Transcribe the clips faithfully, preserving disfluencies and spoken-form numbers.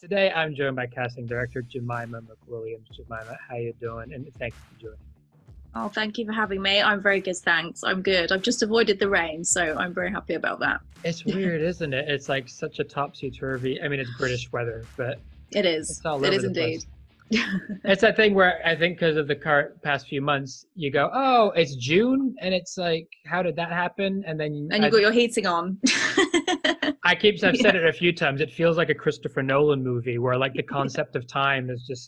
Today, I'm joined by casting director Jemima McWilliams. Jemima, how you doing? And thanks for joining. Oh, thank you for having me. I'm very good, thanks. I'm good. I've just avoided the rain, so I'm very happy about that. It's weird, isn't it? It's like such a topsy-turvy. I mean, it's British weather, but It is. it's all It over is the indeed. place. It's that thing where I think because of the current past few months, you go, "Oh, it's June," and it's like, "How did that happen?" And then And I, you've got your heating on. I keep, I've said Yeah, it a few times. It feels like a Christopher Nolan movie where like the concept of time is just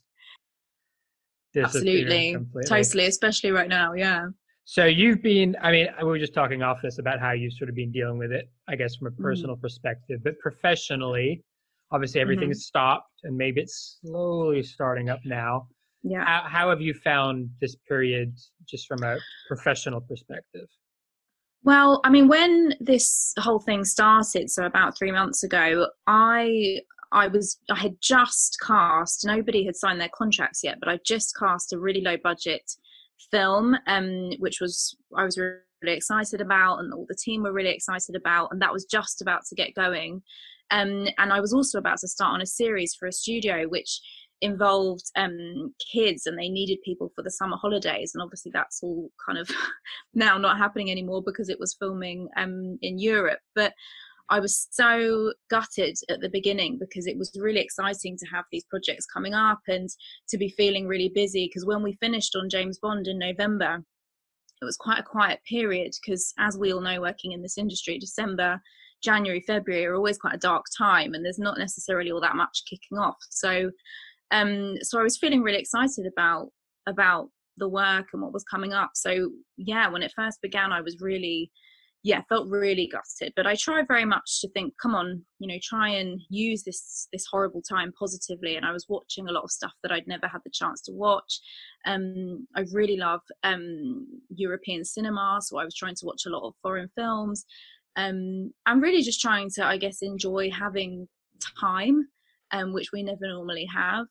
disappearing absolutely. completely. Totally, especially right now. Yeah. So you've been, I mean, we were just talking off this about how you've sort of been dealing with it, I guess, from a Mm-hmm. personal perspective, but professionally, obviously Mm-hmm. everything's stopped and maybe it's slowly starting up now. Yeah. How, how have you found this period just from a professional perspective? Well, I mean, when this whole thing started, so about three months ago, I I was I had just cast. Nobody had signed their contracts yet, but I just cast a really low budget film, um, which was I was really excited about, and all the team were really excited about, and that was just about to get going. Um, and I was also about to start on a series for a studio, which involved um, kids, and they needed people for the summer holidays, and obviously that's all kind of now not happening anymore because it was filming um, in Europe. But I was so gutted at the beginning because it was really exciting to have these projects coming up and to be feeling really busy. Because when we finished on James Bond in November, it was quite a quiet period because, as we all know, working in this industry, December, January, February are always quite a dark time, and there's not necessarily all that much kicking off. So, um, so I was feeling really excited about about the work and what was coming up. So yeah, when it first began, I was really yeah felt really gutted, but I try very much to think, come on, you know, try and use this this horrible time positively. And I was watching a lot of stuff that I'd never had the chance to watch. um I really love um European cinema, so I was trying to watch a lot of foreign films. um I'm really just trying to, I guess, enjoy having time, um which we never normally have.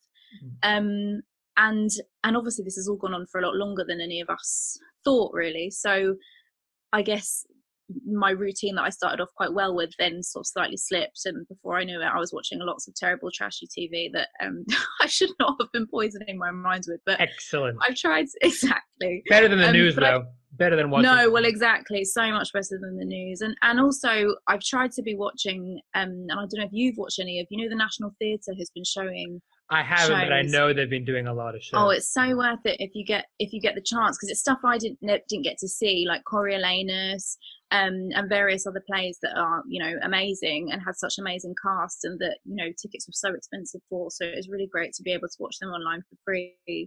um and and obviously this has all gone on for a lot longer than any of us thought, really. So I guess my routine that I started off quite well with then sort of slightly slipped, and before I knew it, I was watching lots of terrible trashy T V that um, I should not have been poisoning my mind with. But Excellent. I've tried exactly. Better than the Um, news, but I've though. Better than watching no, the well, news. exactly, so much better than the news. And and also I've tried to be watching. Um, and I don't know if you've watched any of, you know, the National Theatre has been showing I haven't, but I shows. know they've been doing a lot of Oh, shows. it's so worth it if you get if you get the chance, because it's stuff I didn't didn't get to see, like Coriolanus, um, and various other plays that are, you know, amazing and had such amazing casts, and that, you know, tickets were so expensive for. So it was really great to be able to watch them online for free.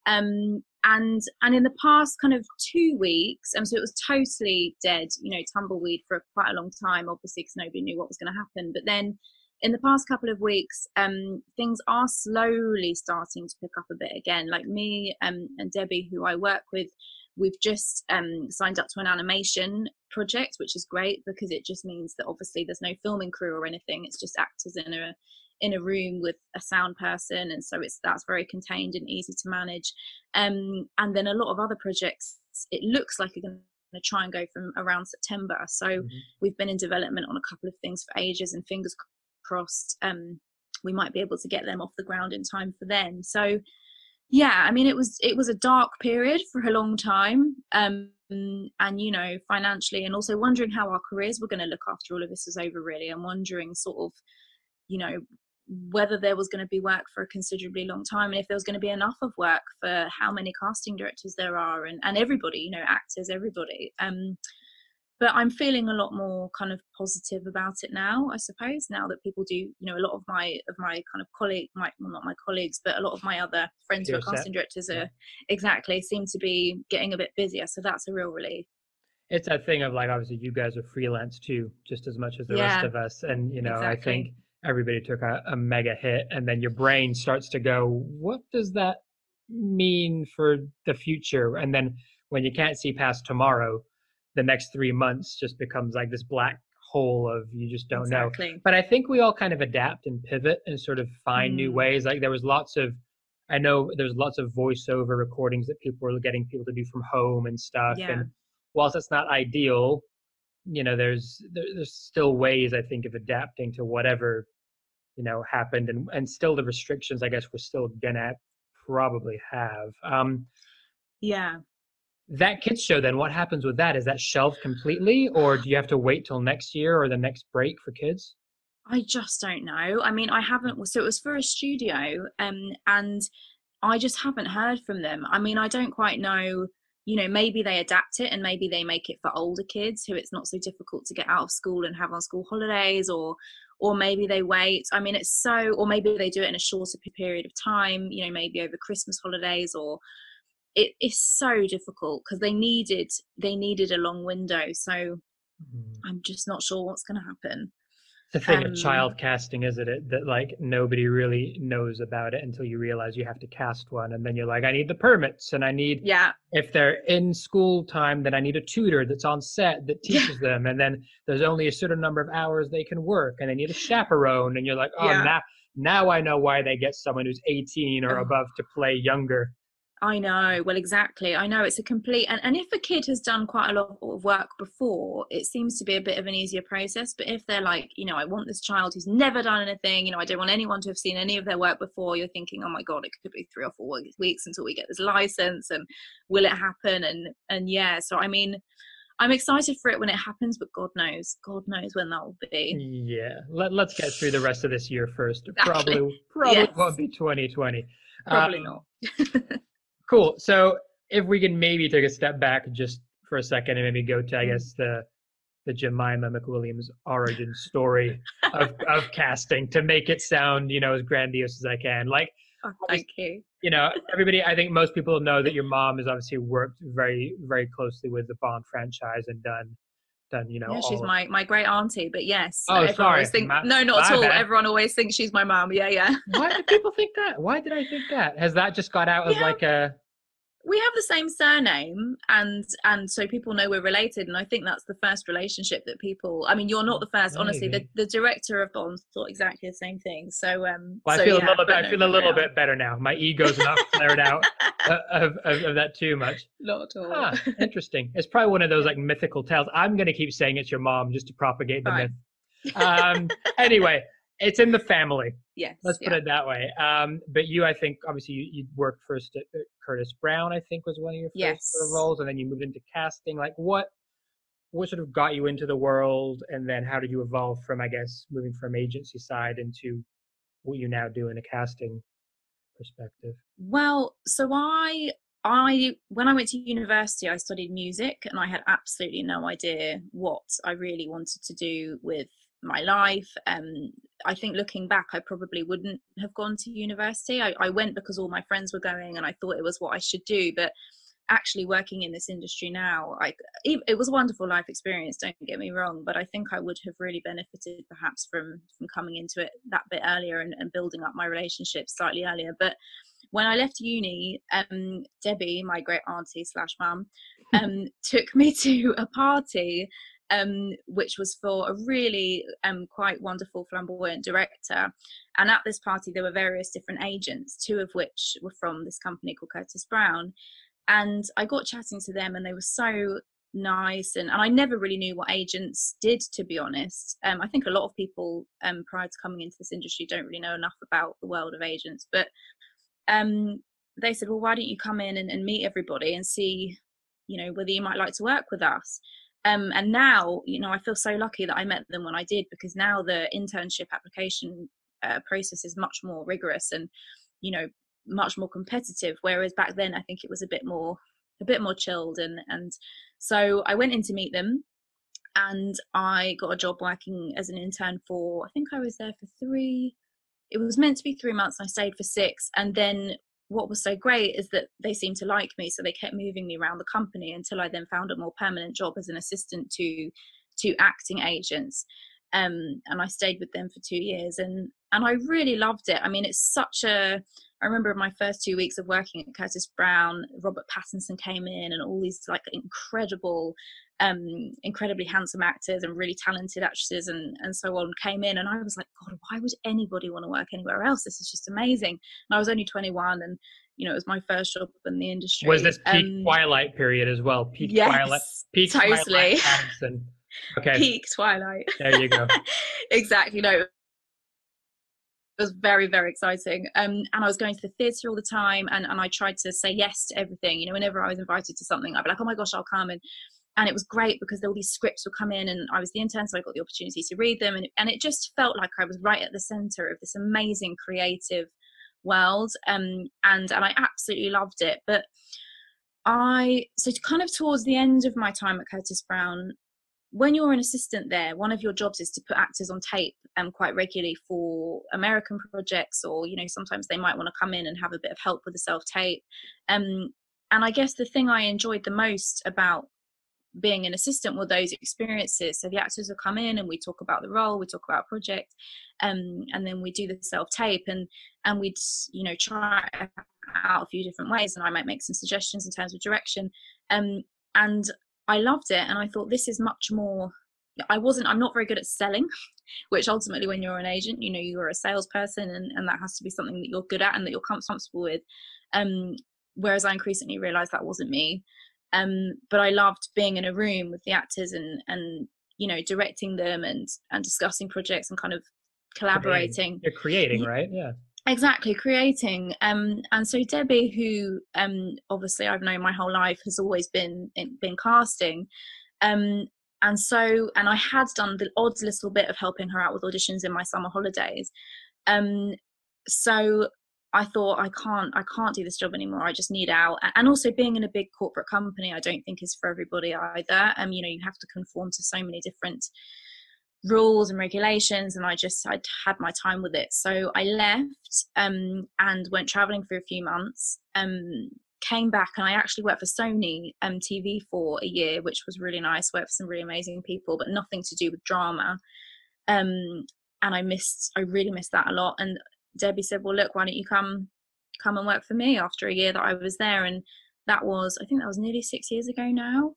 Um, and and in the past kind of two weeks, and um, so it was totally dead, you know, tumbleweed for quite a long time, obviously, because nobody knew what was going to happen. But then in the past couple of weeks, um, things are slowly starting to pick up a bit again. Like me, um, and Debbie, who I work with, we've just um, signed up to an animation project, which is great because it just means that obviously there's no filming crew or anything. It's just actors in a in a room with a sound person, and so it's that's very contained and easy to manage. Um, and then a lot of other projects, it looks like are going to try and go from around September. So Mm-hmm. we've been in development on a couple of things for ages, and fingers crossed um, we might be able to get them off the ground in time for then. So yeah, I mean, it was it was a dark period for a long time, um, and, you know, financially, and also wondering how our careers were going to look after all of this was over, really, and wondering sort of, you know, whether there was going to be work for a considerably long time, and if there was going to be enough of work for how many casting directors there are, and, and everybody, you know, actors, everybody. Um, but I'm feeling a lot more kind of positive about it now, I suppose, now that people do, you know, a lot of my of my kind of colleague, my well, not my colleagues, but a lot of my other friends who are Peer set. casting directors Yeah. are exactly seem to be getting a bit busier. So that's a real relief. It's that thing of like, obviously, you guys are freelance too, just as much as the rest Yeah, of us. And, you know, I think exactly. everybody took a, a mega hit, and then your brain starts to go, what does that mean for the future? And then when you can't see past tomorrow, the next three months just becomes like this black hole of you just don't know. Exactly. But I think we all kind of adapt and pivot and sort of find new Mm, ways. Like there was lots of, I know there's lots of voiceover recordings that people were getting people to do from home and stuff. yeah. And whilst it's not ideal, you know, there's there, there's still ways I think of adapting to whatever you know, happened, and and still the restrictions, I guess, we're still gonna probably have. Um, Yeah. that kids show, then what happens with that? Is that shelved completely, or do you have to wait till next year or the next break for kids? I just don't know. I mean, I haven't. So it was for a studio, um, and I just haven't heard from them. I mean, I don't quite know. You know, maybe they adapt it and maybe they make it for older kids who it's not so difficult to get out of school and have on school holidays, or or maybe they wait. I mean, it's so, or maybe they do it in a shorter period of time. You know, maybe over Christmas holidays, or it is so difficult because they needed they needed a long window. So Mhm. I'm just not sure what's going to happen. The thing of Um, child casting, isn't it? That like nobody really knows about it until you realize you have to cast one, and then you're like, I need the permits, and I need, yeah, if they're in school time, then I need a tutor that's on set that yeah, teaches them, and then there's only a certain number of hours they can work, and they need a chaperone, and you're like, oh, yeah. now now I know why they get someone who's eighteen or Oh, above to play younger. I know. Well, exactly. I know it's a complete, and, and if a kid has done quite a lot of work before, it seems to be a bit of an easier process. But if they're like, you know, I want this child who's never done anything, you know, I don't want anyone to have seen any of their work before, you're thinking, oh my God, it could be three or four weeks until we get this license, and will it happen? And and yeah, so I mean, I'm excited for it when it happens, but God knows, God knows when that will be. Yeah, let, let's get through the rest of this year first. It Exactly. probably probably Yes, won't be twenty twenty. probably Um, not. Cool. So if we can maybe take a step back just for a second and maybe go to, I guess, the the Jemima McWilliams origin story of of casting, to make it sound, you know, as grandiose as I can. Like, Oh, thank you. you know, everybody, I think most people know that your mom has obviously worked very, very closely with the Bond franchise and done done, you know, Yeah, she's all of. my my great auntie, but yes, Oh, everyone sorry. always think My, no, not at my all. bad. Everyone always thinks she's my mum. Yeah, yeah. Why do people think that? Why did I think that? Has that just got out We as have like a. we have the same surname, and and so people know we're related, and I think that's the first relationship that people. I mean, you're not the first. Honestly, the Maybe. the director of Bond thought exactly the same thing. So um, Well, I so feel a yeah, little bit. but I no, feel a we're very little auntie. bit better now. My ego's not flared out uh, of, of of that too much. Not at all. Huh. Interesting. It's probably one of those like mythical tales. I'm gonna keep saying it's your mom just to propagate the myth. Fine. Um. Anyway, it's in the family. Yes. Let's put Yeah. it that way. Um. But you, I think, obviously, you, you worked first at, at Curtis Brown. I think was one of your first sort of Yes. roles, and then you moved into casting. Like, what what sort of got you into the world, and then how did you evolve from, I guess, moving from agency side into what you now do in a casting perspective? Well, so I I when I went to university, I studied music, and I had absolutely no idea what I really wanted to do with my life. Um, I think looking back, I probably wouldn't have gone to university. I, I went because all my friends were going, and I thought it was what I should do. But actually working in this industry now, I it, it was a wonderful life experience, don't get me wrong, but I think I would have really benefited perhaps from from coming into it that bit earlier, and, and building up my relationships slightly earlier. But when I left uni, um, Debbie, my great auntie slash mum, um, took me to a party, um, which was for a really um, quite wonderful flamboyant director. And at this party, there were various different agents, two of which were from this company called Curtis Brown. And I got chatting to them, and they were so nice. And, and I never really knew what agents did, to be honest. Um, I think a lot of people um, prior to coming into this industry don't really know enough about the world of agents. But um, they said, well, why don't you come in and, and meet everybody and see, you know, whether you might like to work with us. Um, and now, you know, I feel so lucky that I met them when I did, because now the internship application uh, process is much more rigorous and, you know, much more competitive. Whereas back then, I think it was a bit more, a bit more chilled. And and so I went in to meet them, and I got a job working as an intern for, I think I was there for three, it was meant to be three months, and I stayed for six. And then what was so great is that they seemed to like me, so they kept moving me around the company until I then found a more permanent job as an assistant to to acting agents. Um, and I stayed with them for two years, and and I really loved it. I mean, it's such a, I remember my first two weeks of working at Curtis Brown, Robert Pattinson came in, and all these like incredible, um, incredibly handsome actors and really talented actresses and and so on came in, and I was like, God, why would anybody want to work anywhere else? This is just amazing. And I was only twenty-one, and you know, it was my first job in the Was industry. this peak Um, Twilight period as well? Peak Twilight, yes, peak Twilight totally. Pattinson. Okay, Peak Twilight. there you go. Exactly. No, was very, very exciting. Um, and I was going to the theatre all the time, and, and I tried to say yes to everything. You know, whenever I was invited to something, I'd be like, oh my gosh, I'll come. And and it was great because all these scripts would come in, and I was the intern, so I got the opportunity to read them. And, and it just felt like I was right at the centre of this amazing creative world. Um, and, and I absolutely loved it. But I, so kind of towards the end of my time at Curtis Brown, when you're an assistant there, one of your jobs is to put actors on tape um, quite regularly for American projects, or, you know, sometimes they might want to come in and have a bit of help with the self-tape. Um, and I guess the thing I enjoyed the most about being an assistant were those experiences. So the actors will come in and we talk about the role, we talk about a project, um, and then we do the self-tape, and and we'd, you know, try out a few different ways, and I might make some suggestions in terms of direction. Um, and I loved it, and I thought this is much more, I wasn't, I'm not very good at selling, which ultimately when you're an agent, you know, you're a salesperson, and, and that has to be something that you're good at and that you're comfortable with. Um, whereas I increasingly realized that wasn't me. Um, but I loved being in a room with the actors and, and, you know, directing them and, and discussing projects and kind of collaborating. Creating. You're creating, right? Yeah. Exactly, creating. Um, and so Debbie, who um, obviously I've known my whole life, has always been been casting. Um, and so, and I had done the odd little bit of helping her out with auditions in my summer holidays. Um, so I thought, I can't, I can't do this job anymore. I just need out. And also, being in a big corporate company, I don't think is for everybody either. Um, you know, you have to conform to so many different rules and regulations, and I just I'd had my time with it. So I left um and went traveling for a few months, um came back, and I actually worked for Sony um T V for a year, which was really nice. Worked for some really amazing people, but nothing to do with drama. Um and I missed I really missed that a lot. And Debbie said, well, look, why don't you come come and work for me after a year that I was there? And that was, I think that was nearly six years ago now.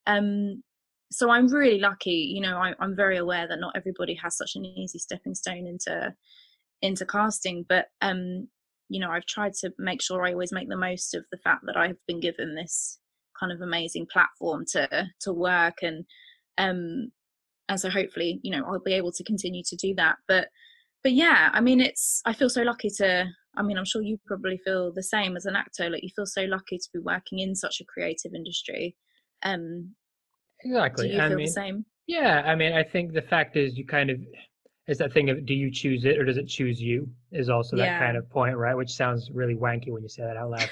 um So I'm really lucky, you know, I, I'm very aware that not everybody has such an easy stepping stone into into casting. But, um, you know, I've tried to make sure I always make the most of the fact that I've been given this kind of amazing platform to to work. And, um, and so hopefully, you know, I'll be able to continue to do that. But, but yeah, I mean, it's, I feel so lucky to, I mean, I'm sure you probably feel the same as an actor, like you feel so lucky to be working in such a creative industry. Um, Exactly. Do you I feel mean, the same? yeah, I mean, I think the fact is you kind of, it's that thing of, do you choose it or does it choose you, is also that Yeah. kind of point, right? Which sounds really wanky when you say that out loud.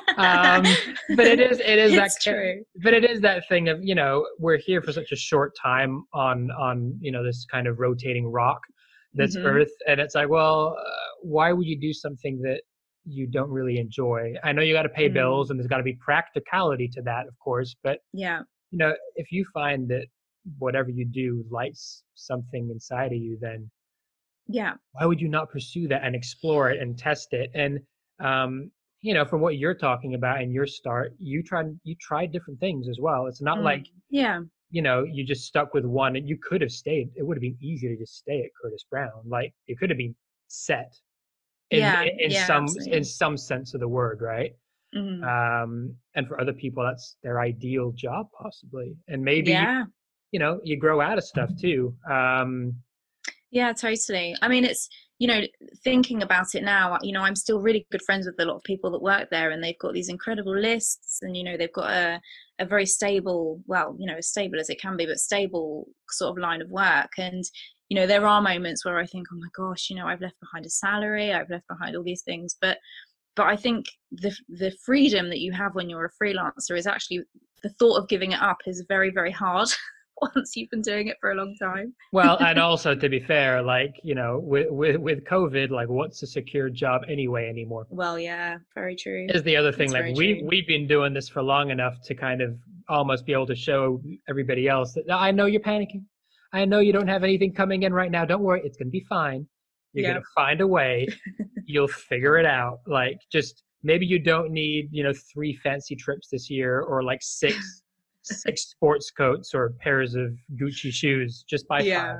um, but it is, it is It's that, true. but it is that thing of, you know, we're here for such a short time on, on, you know, this kind of rotating rock that's Mhm. Earth. And it's like, well, uh, why would you do something that you don't really enjoy? I know you got to pay Mm. bills and there's got to be practicality to that, of course, but Yeah. you know, if you find that whatever you do lights something inside of you, then Yeah. why would you not pursue that and explore it and test it? And um, you know, from what you're talking about in your start, you tried you tried different things as well. It's not Mm. like, Yeah. you know, you just stuck with one, and you could have stayed. It would have been easy to just stay at Curtis Brown. Like it could have been set in Yeah. in Yeah. some Absolutely. in some sense of the word, right? Mhm. Um, and for other people, that's their ideal job, possibly. And maybe Yeah. you know, you grow out of stuff too. Um, Yeah, totally. I mean, it's, you know, thinking about it now, you know, I'm still really good friends with a lot of people that work there, and they've got these incredible lists, and, you know, they've got a, a very stable, well, you know, as stable as it can be, but stable sort of line of work. And, you know, there are moments where I think, oh my gosh, you know, I've left behind a salary, I've left behind all these things. But, but I think the the freedom that you have when you're a freelancer is actually, the thought of giving it up is very, very hard once you've been doing it for a long time. well, and also to be fair, like, you know, with, with, with COVID, like what's a secure job anyway anymore? Well, yeah, very true. Is the other thing. That's Like very we, true. we've been doing this for long enough to kind of almost be able to show everybody else that I know you're panicking. I know you don't have anything coming in right now. Don't worry. It's going to be fine. You're Yeah. going to find a way. You'll figure it out. Like just maybe you don't need, you know, three fancy trips this year or like six six sports coats or pairs of Gucci shoes. Just buy Yeah.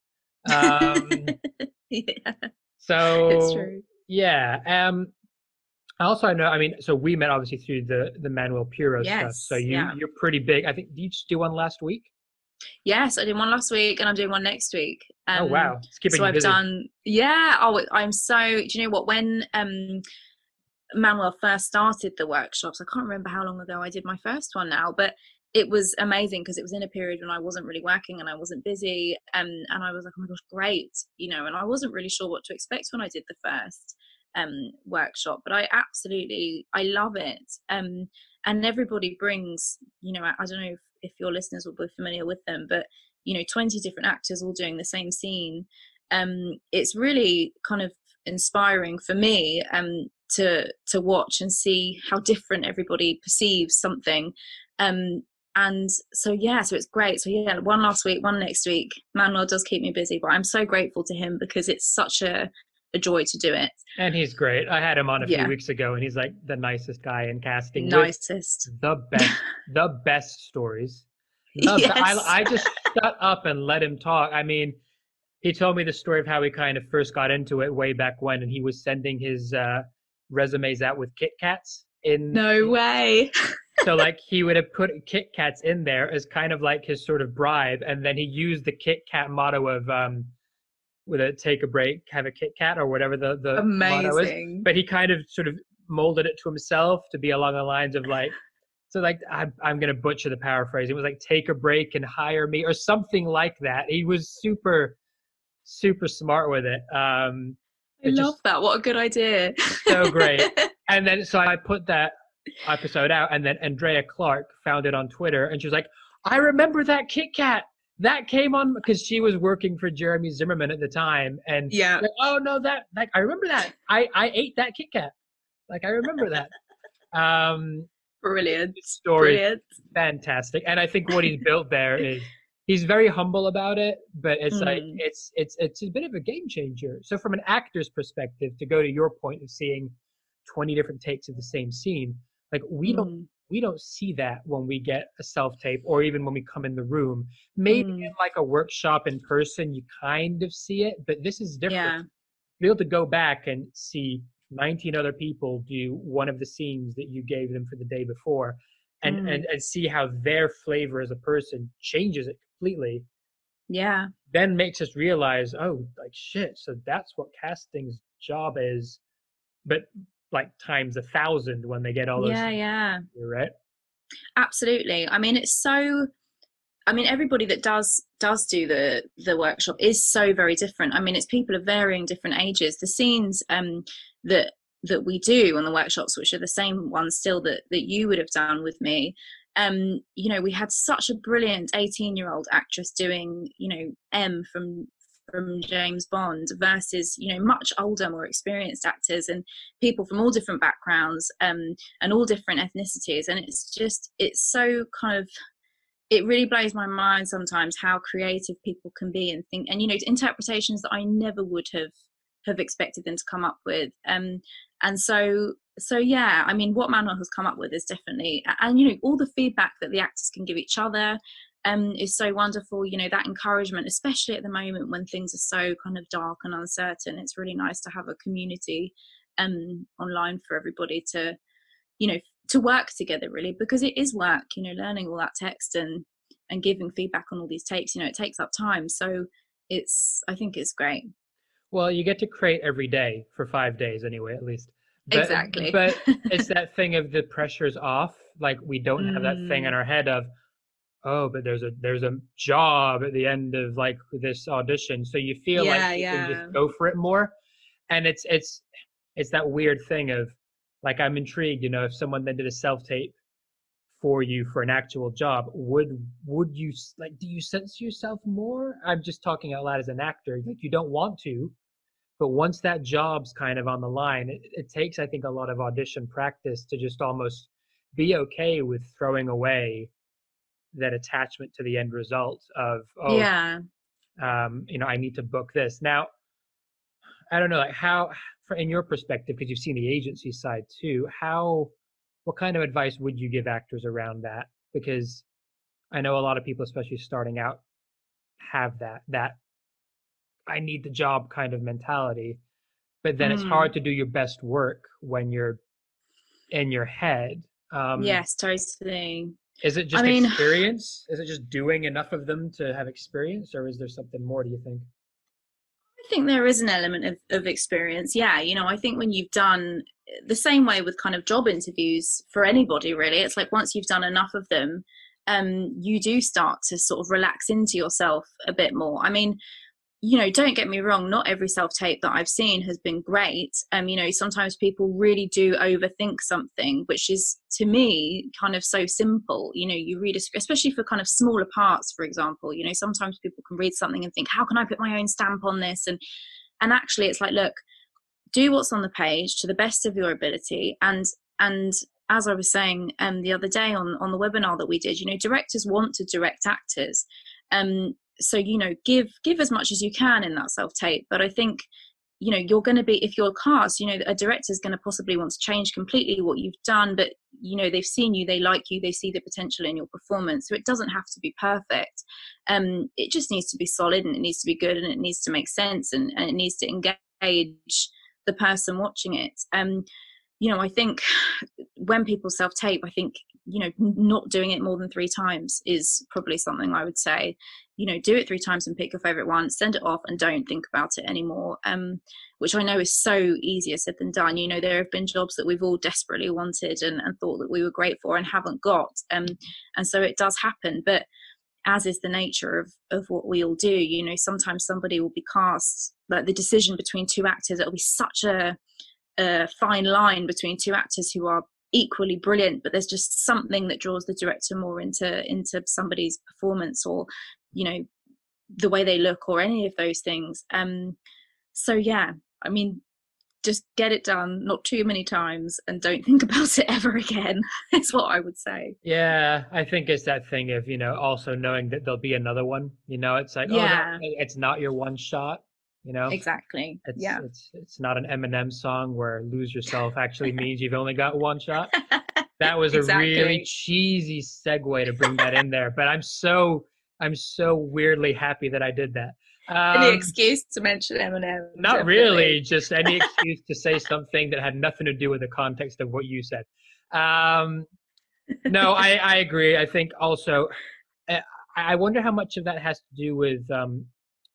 five. Um, Yeah, so it's true. yeah. Um, also, I know. I mean, so we met obviously through the the Manuel Piro stuff. Yes, So you yeah. you're pretty big. I think did you just do one last week? Yes, I did one last week and I'm doing one next week. Oh Um, wow, it's keeping so you I've busy. done, yeah, oh, I'm so, do you know what, when um Manuel first started the workshops, I can't remember how long ago I did my first one now, but it was amazing because it was in a period when I wasn't really working and I wasn't busy. Um, and I was like, oh my gosh, great, you know, and I wasn't really sure what to expect when I did the first um, workshop, but I absolutely, I love it. Um, and everybody brings, you know, I, I don't know if, if your listeners will be familiar with them, but, you know, twenty different actors all doing the same scene. Um, it's really kind of inspiring for me um, to to watch and see how different everybody perceives something. Um, and so yeah, so it's great. So yeah, one last week, one next week. Manuel does keep me busy, but I'm so grateful to him because it's such a, a joy to do it. And he's great. I had him on a few Yeah, weeks ago, and he's like the nicest guy in casting with nicest. the best, the best stories. The be- I Yes. I just shut up and let him talk. I mean, he told me the story of how he kind of first got into it way back when, and he was sending his uh, resumes out with Kit Kats in. No way. So like he would have put Kit Kats in there as kind of like his sort of bribe, and then he used the Kit Kat motto of um, with a take a break, have a Kit Kat, or whatever the the motto is. Amazing. But he kind of sort of molded it to himself to be along the lines of like, so like I'm I'm gonna butcher the paraphrase. It was like take a break and hire me or something like that. He was super super smart with it. Um, I it's love just that. What a good idea. so great. And then so I put that episode out, and then Andrea Clark found it on Twitter, and she was like, "I remember that Kit Kat that came on," because she was working for Jeremy Zimmerman at the time, and Yeah. like, oh no, that like I remember that. I I ate that Kit Kat. Like I remember that. Um, Brilliant. story Brilliant. fantastic, and I think what he's built there is he's very humble about it, but it's like Mm. it's it's it's a bit of a game changer. So from an actor's perspective, to go to your point of seeing twenty different takes of the same scene, like we don't Mm. we don't see that when we get a self tape or even when we come in the room. Maybe in Mm. like a workshop in person, you kind of see it, but this is different. Yeah. To be able to go back and see nineteen other people do one of the scenes that you gave them for the day before, and Mm. and and see how their flavor as a person changes it completely, Yeah. then makes us realize, oh, like shit, so that's what casting's job is, but like times a thousand when they get all those Yeah. things, Yeah. right? Absolutely. I mean, it's so, I mean, everybody that does does do the the workshop is so very different. I mean, it's people of varying different ages. The scenes um that that we do on the workshops, which are the same ones still that that you would have done with me. Um, you know, we had such a brilliant eighteen year old actress doing, you know, M from from James Bond versus, you know, much older, more experienced actors and people from all different backgrounds um, and all different ethnicities. And it's just, it's so kind of, it really blows my mind sometimes how creative people can be and think, and you know, interpretations that I never would have have expected them to come up with. Um, and so, so yeah, I mean, what Manuel has come up with is definitely, and you know, all the feedback that the actors can give each other um, is so wonderful. You know, that encouragement, especially at the moment when things are so kind of dark and uncertain. It's really nice to have a community um, online for everybody to, you know, to work together really, because it is work, you know, learning all that text and and giving feedback on all these takes, you know, it takes up time. So it's, I think it's great. Well, you get to create every day for five days anyway, at least. But Exactly. but it's that thing of the pressure's off. Like we don't have that thing in mm, our head of, oh, but there's a there's a job at the end of like this audition. So you feel like yeah, you can just yeah. go for it more. And it's it's it's that weird thing of like I'm intrigued, you know, if someone then did a self tape for you for an actual job, would would you s- like do you sense yourself more? I'm just talking out loud as an actor. Like you don't want to, but once that job's kind of on the line, it, it takes, I think, a lot of audition practice to just almost be okay with throwing away that attachment to the end result of, oh, Yeah. um, you know, I need to book this. Now, I don't know, like how, for, in your perspective, because you've seen the agency side too, how, what kind of advice would you give actors around that? Because I know a lot of people, especially starting out, have that, that I need the job kind of mentality, but then it's Mm. hard to do your best work when you're in your head. Um, Yes, totally. Is it I just mean, experience? Is it just doing enough of them to have experience, or is there something more, do you think? I think there is an element of, of experience. Yeah, you know, I think when you've done the same way with kind of job interviews for anybody, really, it's like once you've done enough of them, um, you do start to sort of relax into yourself a bit more. I mean, you know, don't get me wrong, not every self tape that I've seen has been great. Um, you know, sometimes people really do overthink something, which is to me kind of so simple. You know, you read a script, especially for kind of smaller parts, for example. You know, sometimes people can read something and think, how can I put my own stamp on this? And and actually it's like, look, do what's on the page to the best of your ability. And and as I was saying um the other day on on the webinar that we did, you know, directors want to direct actors. Um so you know, give give as much as you can in that self tape, but I think, you know, you're going to be, if you're cast, you know, a director is going to possibly want to change completely what you've done, but you know, they've seen you, they like you, they see the potential in your performance, so it doesn't have to be perfect. Um it just needs to be solid, and it needs to be good, and it needs to make sense, and, and it needs to engage the person watching it. um you know, I think when people self tape, I think, you know, not doing it more than three times is probably something I would say. You know, do it three times and pick your favorite one, send it off, and don't think about it anymore. Um, which I know is so easier said than done. You know, there have been jobs that we've all desperately wanted and, and thought that we were great for and haven't got. Um, and so it does happen. But as is the nature of of what we all do, you know, sometimes somebody will be cast, like the decision between two actors, it'll be such a a fine line between two actors who are equally brilliant, but there's just something that draws the director more into into somebody's performance, or you know, the way they look, or any of those things. Um so yeah, I mean, just get it done, not too many times, and don't think about it ever again. Is what I would say. Yeah, I think it's that thing of, you know, also knowing that there'll be another one. You know, it's like, oh, that Yeah, it's not your one shot, you know. exactly. It's Yeah. it's it's not an Eminem song where lose yourself actually means you've only got one shot. That was a really Exactly. cheesy segue to bring that in there, but I'm so I'm so weirdly happy that I did that. Any Um, excuse to mention Eminem, not really, definitely. just any excuse to say something that had nothing to do with the context of what you said. Um, no, I I agree. I think also, uh, I wonder how much of that has to do with um,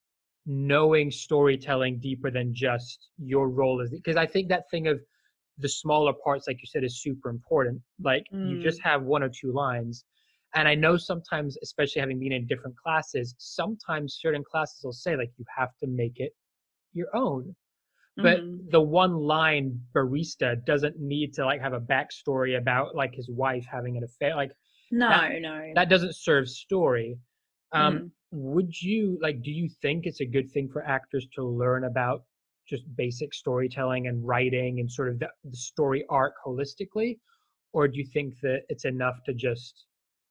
knowing storytelling deeper than just your role is, because I think that thing of the smaller parts, like you said, is super important. Like you just Mm. have one or two lines. And I know sometimes, especially having been in different classes, sometimes certain classes will say like you have to make it your own. But Hmm. the one line barista doesn't need to like have a backstory about like his wife having an affair. Like that No, no. that doesn't serve story. Um, Mm. would you like, do you think it's a good thing for actors to learn about just basic storytelling and writing and sort of the, the story arc holistically? Or do you think that it's enough to just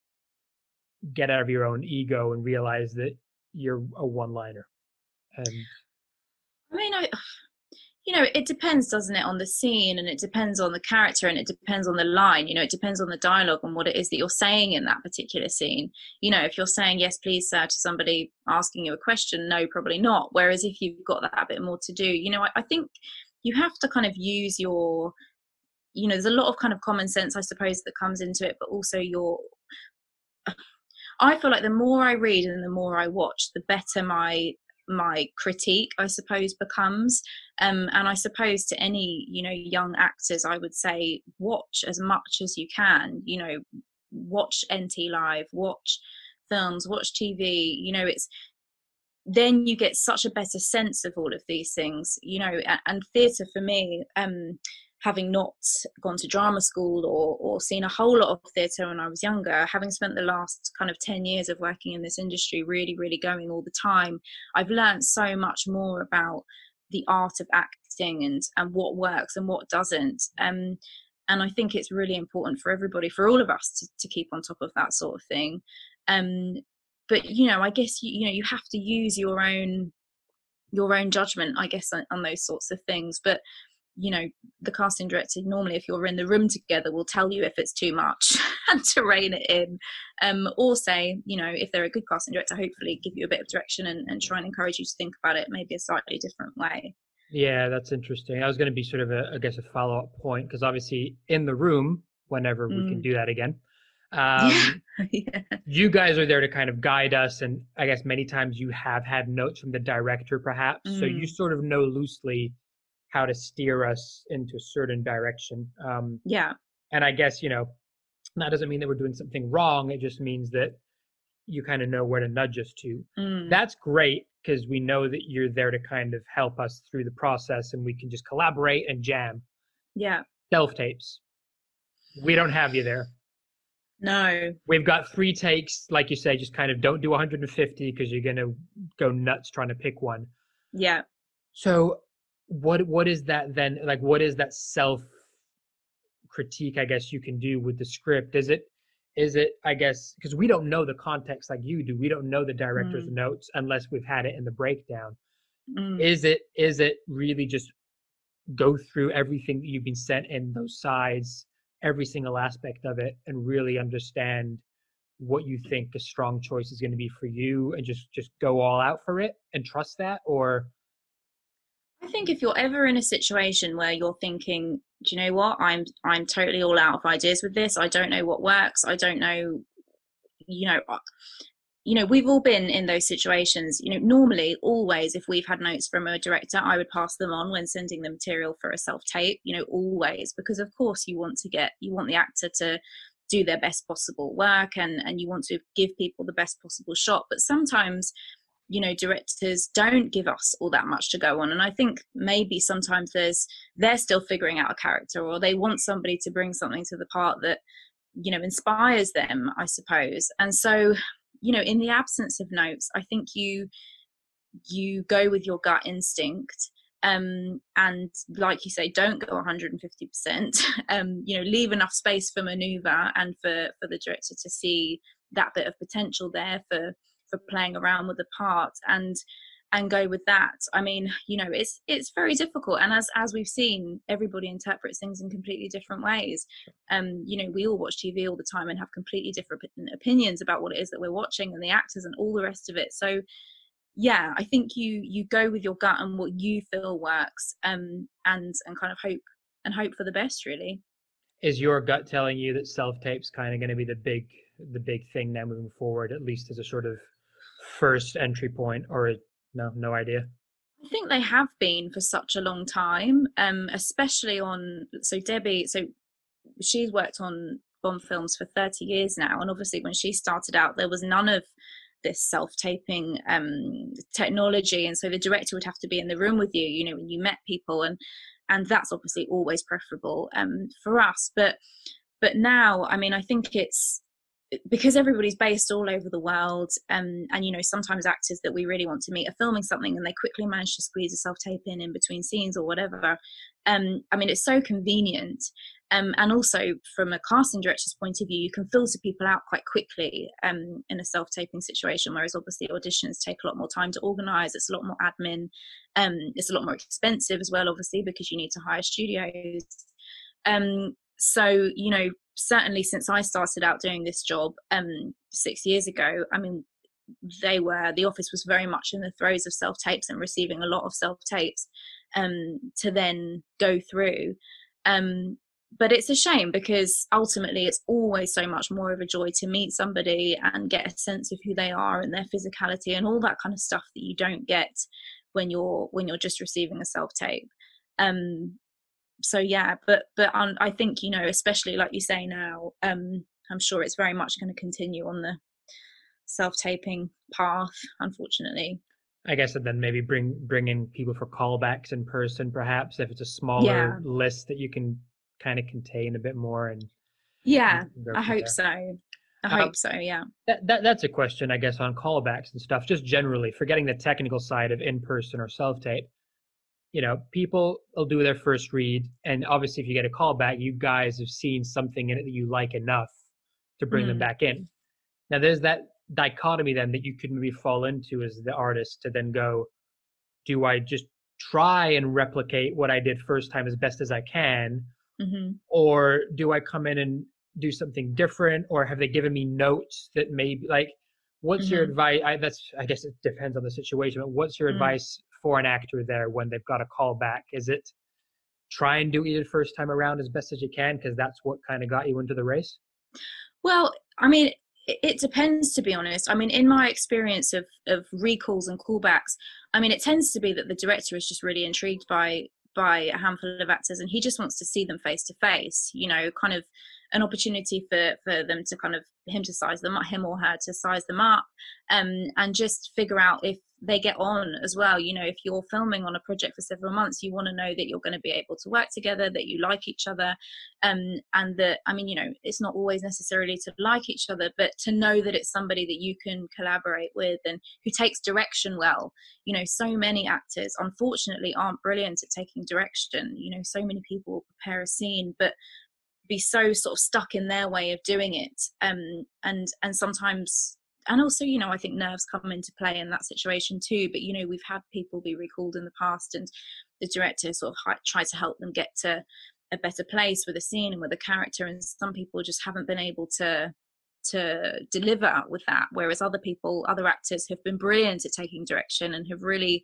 get out of your own ego and realize that you're a one liner? And I mean, I, you know, it depends, doesn't it, on the scene, and it depends on the character, and it depends on the line. You know, it depends on the dialogue and what it is that you're saying in that particular scene. You know, if you're saying yes please sir to somebody asking you a question, no, probably not. Whereas if you've got that bit more to do, you know, I, I think you have to kind of use your, you know, there's a lot of kind of common sense, I suppose, that comes into it, but also your, I feel like the more I read and the more I watch, the better my my critique, I suppose, becomes. Um, and I suppose to any, you know, young actors, I would say watch as much as you can. You know, watch N T Live, watch films, watch T V. You know, it's then you get such a better sense of all of these things. You know, and, and theatre for me, um, having not gone to drama school or, or seen a whole lot of theatre when I was younger, having spent the last kind of ten years of working in this industry, really, really going all the time, I've learned so much more about the art of acting and, and what works and what doesn't. Um, and I think it's really important for everybody, for all of us to, to keep on top of that sort of thing. Um, but, you know, I guess, you, you know, you have to use your own your own judgment, I guess, on, on those sorts of things. But you know, the casting director normally, if you're in the room together, will tell you if it's too much and to rein it in, um, or say, you know, if they're a good casting director, hopefully give you a bit of direction and, and try and encourage you to think about it maybe a slightly different way. yeah, that's interesting. I was going to be sort of a, I guess, a follow up point because obviously in the room, whenever we can Mm, do that again, Yeah. Um, Yeah. you guys are there to kind of guide us, and I guess many times you have had notes from the director, perhaps, so you Mm, sort of know loosely how to steer us into a certain direction. Um, yeah. and I guess, you know, that doesn't mean that we're doing something wrong. It just means that you kind of know where to nudge us to. Mm, That's great because we know that you're there to kind of help us through the process and we can just collaborate and jam. yeah. Self tapes. We don't have you there. No. We've got three takes, like you say, just kind of don't do one hundred fifty because you're going to go nuts trying to pick one. Yeah. So what what is that then? Like, what is that self critique, I guess, you can do with the script? Is it is it I guess because we don't know the context like you do. We don't know the director's Mm, notes unless we've had it in the breakdown. mm. Is it is it really just go through everything that you've been sent in those sides, every single aspect of it, and really understand what you think a strong choice is going to be for you, and just just go all out for it and trust that? Or I think if you're ever in a situation where you're thinking, do you know what? I'm I'm totally all out of ideas with this. I don't know what works. I don't know, you know, uh, you know, we've all been in those situations. You know, normally, always, if we've had notes from a director, I would pass them on when sending the material for a self tape. You know, always, because of course you want to get, you want the actor to do their best possible work, and and you want to give people the best possible shot. But sometimes, you know, directors don't give us all that much to go on, and I think maybe sometimes there's they're still figuring out a character, or they want somebody to bring something to the part that, you know, inspires them, I suppose. And so, you know, in the absence of notes, I think you you go with your gut instinct, um and like you say, don't go one hundred fifty percent. Um you know, leave enough space for maneuver and for for the director to see that bit of potential there for for playing around with the part, and and go with that. I mean, you know, it's it's very difficult, and as as we've seen, everybody interprets things in completely different ways. Um you know, we all watch T V all the time and have completely different opinions about what it is that we're watching, and the actors and all the rest of it. So yeah, I think you you go with your gut and what you feel works, um and and kind of hope and hope for the best, really. is your gut telling you that self tape's kind of going to be the big the big thing now moving forward, at least as a sort of first entry point? Or no, no idea? I think they have been for such a long time, um especially on, so Debbie, so she's worked on Bond films for thirty years now, and obviously when she started out there was none of this self-taping um technology, and so the director would have to be in the room with you, you know, when you met people, and and that's obviously always preferable um for us. but but now, I mean, I think it's because everybody's based all over the world, um, and you know, sometimes actors that we really want to meet are filming something and they quickly manage to squeeze a self-tape in in between scenes or whatever. um, I mean, it's so convenient, um, and also from a casting director's point of view, you can filter people out quite quickly um, in a self-taping situation, whereas obviously auditions take a lot more time to organise, it's a lot more admin, um, it's a lot more expensive as well, obviously, because you need to hire studios. um, so, you know, certainly since I started out doing this job um, six years ago, I mean, they were, the office was very much in the throes of self tapes and receiving a lot of self tapes um, to then go through. Um, but it's a shame because ultimately it's always so much more of a joy to meet somebody and get a sense of who they are and their physicality and all that kind of stuff that you don't get when you're when you're just receiving a self tape. Um, so yeah, but but um, I think, you know, especially like you say now, um I'm sure it's very much going to continue on the self-taping path, unfortunately. I guess, and then maybe bring bring in people for callbacks in person, perhaps, if it's a smaller Yeah, list that you can kind of contain a bit more, and, and yeah, go I from hope there. so. I Um, hope so, yeah. that, that that's a question, I guess, on callbacks and stuff. Just generally, forgetting the technical side of in person or self tape. You know, people will do their first read, and obviously, if you get a callback, you guys have seen something in it that you like enough to bring them Mm, back in. Now, there's that dichotomy then that you could maybe fall into as the artist to then go, do I just try and replicate what I did first time as best as I can, mm-hmm, or do I come in and do something different, or have they given me notes that maybe like, what's your mm-hmm, advice? I, that's I guess it depends on the situation, but what's your mm. advice for an actor there when they've got a call back? Is it try and do it the first time around as best as you can because that's what kind of got you into the race? Well, I mean, it, it depends, to be honest. I mean, in my experience of of recalls and callbacks, I mean, it tends to be that the director is just really intrigued by by a handful of actors, and he just wants to see them face to face. You know, kind of an opportunity for for them to kind of him to size them up, him or her to size them up, um, and just figure out if they get on as well. You know, if you're filming on a project for several months, you want to know that you're going to be able to work together, that you like each other, um, and that, I mean, you know, it's not always necessarily to like each other, but to know that it's somebody that you can collaborate with and who takes direction well. You know, so many actors, unfortunately, aren't brilliant at taking direction. You know, so many people will prepare a scene, but be so sort of stuck in their way of doing it, um, and and sometimes, and also, you know, I think nerves come into play in that situation too. But, you know, we've had people be recalled in the past, and the director sort of hi- tried to help them get to a better place with a scene and with a character, and some people just haven't been able to to deliver with that, whereas other people, other actors, have been brilliant at taking direction and have really,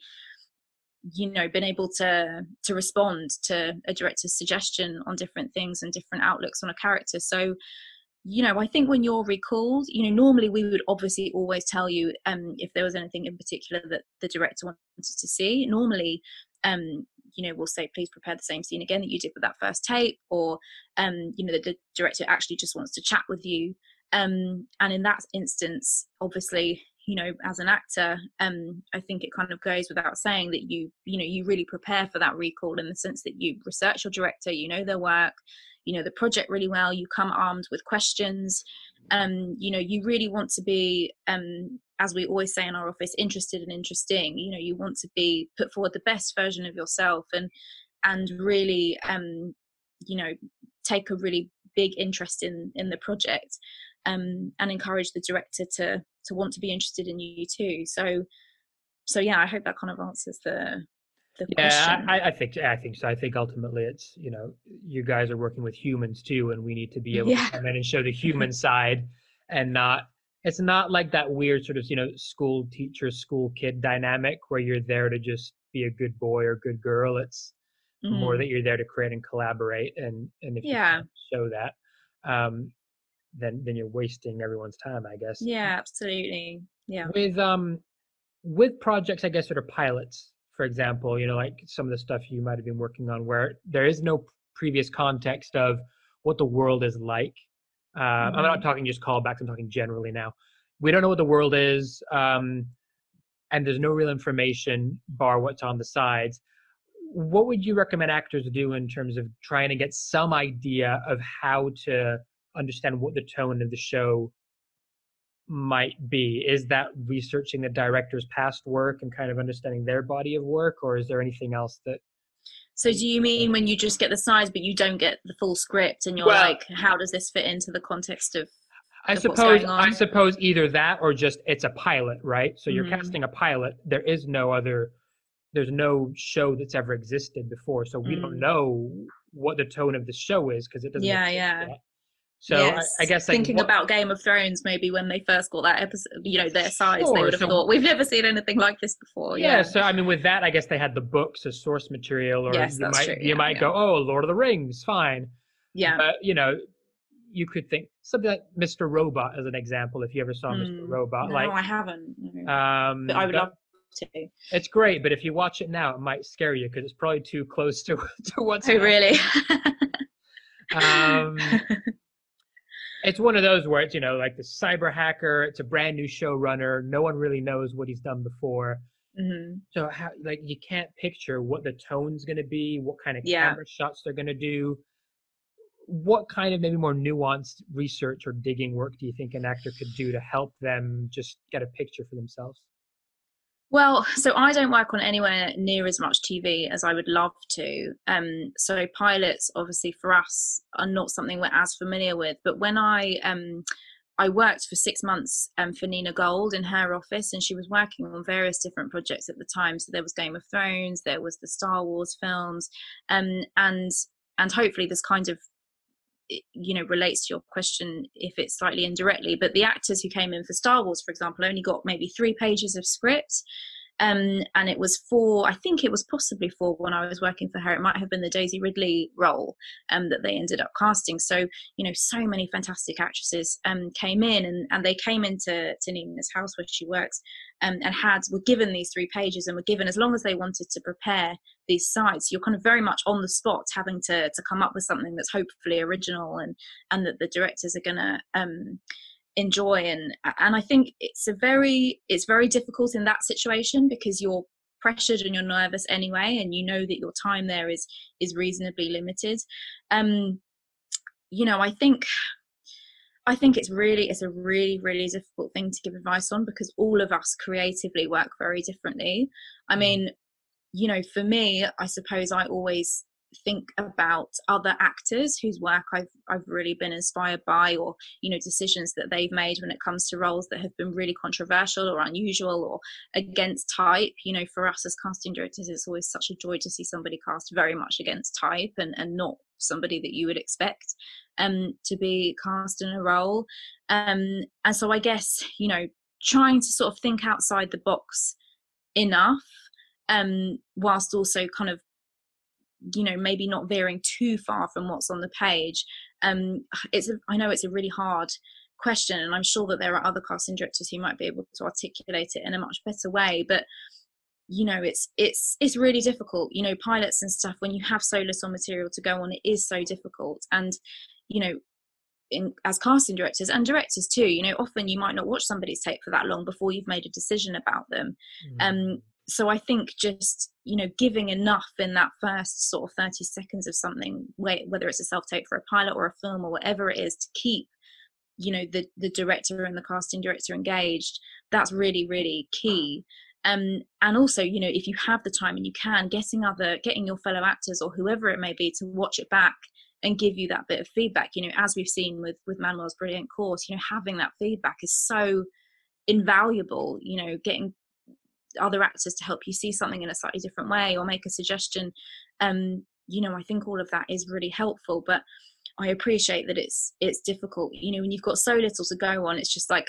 you know, been able to to respond to a director's suggestion on different things and different outlooks on a character. So, you know, I think when you're recalled, you know, normally we would obviously always tell you um, if there was anything in particular that the director wanted to see. Normally, um, you know, we'll say, please prepare the same scene again that you did with that first tape, or, um, you know, the, the director actually just wants to chat with you. Um, and in that instance, obviously, you know, as an actor, um, I think it kind of goes without saying that you, you know, you really prepare for that recall, in the sense that you research your director, you know their work, you know the project really well, you come armed with questions, um, you know, you really want to be, um, as we always say in our office, interested and interesting. You know, you want to be put forward the best version of yourself, and and really, um, you know, take a really big interest in in the project, um, and encourage the director to to want to be interested in you too. So, so yeah, I hope that kind of answers the the Yeah, question. I, I think I think so. I think ultimately it's, you know, you guys are working with humans too, and we need to be able to Yeah. come in and show the human side, and not, it's not like that weird sort of, you know, school teacher, school kid dynamic where you're there to just be a good boy or good girl. It's more Mm. that you're there to create and collaborate, and and if you Yeah. can't show that, um, then then you're wasting everyone's time, I guess. Yeah, absolutely. Yeah. With um with projects, I guess, sort of pilots, for example, you know, like some of the stuff you might have been working on where there is no previous context of what the world is like. Uh, I'm not Hmm. talking just callbacks, I'm talking generally now. We don't know what the world is, um, and there's no real information bar what's on the sides. What would you recommend actors do in terms of trying to get some idea of how to understand what the tone of the show might be? Is that researching the director's past work and kind of understanding their body of work, or is there anything else that So do you mean when you just get the sides but you don't get the full script, and you're well, like, how does this fit into the context of I of what's suppose going I on? suppose either that or just it's a pilot, right? So you're Mm-hmm. casting a pilot. There is no other there's no show that's ever existed before. So we don't Mm. know what the tone of the show is because it doesn't Yeah, exist yeah. yet. So I, I Yes. guess like Thinking what about Game of Thrones, maybe when they first got that episode, you know, their sides, they sure. would have So thought, we've never seen anything like this before. yeah, Yeah. so I mean with that I guess they had the books as source material, or Yes, you that's might true. you Yeah, might yeah. go, "Oh, Lord of the Rings, fine." Yeah. But, you know, you could think something like Mister Robot as an example, if you ever saw Mister Mm. Robot. No, Like, I haven't. No. But I um, would that love to. it's great, but if you watch it now, it might scare you because it's probably too close to to what's Oh, really? happening. Um, it's one of those where it's, you know, like the cyber hacker. It's a brand new showrunner. No one really knows what he's done before. Hmm. So how, like, you can't picture what the tone's going to be, what kind of Yeah. camera shots they're going to do. What kind of maybe more nuanced research or digging work do you think an actor could do to help them just get a picture for themselves? Well, so I don't work on anywhere near as much T V as I would love to. Um, so pilots, obviously, for us, are not something we're as familiar with. But when I um, I worked for six months um, for Nina Gold in her office, and she was working on various different projects at the time. So there was Game of Thrones, there was the Star Wars films, um, and and hopefully this kind of, you know, relates to your question if it's slightly indirectly. But the actors who came in for Star Wars, for example, only got maybe three pages of script, Um, and it was for, I think it was possibly for when I was working for her, it might have been the Daisy Ridley role um, that they ended up casting. So, you know, so many fantastic actresses um, came in, and, and they came into to Nina's house where she works, um, and had, were given these three pages and were given, as long as they wanted to prepare these sites, you're kind of very much on the spot having to to come up with something that's hopefully original, and and that the directors are going to um enjoy. And and I think it's a very it's very difficult in that situation, because you're pressured and you're nervous anyway, and you know that your time there is is reasonably limited. um you know, I think I think it's really it's a really really difficult thing to give advice on, because all of us creatively work very differently. I mean, you know, for me, I suppose I always think about other actors whose work I've I've really been inspired by, or, you know, decisions that they've made when it comes to roles that have been really controversial or unusual or against type. You know, for us as casting directors, it's always such a joy to see somebody cast very much against type, and, and not somebody that you would expect um to be cast in a role. Um and so I guess, you know, trying to sort of think outside the box enough, um whilst also kind of, you know, maybe not veering too far from what's on the page. um it's a, I know it's a really hard question, and I'm sure that there are other casting directors who might be able to articulate it in a much better way, but, you know, it's it's it's really difficult. You know, pilots and stuff, when you have so little material to go on, it is so difficult. And, you know, in, as casting directors and directors too, you know, often you might not watch somebody's tape for that long before you've made a decision about them. mm. um so I think just, you know, giving enough in that first sort of thirty seconds of something, whether it's a self-tape for a pilot or a film or whatever it is, to keep, you know, the the director and the casting director engaged, that's really really key. Um, and also, you know, if you have the time and you can, getting other, getting your fellow actors or whoever it may be to watch it back and give you that bit of feedback. You know, as we've seen with with Manuel's brilliant course, you know, having that feedback is so invaluable. You know, getting other actors to help you see something in a slightly different way or make a suggestion. Um, you know, I think all of that is really helpful. But I appreciate that it's it's difficult. You know, when you've got so little to go on, it's just like,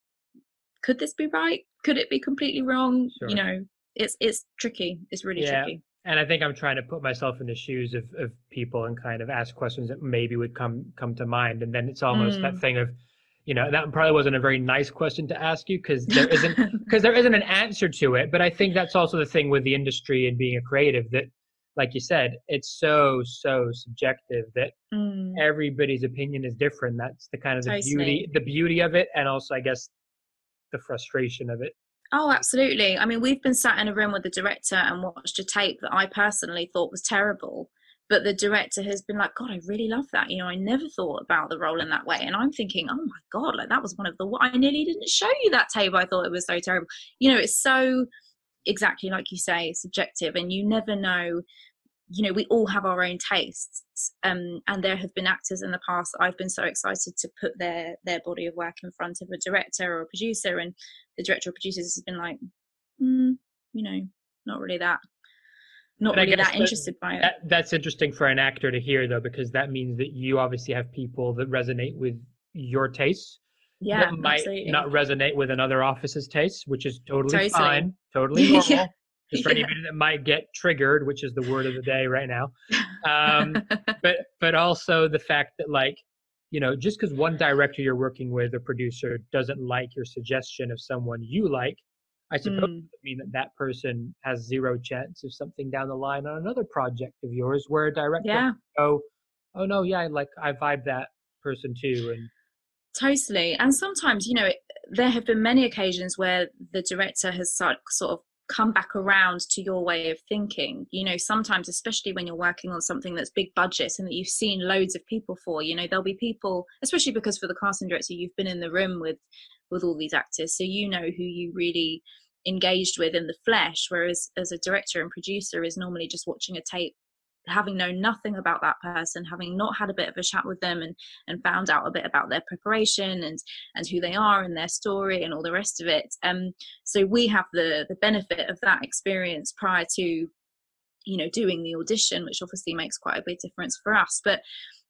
could this be right? Could it be completely wrong? Sure. You know, it's it's tricky. It's really yeah. tricky. And I think I'm trying to put myself in the shoes of, of people and kind of ask questions that maybe would come come to mind. And then it's almost mm. that thing of, you know, that probably wasn't a very nice question to ask you, because there isn't because there isn't an answer to it. But I think that's also the thing with the industry and being a creative, that, like you said, it's so, so subjective that mm. everybody's opinion is different. That's the kind of the totally. beauty, the beauty of it. And also, I guess, the frustration of it. Oh, absolutely. I mean, we've been sat in a room with the director and watched a tape that I personally thought was terrible, but the director has been like, God, I really love that. You know, I never thought about the role in that way. And I'm thinking, oh my God, like that was one of the, I nearly didn't show you that tape. I thought it was so terrible. You know, it's so, exactly like you say, subjective, and you never know. You know, we all have our own tastes, um, and there have been actors in the past I've been so excited to put their their body of work in front of a director or a producer, and the director or producers has been like, mm, you know, not really that, not really that interested by it. That, that's interesting for an actor to hear, though, because that means that you obviously have people that resonate with your tastes. Yeah, that might absolutely. not resonate with another office's tastes, which is totally, totally. fine, totally normal. yeah. Just for yeah. anybody that might get triggered, which is the word of the day right now. Um, but but also the fact that, like, you know, just because one director you're working with or producer doesn't like your suggestion of someone you like, I suppose mm. it would mean that that person has zero chance of something down the line on another project of yours where a director yeah. go, oh no, yeah, like I vibe that person too. And totally. And sometimes, you know, it, there have been many occasions where the director has sort of come back around to your way of thinking. You know, sometimes, especially when you're working on something that's big budget and that you've seen loads of people for, you know, there'll be people, especially because for the casting director, you've been in the room with with all these actors, so you know who you really engaged with in the flesh, whereas as a director and producer is normally just watching a tape, having known nothing about that person, having not had a bit of a chat with them and and found out a bit about their preparation and and who they are and their story and all the rest of it. Um so we have the the benefit of that experience prior to, you know, doing the audition, which obviously makes quite a big difference for us. But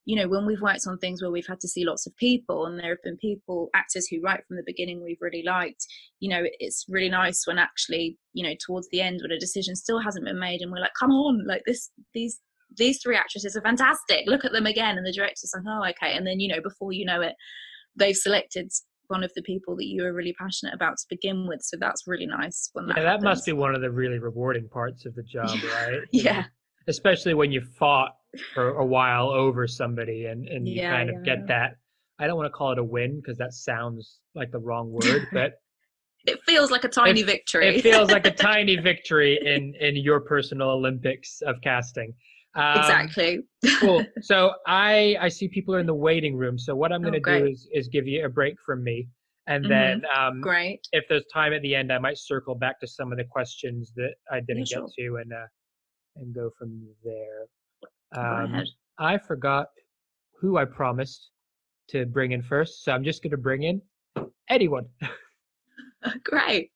you know, when we've worked on things where we've had to see lots of people, and there have been people, actors who right from the beginning we've really liked, you know, it's really nice when actually, you know, towards the end when a decision still hasn't been made and we're like, come on, like this, these, these three actresses are fantastic. Look at them again. And the director's like, oh, okay. And then, you know, before you know it, they've selected one of the people that you were really passionate about to begin with. So that's really nice when that Yeah, that happens. must be one of the really rewarding parts of the job, right? Yeah. Especially when you fought for a while over somebody and, and you Yeah, kind of yeah. get that. I don't want to call it a win because that sounds like the wrong word, but it feels like a tiny it, victory. It feels like a tiny victory in, in your personal Olympics of casting. Um, exactly. Cool. So I I see people are in the waiting room. So what I'm going to Oh, do great. is is give you a break from me, and Mhm. then um, Great. if there's time at the end, I might circle back to some of the questions that I didn't Yeah, get sure. to, and uh, and go from there. Go Um, ahead. I forgot who I promised to bring in first, so I'm just going to bring in anyone. Great.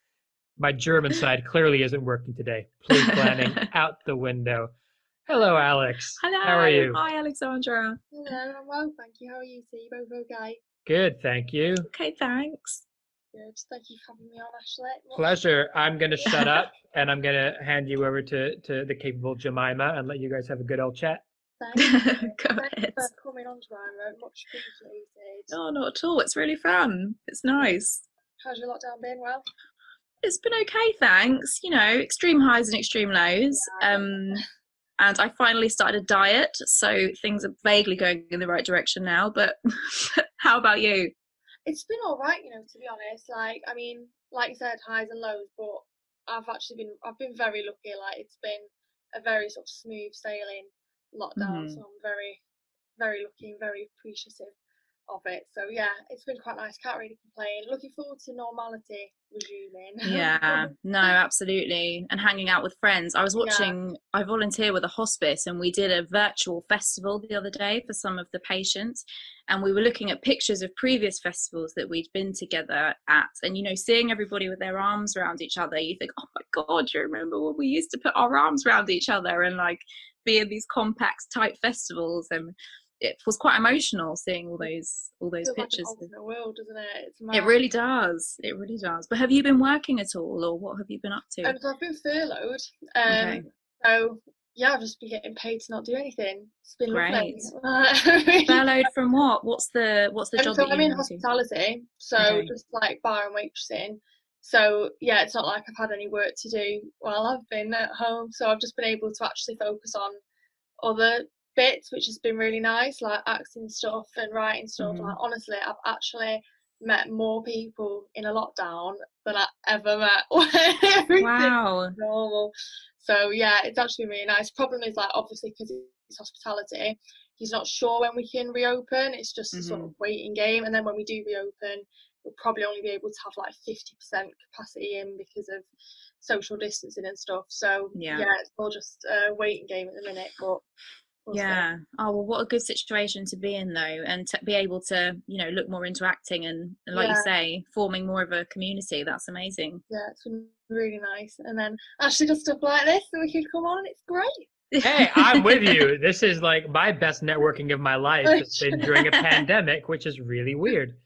My German side clearly isn't working today. Plea planning out the window. Hello, Alex. Hello. How are you? Hi, Alexandra. Hello, I'm well, thank you. How are you two? You both okay? Good, thank you. Okay, thanks. Good. Thank you for having me on, Ashley. Much Pleasure. I'm going to shut up and I'm going to hand you over to, to the capable Jemima and let you guys have a good old chat. Thank you. Go Thank ahead. you for coming on, Jemima. Much appreciated. Oh, not at all. It's really fun. It's nice. How's your lockdown been? Well? It's been okay, thanks. You know, extreme highs and extreme lows. Um, and I finally started a diet, so things are vaguely going in the right direction now. But how about you? It's been all right, you know, to be honest. Like, I mean, like you said, highs and lows, but I've actually been, I've been very lucky. Like, it's been a very sort of smooth sailing lockdown, Mhm. so I'm very, very lucky and very appreciative of it. So yeah, it's been quite nice. Can't really complain. Looking forward to normality resuming. Yeah, no, absolutely. And hanging out with friends. I was Yeah. watching, I volunteer with a hospice, and we did a virtual festival the other day for some of the patients. And we were looking at pictures of previous festivals that we'd been together at. And, you know, seeing everybody with their arms around each other, you think, oh my God, do you remember when we used to put our arms around each other and like be in these compact type festivals? And it was quite emotional seeing all those all those Feels pictures. Like an alternate world, doesn't it? It's It mad. really does. It really does. But have you been working at all, or what have you been up to? Um, so I've been furloughed. Um, Okay. So yeah, I've just been getting paid to not do anything. It's been Great. lovely. Furloughed from what? What's the what's the Um, job so that I'm you in now do? hospitality, so Okay. just like bar and waitressing. So yeah, it's not like I've had any work to do while I've been at home. So I've just been able to actually focus on other bits, which has been really nice, like acting stuff and writing stuff. Mhm. Like honestly, I've actually met more people in a lockdown than I ever met when everything Wow. was normal. So yeah, it's actually been really nice. Problem is, like, obviously because it's hospitality, he's not sure when we can reopen. It's just a sort Mhm. of waiting game, and then when we do reopen, we'll probably only be able to have like fifty percent capacity in because of social distancing and stuff. So Yeah. yeah, it's all just a waiting game at the minute, but we'll see. Yeah. Oh well, what a good situation to be in though, and to be able to, you know, look more into acting and, and like you Yeah. say, forming more of a community. That's amazing. Yeah, it's been really nice. And then Ashley does stuff like this, so we could come on, and it's great. Hey, I'm with you. This is like my best networking of my life has been during a pandemic, which is really weird.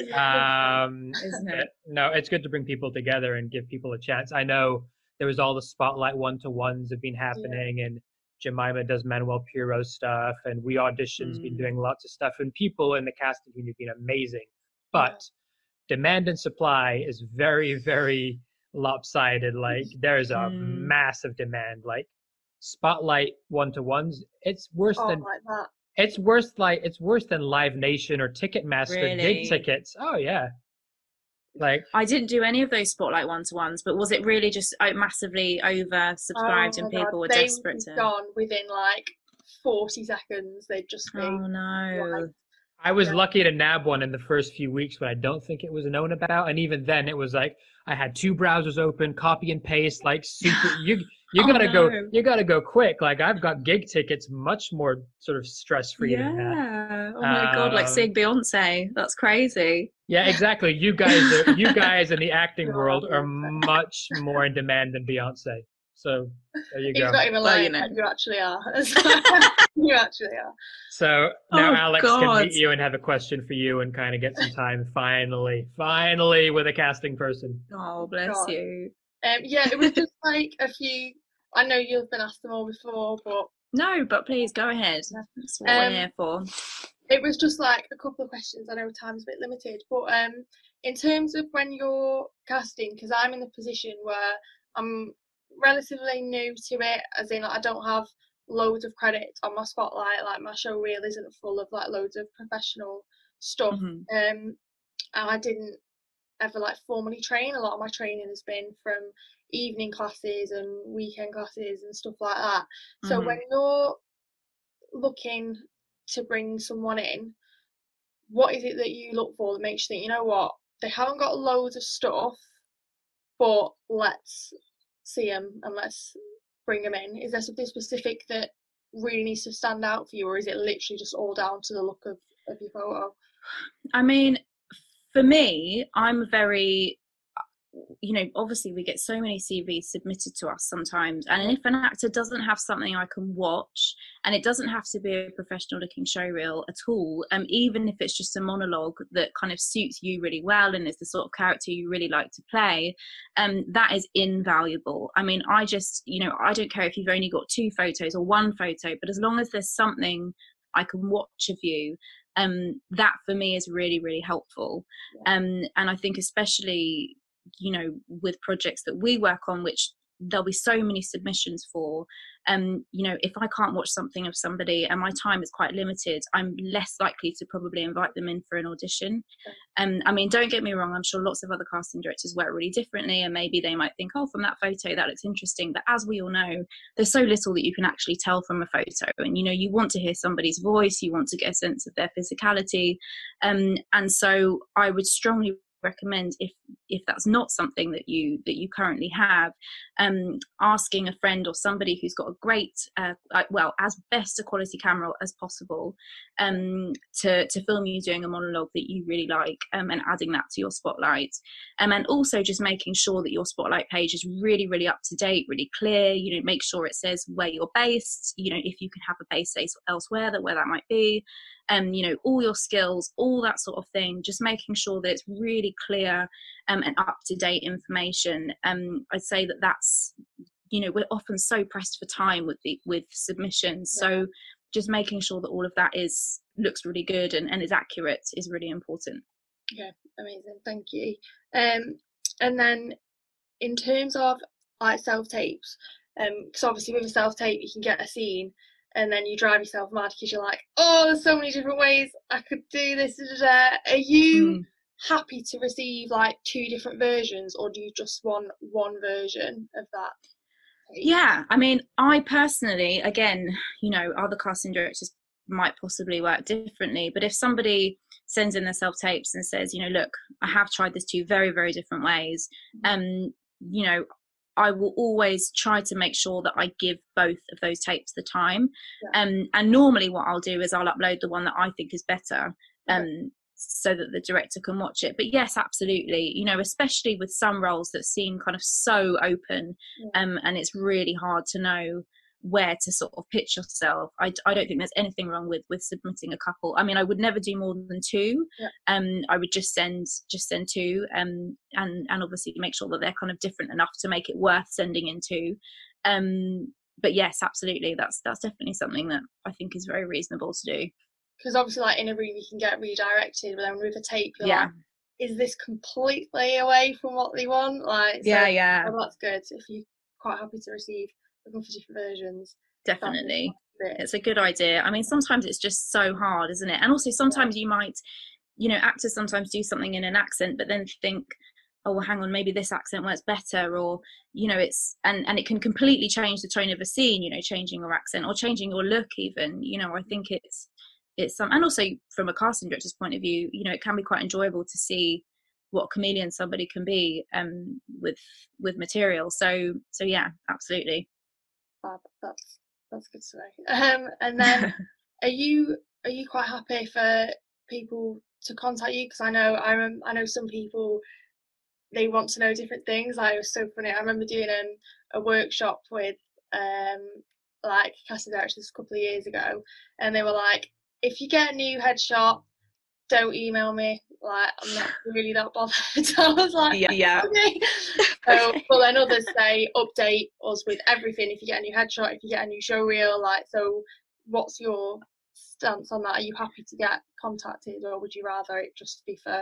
Um, Isn't but it? no, it's good to bring people together and give people a chance. I know there was all the spotlight one-to-ones have been happening, and Jemima does Manuel Piro stuff, and We Audition's been Mm. doing lots of stuff, and people in the casting community have been amazing. But demand and supply is very, very lopsided. Like there's a Mm. massive demand. Like spotlight one-to-ones, it's worse Oh, than like that. it's worse like it's worse than Live Nation or Ticketmaster Really? gig tickets. Oh yeah. Like I didn't do any of those spotlight one to ones, but was it really just uh, massively oversubscribed Oh and my God, people were they would desperate be to? gone within like forty seconds. They'd just be Oh no. like, I was Yeah. lucky to nab one in the first few weeks, but I don't think it was known about. And even then, it was like I had two browsers open, copy and paste, like super. You you Oh, gotta go, no. you gotta go quick. Like I've got gig tickets, much more sort of stress free than that. Yeah. Oh my God, like Um, seeing Beyonce. That's crazy. Yeah, exactly. You guys are you guys in the acting No, world are Beyonce. much more in demand than Beyonce. So there you He's go. not even Well, you lying. know. You actually are. You actually are. So now Oh, Alex can God. meet you and have a question for you and kind of get some time finally, finally with a casting person. Oh, bless God. you. Um, yeah, it was just like a few. I know you've been asked them all before, but No, but please go ahead. That's what Um, we're here for. it was just like a couple of questions. I know time's a bit limited, but um, in terms of when you're casting, because I'm in the position where I'm relatively new to it, as in like, I don't have loads of credits on my spotlight. Like my show reel isn't full of like loads of professional stuff. Mhm. Um, and I didn't ever like formally train. A lot of my training has been from evening classes and weekend classes and stuff like that. So Mhm. when you're looking to bring someone in, what is it that you look for that makes you think, you know what, they haven't got loads of stuff, but let's see them and let's bring them in? Is there something specific that really needs to stand out for you, or is it literally just all down to the look of, of your photo? I mean, for me, I'm very, you know, obviously we get so many C Vs submitted to us sometimes, and if an actor doesn't have something I can watch, and it doesn't have to be a professional looking show reel at all, um, even if it's just a monologue that kind of suits you really well and is the sort of character you really like to play, um, that is invaluable. I mean, I just, you know, I don't care if you've only got two photos or one photo, but as long as there's something I can watch of you, um, that for me is really, really helpful. Um, and I think especially, you know, with projects that we work on, which there'll be so many submissions for, um you know, if I can't watch something of somebody and my time is quite limited, I'm less likely to probably invite them in for an audition. um I mean, don't get me wrong, I'm sure lots of other casting directors work really differently, and maybe they might think, oh, from that photo that looks interesting, but as we all know, there's so little that you can actually tell from a photo, and you know, you want to hear somebody's voice, you want to get a sense of their physicality, um and so I would strongly recommend, if if that's not something that you that you currently have, um asking a friend or somebody who's got a great uh, well, as best a quality camera as possible, um to to film you doing a monologue that you really like, um, and adding that to your spotlight, um, and also just making sure that your spotlight page is really, really up to date, really clear. You know, make sure it says where you're based, you know, if you can have a base elsewhere, that where that might be, um, you know, all your skills, all that sort of thing, just making sure that it's really clear, um, and up-to-date information. Um, I'd say that that's, you know, we're often so pressed for time with the with submissions. Yeah. So just making sure that all of that is looks really good and, and is accurate is really important. Yeah, amazing. Thank you. Um, and then in terms of like self-tapes, um, because obviously with a self-tape you can get a scene and then you drive yourself mad because you're like, oh, there's so many different ways I could do this. Da, da, da. Are you mm. happy to receive like two different versions, or do you just want one version of that tape? Yeah, I mean, I personally, again, you know, other casting directors might possibly work differently, but if somebody sends in their self-tapes and says, you know, look, I have tried this two very, very different ways, um, you know, I will always try to make sure that I give both of those tapes the time. Yeah. Um, and normally what I'll do is I'll upload the one that I think is better, um, okay. so that the director can watch it. But yes, absolutely. You know, especially with some roles that seem kind of so open, yeah. um, and it's really hard to know where to sort of pitch yourself. I, I don't think there's anything wrong with with submitting a couple. I mean, I would never do more than two. Yeah. Um, I would just send just send two, um, and and obviously make sure that they're kind of different enough to make it worth sending in two. Um, but yes, absolutely, that's that's definitely something that I think is very reasonable to do. Because obviously, like in a room, you can get redirected, but then with a tape, you're yeah. like, is this completely away from what they want? Like, so, yeah, yeah. Oh, that's good. If you're quite happy to receive looking for different versions, definitely, it's a good idea. I mean, sometimes it's just so hard, isn't it? And also, sometimes yeah. you might, you know, actors sometimes do something in an accent, but then think, oh, well, hang on, maybe this accent works better, or you know, it's and and it can completely change the tone of a scene. You know, changing your accent or changing your look, even. You know, I think it's. It's some, and also from a casting director's point of view, you know, it can be quite enjoyable to see what chameleon somebody can be, um, with with material. So, so yeah, absolutely. Fab. That's that's good to know. Um, and then, are you are you quite happy for people to contact you? Because I know I rem- I know some people, they want to know different things. Like, it was so funny. I remember doing um, a workshop with um like casting directors a couple of years ago, and they were like, if you get a new headshot, don't email me, like I'm not really that bothered. I was like, yeah, yeah. Okay. So, but then others say update us with everything if you get a new headshot, if you get a new show reel. Like, so what's your stance on that? Are you happy to get contacted, or would you rather it just be for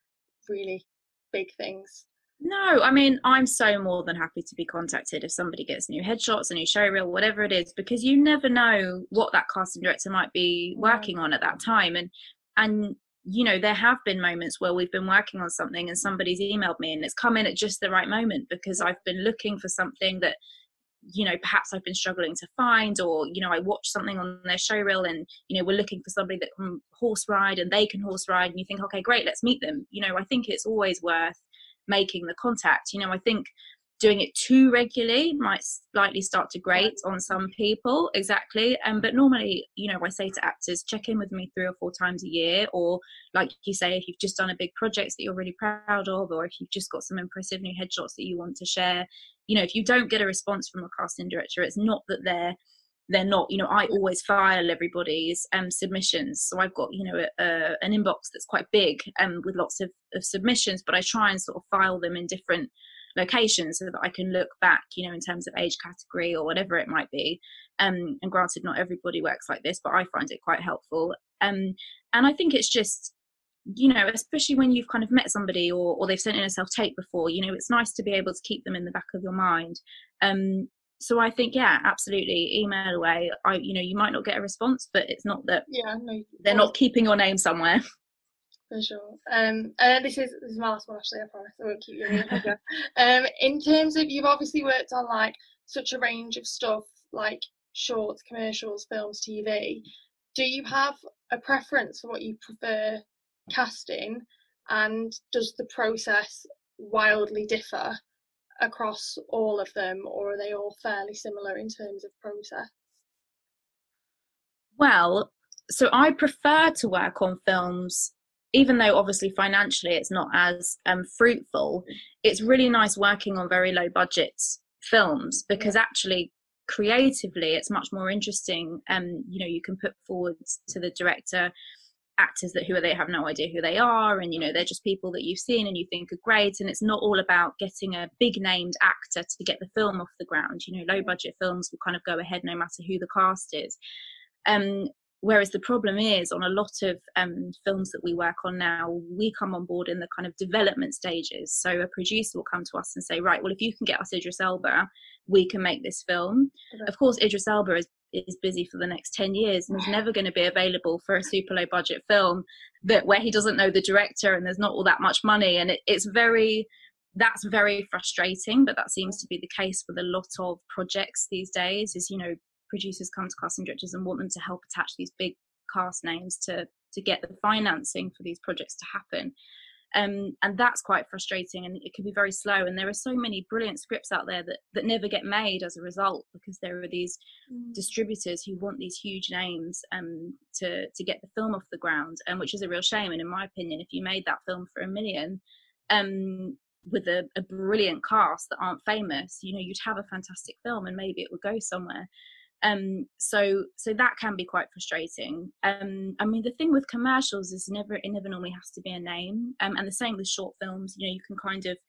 really big things? No, I mean, I'm so more than happy to be contacted if somebody gets new headshots, a new show reel, whatever it is, because you never know what that casting director might be working on at that time. And and you know, there have been moments where we've been working on something and somebody's emailed me and it's come in at just the right moment, because I've been looking for something that, you know, perhaps I've been struggling to find, or, you know, I watched something on their show reel and, you know, we're looking for somebody that can horse ride and they can horse ride, and you think, okay, great, let's meet them. You know, I think it's always worth making the contact. You know, I think doing it too regularly might slightly start to grate on some people. Exactly. Um, but normally, you know, I say to actors, check in with me three or four times a year, or like you say, if you've just done a big project that you're really proud of, or if you've just got some impressive new headshots that you want to share. You know, if you don't get a response from a casting director, it's not that they're they're not, you know, I always file everybody's um submissions, so I've got, you know, a, a, an inbox that's quite big um with lots of, of submissions, but I try and sort of file them in different locations so that I can look back, you know, in terms of age category or whatever it might be. Um, and granted, not everybody works like this, but I find it quite helpful. Um, and I think it's just, you know, especially when you've kind of met somebody, or, or they've sent in a self-tape before, you know, it's nice to be able to keep them in the back of your mind. Um, so I think, yeah, absolutely, email away. I, you know, you might not get a response, but it's not that yeah, no, they're not keeping your name somewhere. For sure. Um, and this is this is my last one, actually. I promise I won't keep you any longer. Um, in terms of, you've obviously worked on like such a range of stuff, like shorts, commercials, films, T V. Do you have a preference for what you prefer casting, and does the process wildly differ across all of them, or are they all fairly similar in terms of process? Well, so I prefer to work on films, even though obviously financially it's not as um, fruitful. It's really nice working on very low budget films, because yeah. actually creatively it's much more interesting. Um, you know, you can put forward to the director actors that who are they have no idea who they are, and you know, they're just people that you've seen and you think are great, and it's not all about getting a big named actor to get the film off the ground. You know, low budget films will kind of go ahead no matter who the cast is. Um, whereas the problem is, on a lot of um, films that we work on now, we come on board in the kind of development stages. So a producer will come to us and say, right, well, if you can get us Idris Elba, we can make this film. Okay. Of course, Idris Elba is, is busy for the next ten years and is never going to be available for a super low budget film that where he doesn't know the director and there's not all that much money. And it, it's very... that's very frustrating, but that seems to be the case with a lot of projects these days. Is, you know, producers come to casting directors and want them to help attach these big cast names to to get the financing for these projects to happen. Um, and that's quite frustrating, and it can be very slow. And there are so many brilliant scripts out there that, that never get made as a result, because there are these mm. distributors who want these huge names um, to, to get the film off the ground, and which is a real shame. And in my opinion, if you made that film for a million, um, with a, a brilliant cast that aren't famous, you know, you'd have a fantastic film and maybe it would go somewhere. Um, so so that can be quite frustrating. Um, I mean, the thing with commercials is never it never normally has to be a name, um, and the same with short films. You know, you can kind of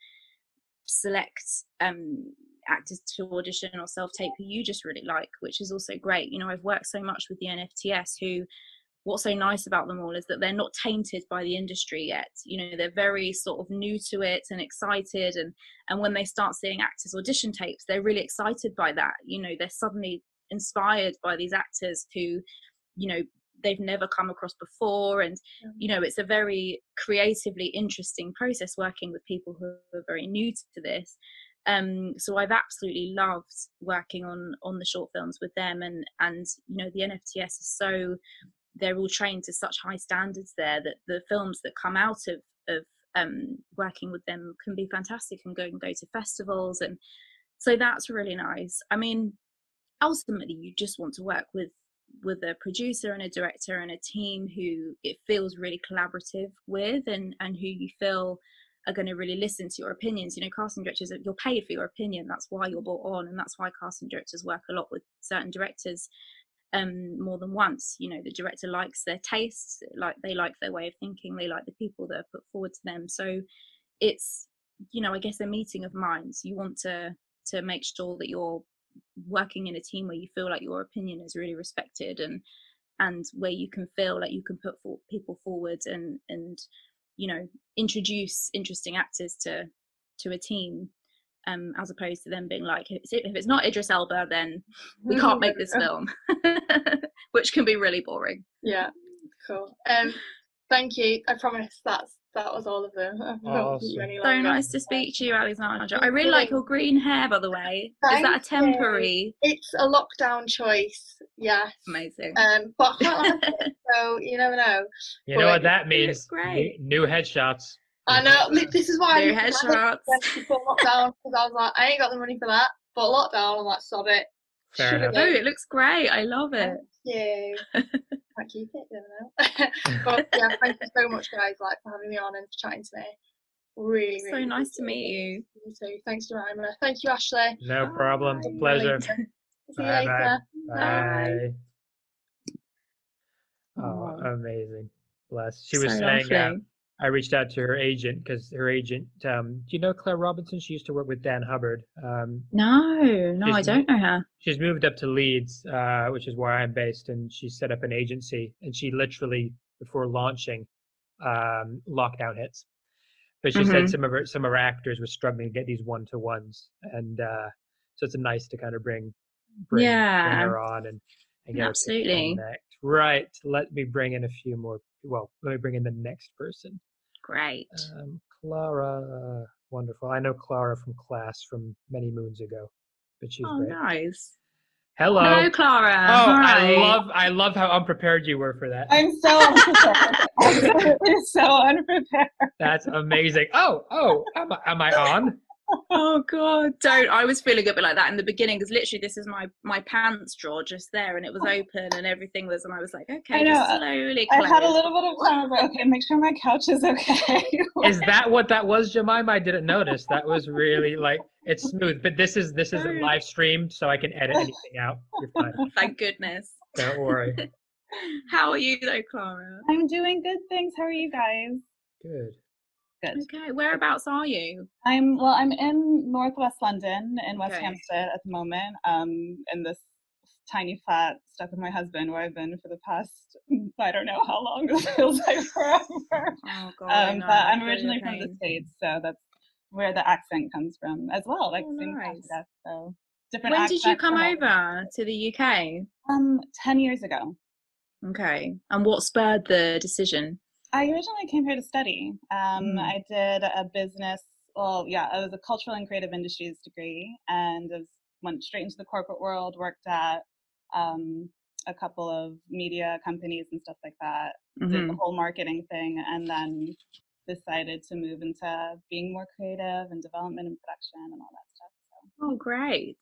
select um, actors to audition or self-tape who you just really like, which is also great. You know, I've worked so much with the N F T S, who, what's so nice about them all is that they're not tainted by the industry yet. You know, they're very sort of new to it and excited, and and when they start seeing actors audition tapes, they're really excited by that. You know, they're suddenly inspired by these actors who, you know, they've never come across before. And you know, it's a very creatively interesting process working with people who are very new to this. Um so I've absolutely loved working on on the short films with them, and and you know, the N F T S is so, they're all trained to such high standards there that the films that come out of of um working with them can be fantastic and go and go to festivals. And so that's really nice. I mean, ultimately you just want to work with with a producer and a director and a team who it feels really collaborative with, and and who you feel are going to really listen to your opinions. You know, casting directors, you're paid for your opinion. That's why you're brought on, and that's why casting directors work a lot with certain directors um more than once. You know, the director likes their tastes, like they like their way of thinking, they like the people that are put forward to them. So it's, you know, I guess a meeting of minds. You want to to make sure that you're working in a team where you feel like your opinion is really respected, and and where you can feel like you can put for people forward and and you know, introduce interesting actors to to a team, um as opposed to them being like, if it's, if it's not Idris Elba, then we can't make this film. Which can be really boring. Yeah, cool. Um thank you. I promise that's that was all of them. I won't keep you any So longer. nice to speak to you, Alexandra. I really like your green hair, by the way. Thank Is that a temporary? You. It's a lockdown choice, yes. Amazing. Um, but I quite like it, so you never know. You but know what that means? Great. New, new headshots. I know. This is why new I headshots before lockdown, because I was like, I ain't got the money for that. But lockdown, I'm like, sod it. Fair enough. No, it looks great. I love it. Thank you. Might keep it, you never know. But yeah, thank you so much, guys, like for having me on and for chatting to me. Really, so really nice to meet you. You too. Thanks, Jemima. Thank you, Ashley. No problem. It's a See you pleasure. later. See you Bye, later. bye. Bye. Bye. Oh, Oh. amazing. Bless. She was So saying uh, lovely. I reached out to her agent because her agent, um, do you know Claire Robinson? She used to work with Dan Hubbard. Um, No, no, I she's don't know her. She's moved up to Leeds, uh, which is where I'm based, and she set up an agency. And she literally, before launching, um, lockdown hits. But she Mhm. said some of her some of her actors were struggling to get these one to ones, and uh, so it's nice to kind of bring bring, Yeah. bring her on and, and get her to Absolutely. connect. Right. Let me bring in a few more. Well, let me bring in the next person. Great. Um, Clara, wonderful. I know Clara from class from many moons ago, but she's Oh, great. nice. Hello. Hello, Clara. Oh, Hi. I love I love how unprepared you were for that. I'm so unprepared. Absolutely so unprepared. That's amazing. Oh, oh, am I, am I on? Oh God, don't. I was feeling a bit like that in the beginning because literally this is my my pants drawer just there and it was open and everything was, and I was like, okay, I know. just slowly I close. had a little bit of time, but okay, make sure my couch is okay. Is that what that was, Jemima? I didn't notice. That was really like, it's smooth, but this is this isn't live streamed, so I can edit anything out. You're fine. Thank goodness. Don't worry. How are you though, Clara? I'm doing good, thanks. How are you guys? Good. Good. Okay, whereabouts are you? I'm well. I'm in Northwest London, in West Okay. Hampstead at the moment. Um, in this tiny flat, stuck with my husband, where I've been for the past I don't know how long. It feels like forever. Oh God, I Um, know, but I'm I feel originally your from the pain. States, so that's where the accent comes from as well. Like Oh, same nice. Canada, so different. When did you accent come from all- over to the U K? Um, ten years ago. Okay, and what spurred the decision? I originally came here to study. Um, Mm. I did a business, well, yeah, it was a cultural and creative industries degree, and I was, went straight into the corporate world, worked at um, a couple of media companies and stuff like that, did the Mhm. whole marketing thing, and then decided to move into being more creative and development and production and all that stuff. So, Oh, great.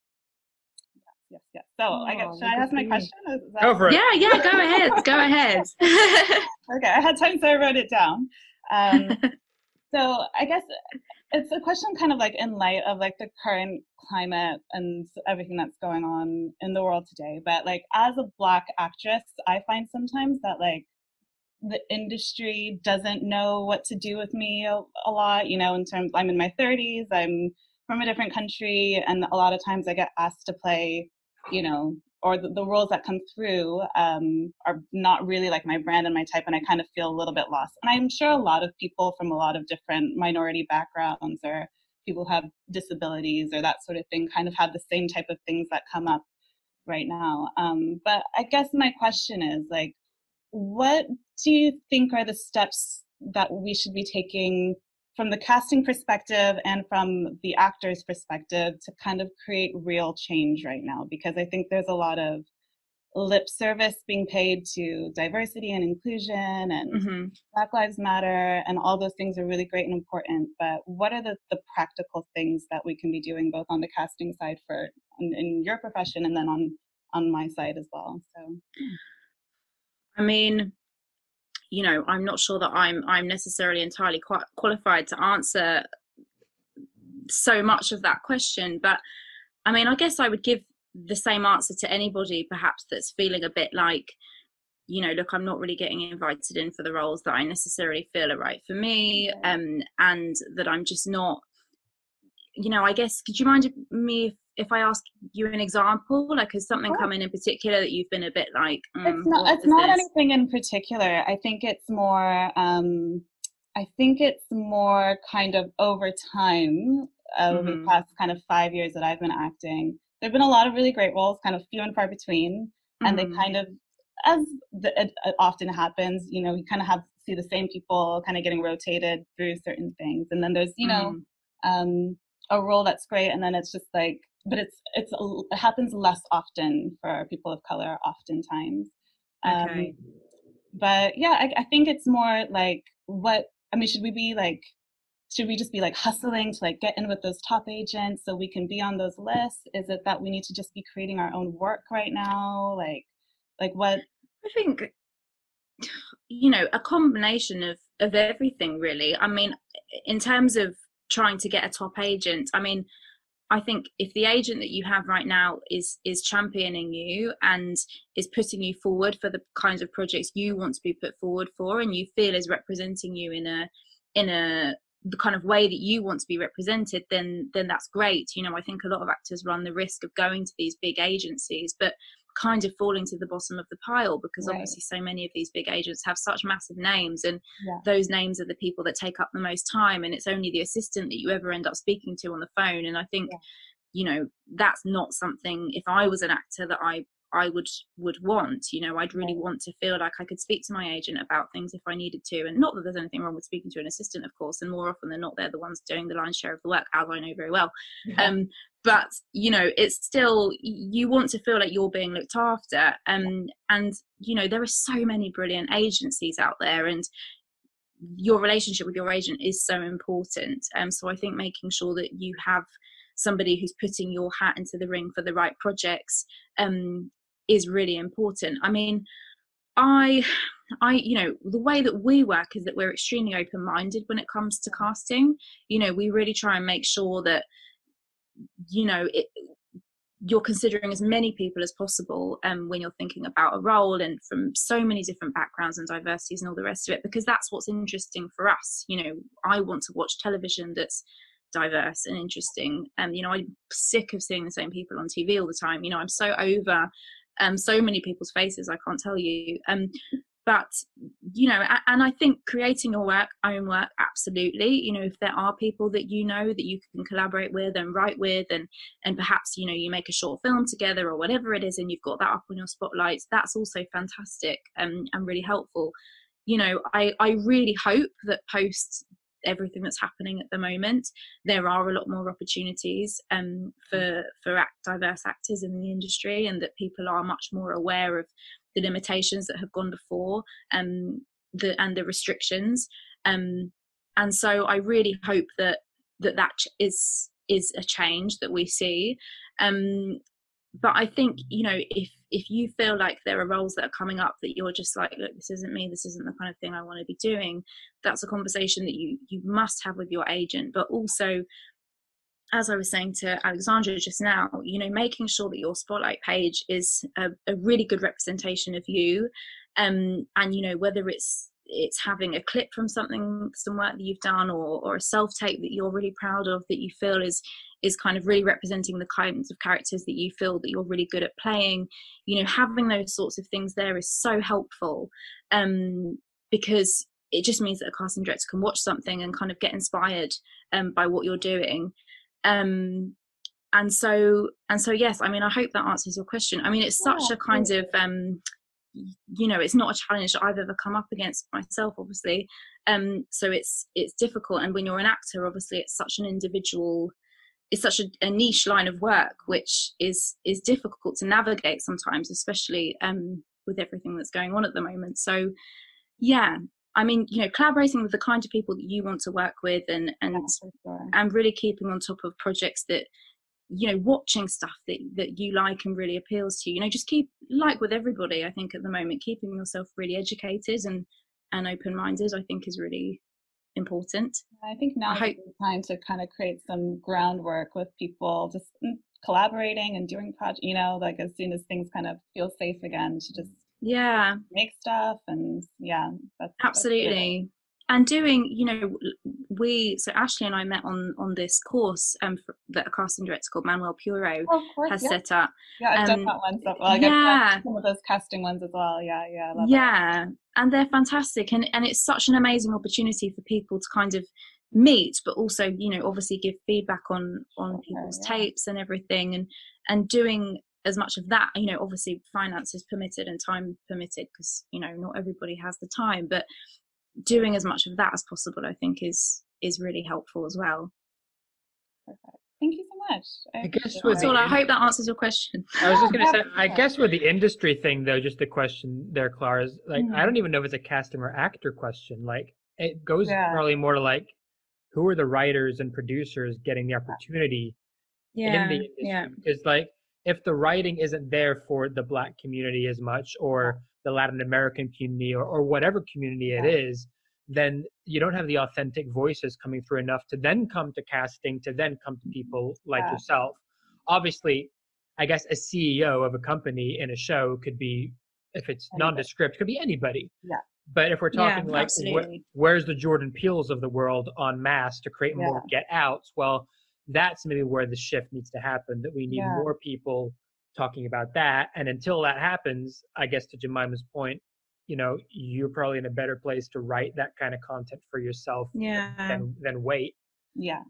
yes, yes. So, I Oh, guess, should well, I good ask my for you. question? Is that- Go for it. Yeah, yeah, go ahead. Go ahead. Okay, I had time, so I wrote it down. Um, so I guess it's a question kind of like in light of like the current climate and everything that's going on in the world today. But like as a Black actress, I find sometimes that like the industry doesn't know what to do with me a, a lot, you know, in terms, I'm in my thirties, I'm from a different country, and a lot of times I get asked to play, you know, or the, the roles that come through um, are not really like my brand and my type, and I kind of feel a little bit lost. And I'm sure a lot of people from a lot of different minority backgrounds or people who have disabilities or that sort of thing kind of have the same type of things that come up right now. Um, but I guess my question is like, what do you think are the steps that we should be taking from the casting perspective and from the actor's perspective to kind of create real change right now? Because I think there's a lot of lip service being paid to diversity and inclusion and hmm Black Lives Matter, and all those things are really great and important. But what are the, the practical things that we can be doing both on the casting side for in, in your profession and then on on my side as well? So I mean, you know, I'm not sure that I'm I'm necessarily entirely quite qualified to answer so much of that question. But I mean, I guess I would give the same answer to anybody perhaps that's feeling a bit like, you know, look, I'm not really getting invited in for the roles that I necessarily feel are right for me, um, and that I'm just not, you know, I guess, could you mind me if, if I ask you an example? Like, has something come in in particular that you've been a bit like, mm, it's not, what it's is not this? anything in particular. I think it's more, um, I think it's more kind of over time, uh, over Mhm. the past kind of five years that I've been acting. There've been a lot of really great roles, kind of few and far between, and they Mhm. kind of, as the, it, it often happens, you know, you kind of have see the same people kind of getting rotated through certain things, and then there's, you know, Mm. um, a role that's great, and then it's just like, but it's it's a- it happens less often for people of color, oftentimes. Um, Okay. but yeah, I, I think it's more like, what I mean, should we be like, should we just be like hustling to like get in with those top agents so we can be on those lists? Is it that we need to just be creating our own work right now? Like, like what? I think, you know, a combination of of everything really. I mean, in terms of trying to get a top agent, I mean, I think if the agent that you have right now is is championing you and is putting you forward for the kinds of projects you want to be put forward for, and you feel is representing you in a in a the kind of way that you want to be represented, then then that's great. You know, I think a lot of actors run the risk of going to these big agencies, but kind of falling to the bottom of the pile, because Right. obviously so many of these big agents have such massive names, and Yeah. those names are the people that take up the most time, and it's only the assistant that you ever end up speaking to on the phone. And I think, Yeah. you know, that's not something, if I was an actor, that I I would would want. You know, I'd really Right. want to feel like I could speak to my agent about things if I needed to, and not that there's anything wrong with speaking to an assistant, of course, and more often than not they're the ones doing the lion's share of the work, as I know very well. Yeah. um but you know, it's still, you want to feel like you're being looked after, um and you know, there are so many brilliant agencies out there, and your relationship with your agent is so important. Um, so I think making sure that you have somebody who's putting your hat into the ring for the right projects um, is really important. I mean, I, I, you know, the way that we work is that we're extremely open-minded when it comes to casting. You know, we really try and make sure that, you know, it, you're considering as many people as possible um, when you're thinking about a role, and from so many different backgrounds and diversities and all the rest of it, because that's what's interesting for us. You know, I want to watch television that's diverse and interesting. And, um, you know, I'm sick of seeing the same people on T V all the time. You know, I'm so over um, so many people's faces, I can't tell you. Um, but you know, and I think creating your work, own work, absolutely. You know, if there are people that you know that you can collaborate with and write with, and and perhaps, you know, you make a short film together or whatever it is, and you've got that up on your spotlights, that's also fantastic um, and really helpful. You know, I I really hope that post everything that's happening at the moment, there are a lot more opportunities um, for for act, diverse actors in the industry, and that people are much more aware of the limitations that have gone before, um, the and the restrictions, um, and so I really hope that that that is is a change that we see. Um, but I think, you know, if if you feel like there are roles that are coming up that you're just like, look, this isn't me, this isn't the kind of thing I want to be doing, that's a conversation that you you must have with your agent. But also, as I was saying to Alexandra just now, you know, making sure that your spotlight page is a, a really good representation of you, um, and you know, whether it's it's having a clip from something, some work that you've done, or or a self tape that you're really proud of, that you feel is is kind of really representing the kinds of characters that you feel that you're really good at playing. You know, having those sorts of things there is so helpful, um, because it just means that a casting director can watch something and kind of get inspired um, by what you're doing. Um, and so and so yes, I mean, I hope that answers your question. I mean, it's such Yeah, a kind of um you know, it's not a challenge that I've ever come up against myself, obviously, um so it's it's difficult. And when you're an actor, obviously it's such an individual, it's such a, a niche line of work, which is is difficult to navigate sometimes, especially um with everything that's going on at the moment. So yeah, I mean, you know, collaborating with the kind of people that you want to work with, and and Yeah, for sure. and really keeping on top of projects that, you know, watching stuff that that you like and really appeals to you. You know, just keep, like with everybody, I think at the moment, keeping yourself really educated and and open-minded, I think is really important. I think now is the time to kind of create some groundwork with people, just collaborating and doing projects, you know, like as soon as things kind of feel safe again, to just yeah make stuff. And yeah, that's absolutely. That's and doing, you know, we, so Ashley and I met on on this course um for, that a casting director called Manuel Puro oh, of course, has yeah. set up. Yeah, I've um, done that one. So, like, yeah, I've done some of those casting ones as well. Yeah, yeah, I love yeah, that. And they're fantastic, and and it's such an amazing opportunity for people to kind of meet, but also, you know, obviously give feedback on on Okay, people's yeah. tapes and everything, and and doing as much of that. You know, obviously finance is permitted and time permitted, because, you know, not everybody has the time, but doing as much of that as possible, I think, is is really helpful as well. Perfect. Thank you so much. I, I guess it. with That's all. I hope that answers your question. I was just going to say, I guess with the industry thing, though, just the question there, Clara, is like, Mhm. I don't even know if it's a casting or actor question. Like, it goes Yeah. probably more to like, who are the writers and producers getting the opportunity in Yeah, the industry? yeah, Because, like, if the writing isn't there for the Black community as much, or the Latin American community, or, or whatever community it Yeah. is, then you don't have the authentic voices coming through enough to then come to casting, to then come to people like Yeah. yourself. Obviously, I guess a C E O of a company in a show could be, if it's Anybody. nondescript, could be anybody. Yeah. But if we're Yeah, talking like, wh- absolutely. where's the Jordan Peels of the world en masse to create Yeah. more Get Outs? Well, that's maybe where the shift needs to happen, that we need Yeah. more people talking about that. And until that happens, I guess to Jemima's point, you know, you're probably in a better place to write that kind of content for yourself Yeah. than, than wait. Yeah.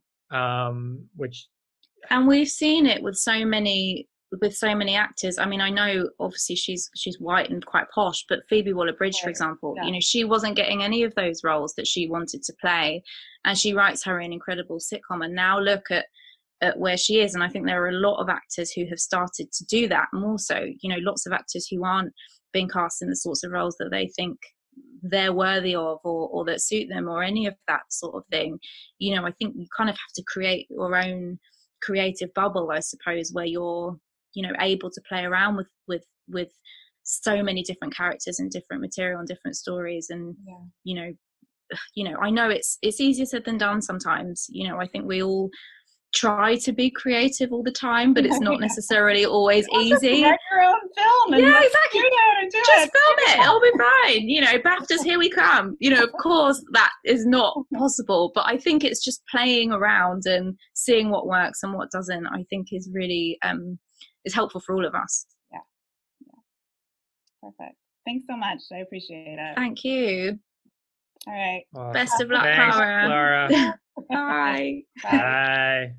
Um, which, And we've seen it with so many with so many actors. I mean, I know obviously she's she's white and quite posh, but Phoebe Waller-Bridge, for Right. example, Yeah. you know, she wasn't getting any of those roles that she wanted to play, and she writes her own incredible sitcom. And now look at at where she is. And I think there are a lot of actors who have started to do that more so. You know, lots of actors who aren't being cast in the sorts of roles that they think they're worthy of, or or that suit them, or any of that sort of thing. You know, I think you kind of have to create your own creative bubble, I suppose, where you're, you know, able to play around with with with so many different characters and different material and different stories. And Yeah. you know you know I know it's it's easier said than done sometimes. You know, I think we all try to be creative all the time, but it's not necessarily always easy. Write your own film. And Yeah, let's exactly. Do it and do Just it. film it, it'll be fine. You know, BAFTAs, here we come. You know, of course that is not possible, but I think it's just playing around and seeing what works and what doesn't, I think is really um is helpful for all of us. Yeah. Yeah. Perfect. Thanks so much. I appreciate it. Thank you. All right. awesome. Best of luck, Thanks, Clara. Clara. Bye. Bye. Bye.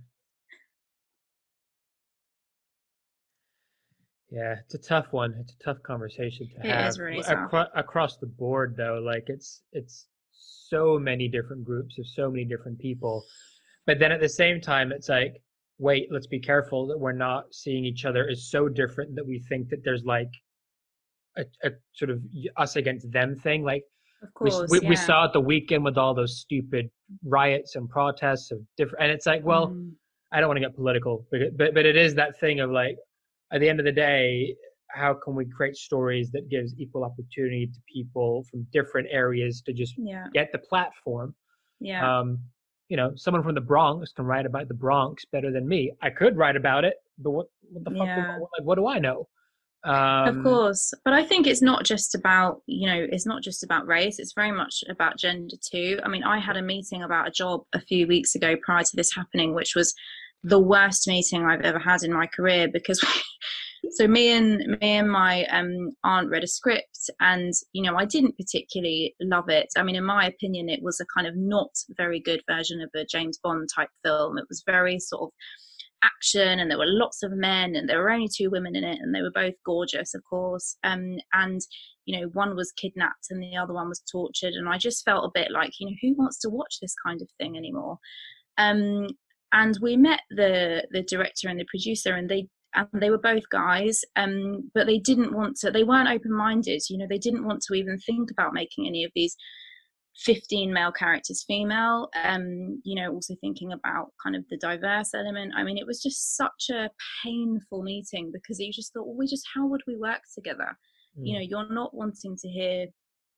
Yeah, it's a tough one. It's a tough conversation to It have. is really Acro- tough. across the board, though, like it's it's so many different groups of so many different people. But then at the same time, it's like, wait, let's be careful that we're not seeing each other as so different that we think that there's like a, a sort of us against them thing. Like Of we, course, we, yeah. we saw at the weekend with all those stupid riots and protests of different, and it's like, well, Mm. I don't want to get political, but, but but it is that thing of like, at the end of the day, how can we create stories that gives equal opportunity to people from different areas to just Yeah, get the platform? yeah, Um, you know, someone from the Bronx can write about the Bronx better than me. I could write about it, but what what the fuck? Do Yeah. I, like, what do I know? Um, of course. But I think it's not just about, you know, it's not just about race. It's very much about gender too. I mean, I had a meeting about a job a few weeks ago prior to this happening, which was the worst meeting I've ever had in my career, because so me and me and my um aunt read a script, and you know, I didn't particularly love it. I mean, in my opinion, it was a kind of not very good version of a James Bond type film. It was very sort of action, and there were lots of men, and there were only two women in it, and they were both gorgeous, of course. Um, and you know, one was kidnapped and the other one was tortured, and I just felt a bit like, you know, who wants to watch this kind of thing anymore? Um, and we met the the director and the producer, and they and they were both guys, um, but they didn't want to. They weren't open-minded. You know, they didn't want to even think about making any of these fifteen male characters female. Um, you know, also thinking about kind of the diverse element. I mean, it was just such a painful meeting, because you just thought, well, we just, how would we work together? Mm. You know, you're not wanting to hear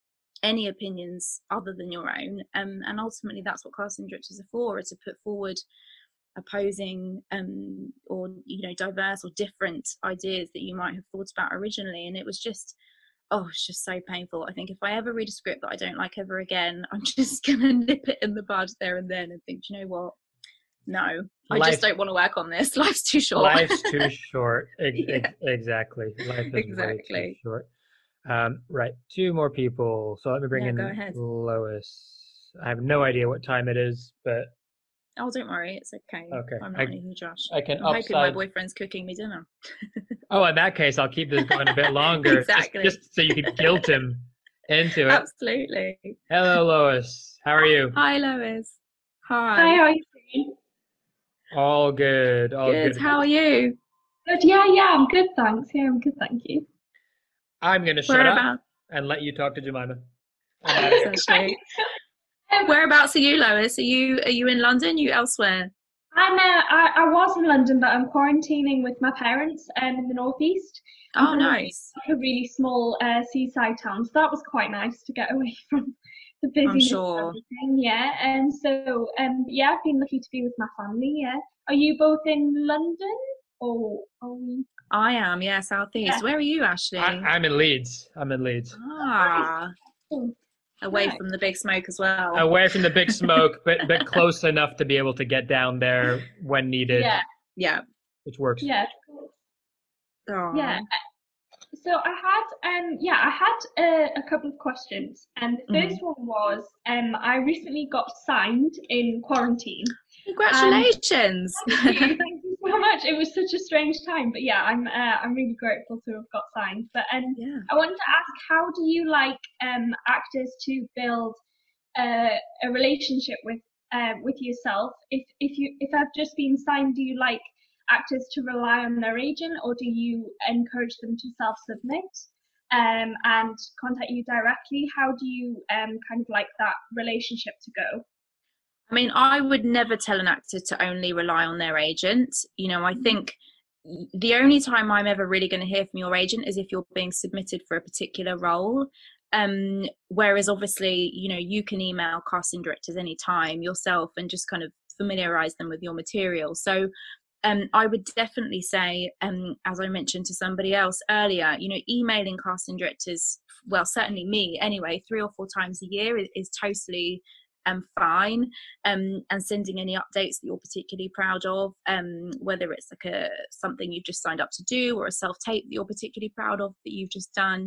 any opinions other than your own. Um, and ultimately, that's what casting directors are for: are to put forward opposing um, or you know diverse or different ideas that you might have thought about originally. And it was just, oh, it's just so painful. I think if I ever read a script that I don't like ever again, I'm just gonna nip it in the bud there and then and think, you know what? No, I Life, just don't want to work on this. Life's too short. Life's too short. Ex- Yeah. ex- exactly. Life is Exactly. way too short. Um, right. Two more people. So let me bring Yeah, in go ahead. Lois. I have no idea what time it is, but Oh, don't worry, it's okay. Okay, I'm not I- in a huge rush. I can I'm hoping my upside. boyfriend's cooking me dinner. Oh, in that case, I'll keep this going a bit longer. just- Exactly. Just, so you can guilt him into it. Absolutely. Hello, Lois. How are you? Hi, Lois. Hi. Hi, how are you doing? All good. All Good. good. How are you? Good. Yeah, yeah, I'm good, thanks. Yeah, I'm good, thank you. I'm going to shut up Whereabouts? and let you talk to Jemima. I'm outta here. Essentially. Um, Whereabouts are you, Lois? Are you are you in London? You elsewhere? I'm uh, I, I was in London, but I'm quarantining with my parents um, in the northeast. I'm Oh, from a really- nice. like a really small uh, seaside town, so that was quite nice to get away from the busyness sure. of everything. Yeah, and so um, yeah, I've been lucky to be with my family. Yeah, are you both in London or? Are we... I am. Yeah, southeast. Yeah. Where are you, Ashley? I, I'm in Leeds. I'm in Leeds. Ah, Oh, away nice. from the big smoke as well. Away from the big smoke, but but close enough to be able to get down there when needed, Yeah, Yeah. which works. yeah, cool. Aw. Yeah. So I had, um, yeah, I had uh, a couple of questions, and the Mhm. first one was, um, I recently got signed in quarantine. Congratulations. Thank you, thank you so much. It was such a strange time, but yeah, I'm, uh, I'm really grateful to have got signed. But um, Yeah. I wanted to ask, how do you like um actors to build uh, a relationship with uh, with yourself? If if you if I've just been signed, do you like actors to rely on their agent, or do you encourage them to self-submit um, and contact you directly? How do you um, kind of like that relationship to go? I mean, I would never tell an actor to only rely on their agent. You know, I think the only time I'm ever really going to hear from your agent is if you're being submitted for a particular role. Um, whereas obviously, you know, you can email casting directors anytime yourself and just kind of familiarize them with your material. So um, I would definitely say, um, as I mentioned to somebody else earlier, you know, emailing casting directors, well, certainly me anyway, three or four times a year is, is totally um, fine. Um, and sending any updates that you're particularly proud of, um, whether it's like a something you've just signed up to do or a self-tape that you're particularly proud of that you've just done,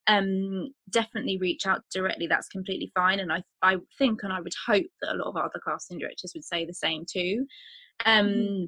um, definitely reach out directly. That's completely fine. And I, I think, and I would hope that a lot of other casting directors would say the same too. Um, mm-hmm.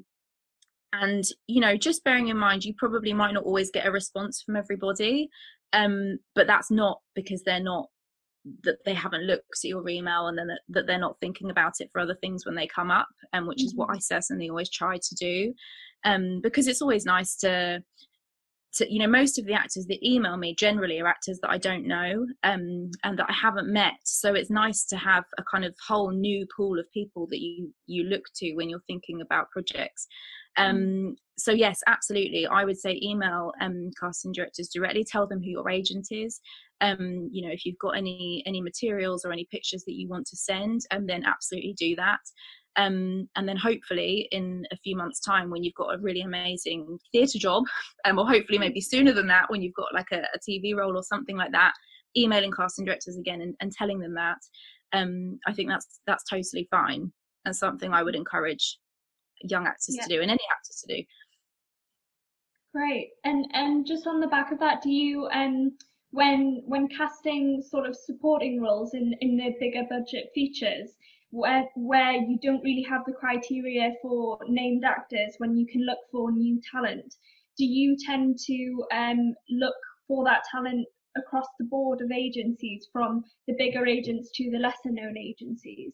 And, you know, just bearing in mind, you probably might not always get a response from everybody, um, but that's not because they're not, that they haven't looked at your email and then that, that they're not thinking about it for other things when they come up, and um, which mm-hmm. is what I certainly always try to do, um, because it's always nice to, to, you know, most of the actors that email me generally are actors that I don't know um, and that I haven't met. So it's nice to have a kind of whole new pool of people that you, you look to when you're thinking about projects. Um, so yes, absolutely. I would say email um, casting directors directly, tell them who your agent is. Um, you know, if you've got any, any materials or any pictures that you want to send, and um, then absolutely do that. Um, and then hopefully in a few months time, when you've got a really amazing theatre job, um, or hopefully maybe sooner than that, when you've got like a, a T V role or something like that, emailing casting directors again and, and telling them that, um, I think that's, that's totally fine, and something I would encourage young actors yeah. to do, and any actors to do. Great. And and just on the back of that, do you um when when casting sort of supporting roles in in the bigger budget features where where you don't really have the criteria for named actors, when you can look for new talent, do you tend to um look for that talent across the board of agencies, from the bigger agents to the lesser known agencies?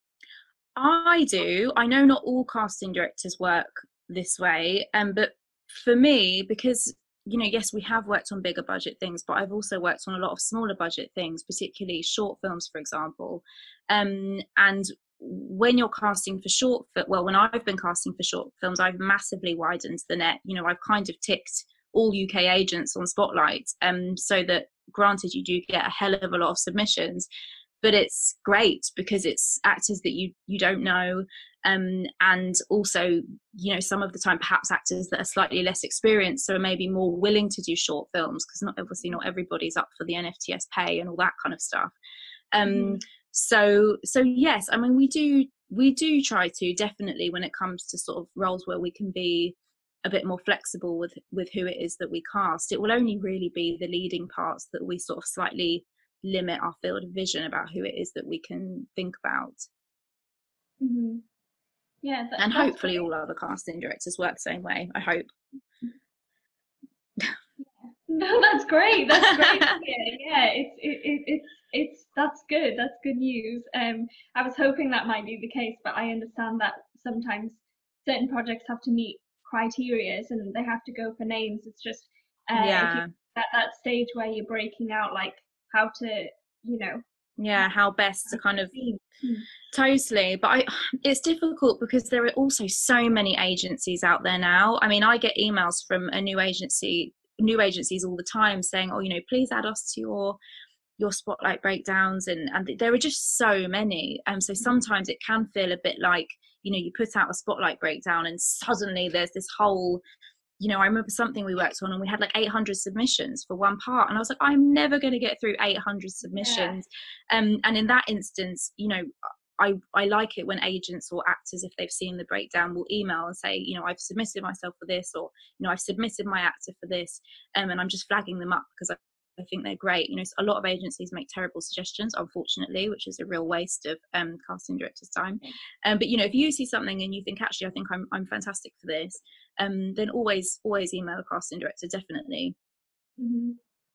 I do. I know not all casting directors work this way, um, but for me, because, you know, yes, we have worked on bigger budget things, but I've also worked on a lot of smaller budget things, particularly short films, for example. Um, and when you're casting for short, well, when I've been casting for short films, I've massively widened the net. You know, I've kind of ticked all U K agents on Spotlight, um, so that granted, you do get a hell of a lot of submissions, but it's great because it's actors that you you don't know, um, and also, you know, some of the time perhaps actors that are slightly less experienced, so maybe more willing to do short films, because not obviously not everybody's up for the N F T S pay and all that kind of stuff. Um, mm-hmm. So so yes, I mean we do we do try to, definitely, when it comes to sort of roles where we can be a bit more flexible with with who it is that we cast. It will only really be the leading parts that we sort of slightly limit our field of vision about who it is that we can think about. Mm-hmm. Yeah, that, and hopefully great. All other casting directors work the same way, I hope. No, that's great. That's great. yeah, yeah, it's it, it, it's it's that's good. That's good news. Um, I was hoping that might be the case, but I understand that sometimes certain projects have to meet criteria and they have to go for names. It's just uh, yeah. at that stage where you're breaking out, like how to, you know. Yeah, how best to kind of totally. But I, it's difficult because there are also so many agencies out there now. I mean, I get emails from a new agency. new agencies all the time saying, oh, you know, please add us to your your spotlight breakdowns, and and there are just so many, and um, so sometimes it can feel a bit like, you know, you put out a spotlight breakdown and suddenly there's this whole, you know, I remember something we worked on and we had like eight hundred submissions for one part, and I was like, I'm never going to get through eight hundred submissions. Yeah. um and in that instance, you know, I, I like it when agents or actors, if they've seen the breakdown, will email and say, you know, I've submitted myself for this, or, you know, I've submitted my actor for this, um, and I'm just flagging them up because I, I think they're great. You know, a lot of agencies make terrible suggestions, unfortunately, which is a real waste of um, casting directors' time. Um, but, you know, if you see something and you think, actually, I think I'm I'm fantastic for this, um, then always, always email a casting director, definitely. Mm-hmm.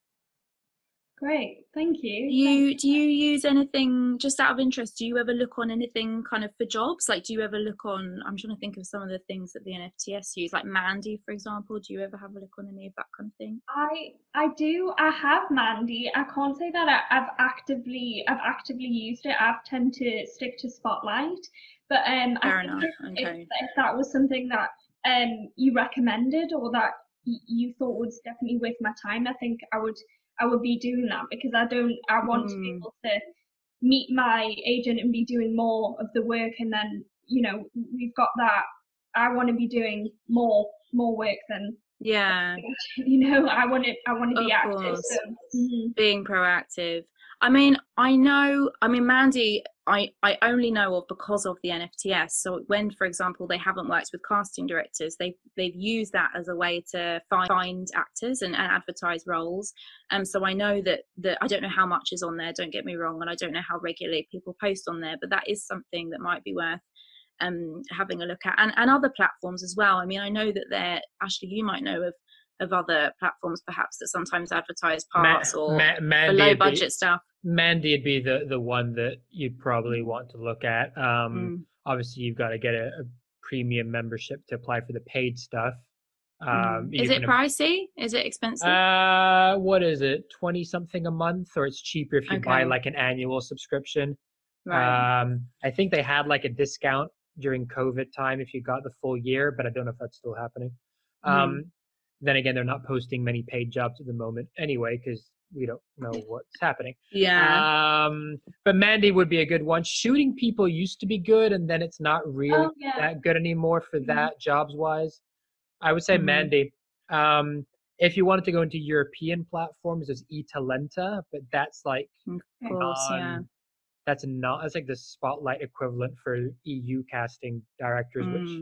Great, thank you. Do you Thanks. do you use anything, just out of interest, do you ever look on anything kind of for jobs? Like, do you ever look on, I'm trying to think of some of the things that the N F T S use, like Mandy, for example. Do you ever have a look on any of that kind of thing? I I do. I have Mandy. I can't say that I, I've actively I've actively used it. I've tend to stick to Spotlight, but um, Fair I think enough. if, Okay. if, if that was something that um you recommended or that y- you thought was definitely worth my time, I think I would. I would be doing that, because I don't, I want mm. to be able to meet my agent and be doing more of the work, and then, you know, we've got that, I want to be doing more, more work than, yeah, you know, I want to, I want to be of active. course. So, mm-hmm. Being proactive. I mean, I know, I mean, Mandy, I, I only know of because of the N F T S. So when, for example, they haven't worked with casting directors, they've, they've used that as a way to find, find actors and, and advertise roles. Um, so I know that, that, I don't know how much is on there, don't get me wrong, and I don't know how regularly people post on there, but that is something that might be worth um, having a look at. And, and other platforms as well. I mean, I know that there, Ashley, you might know of, of other platforms perhaps that sometimes advertise parts Ma- or Ma- Mandy low budget be, stuff. Mandy would be the, the one that you'd probably want to look at. Um, mm. Obviously, you've got to get a, a premium membership to apply for the paid stuff. Um, mm. Is it pricey? Is it expensive? Uh, what is it? twenty something a month, or it's cheaper if you okay. buy like an annual subscription. Right. Um, I think they had like a discount during COVID time if you got the full year, but I don't know if that's still happening. Mm. Um, Then again, they're not posting many paid jobs at the moment anyway, because we don't know what's happening. Yeah. Um, but Mandy would be a good one. Shooting People used to be good, and then it's not really oh, yeah. that good anymore for mm-hmm. that jobs-wise. I would say mm-hmm. Mandy. Um, if you wanted to go into European platforms, there's eTalenta, but that's like of course, non, yeah. That's not. That's like the Spotlight equivalent for E U casting directors, mm.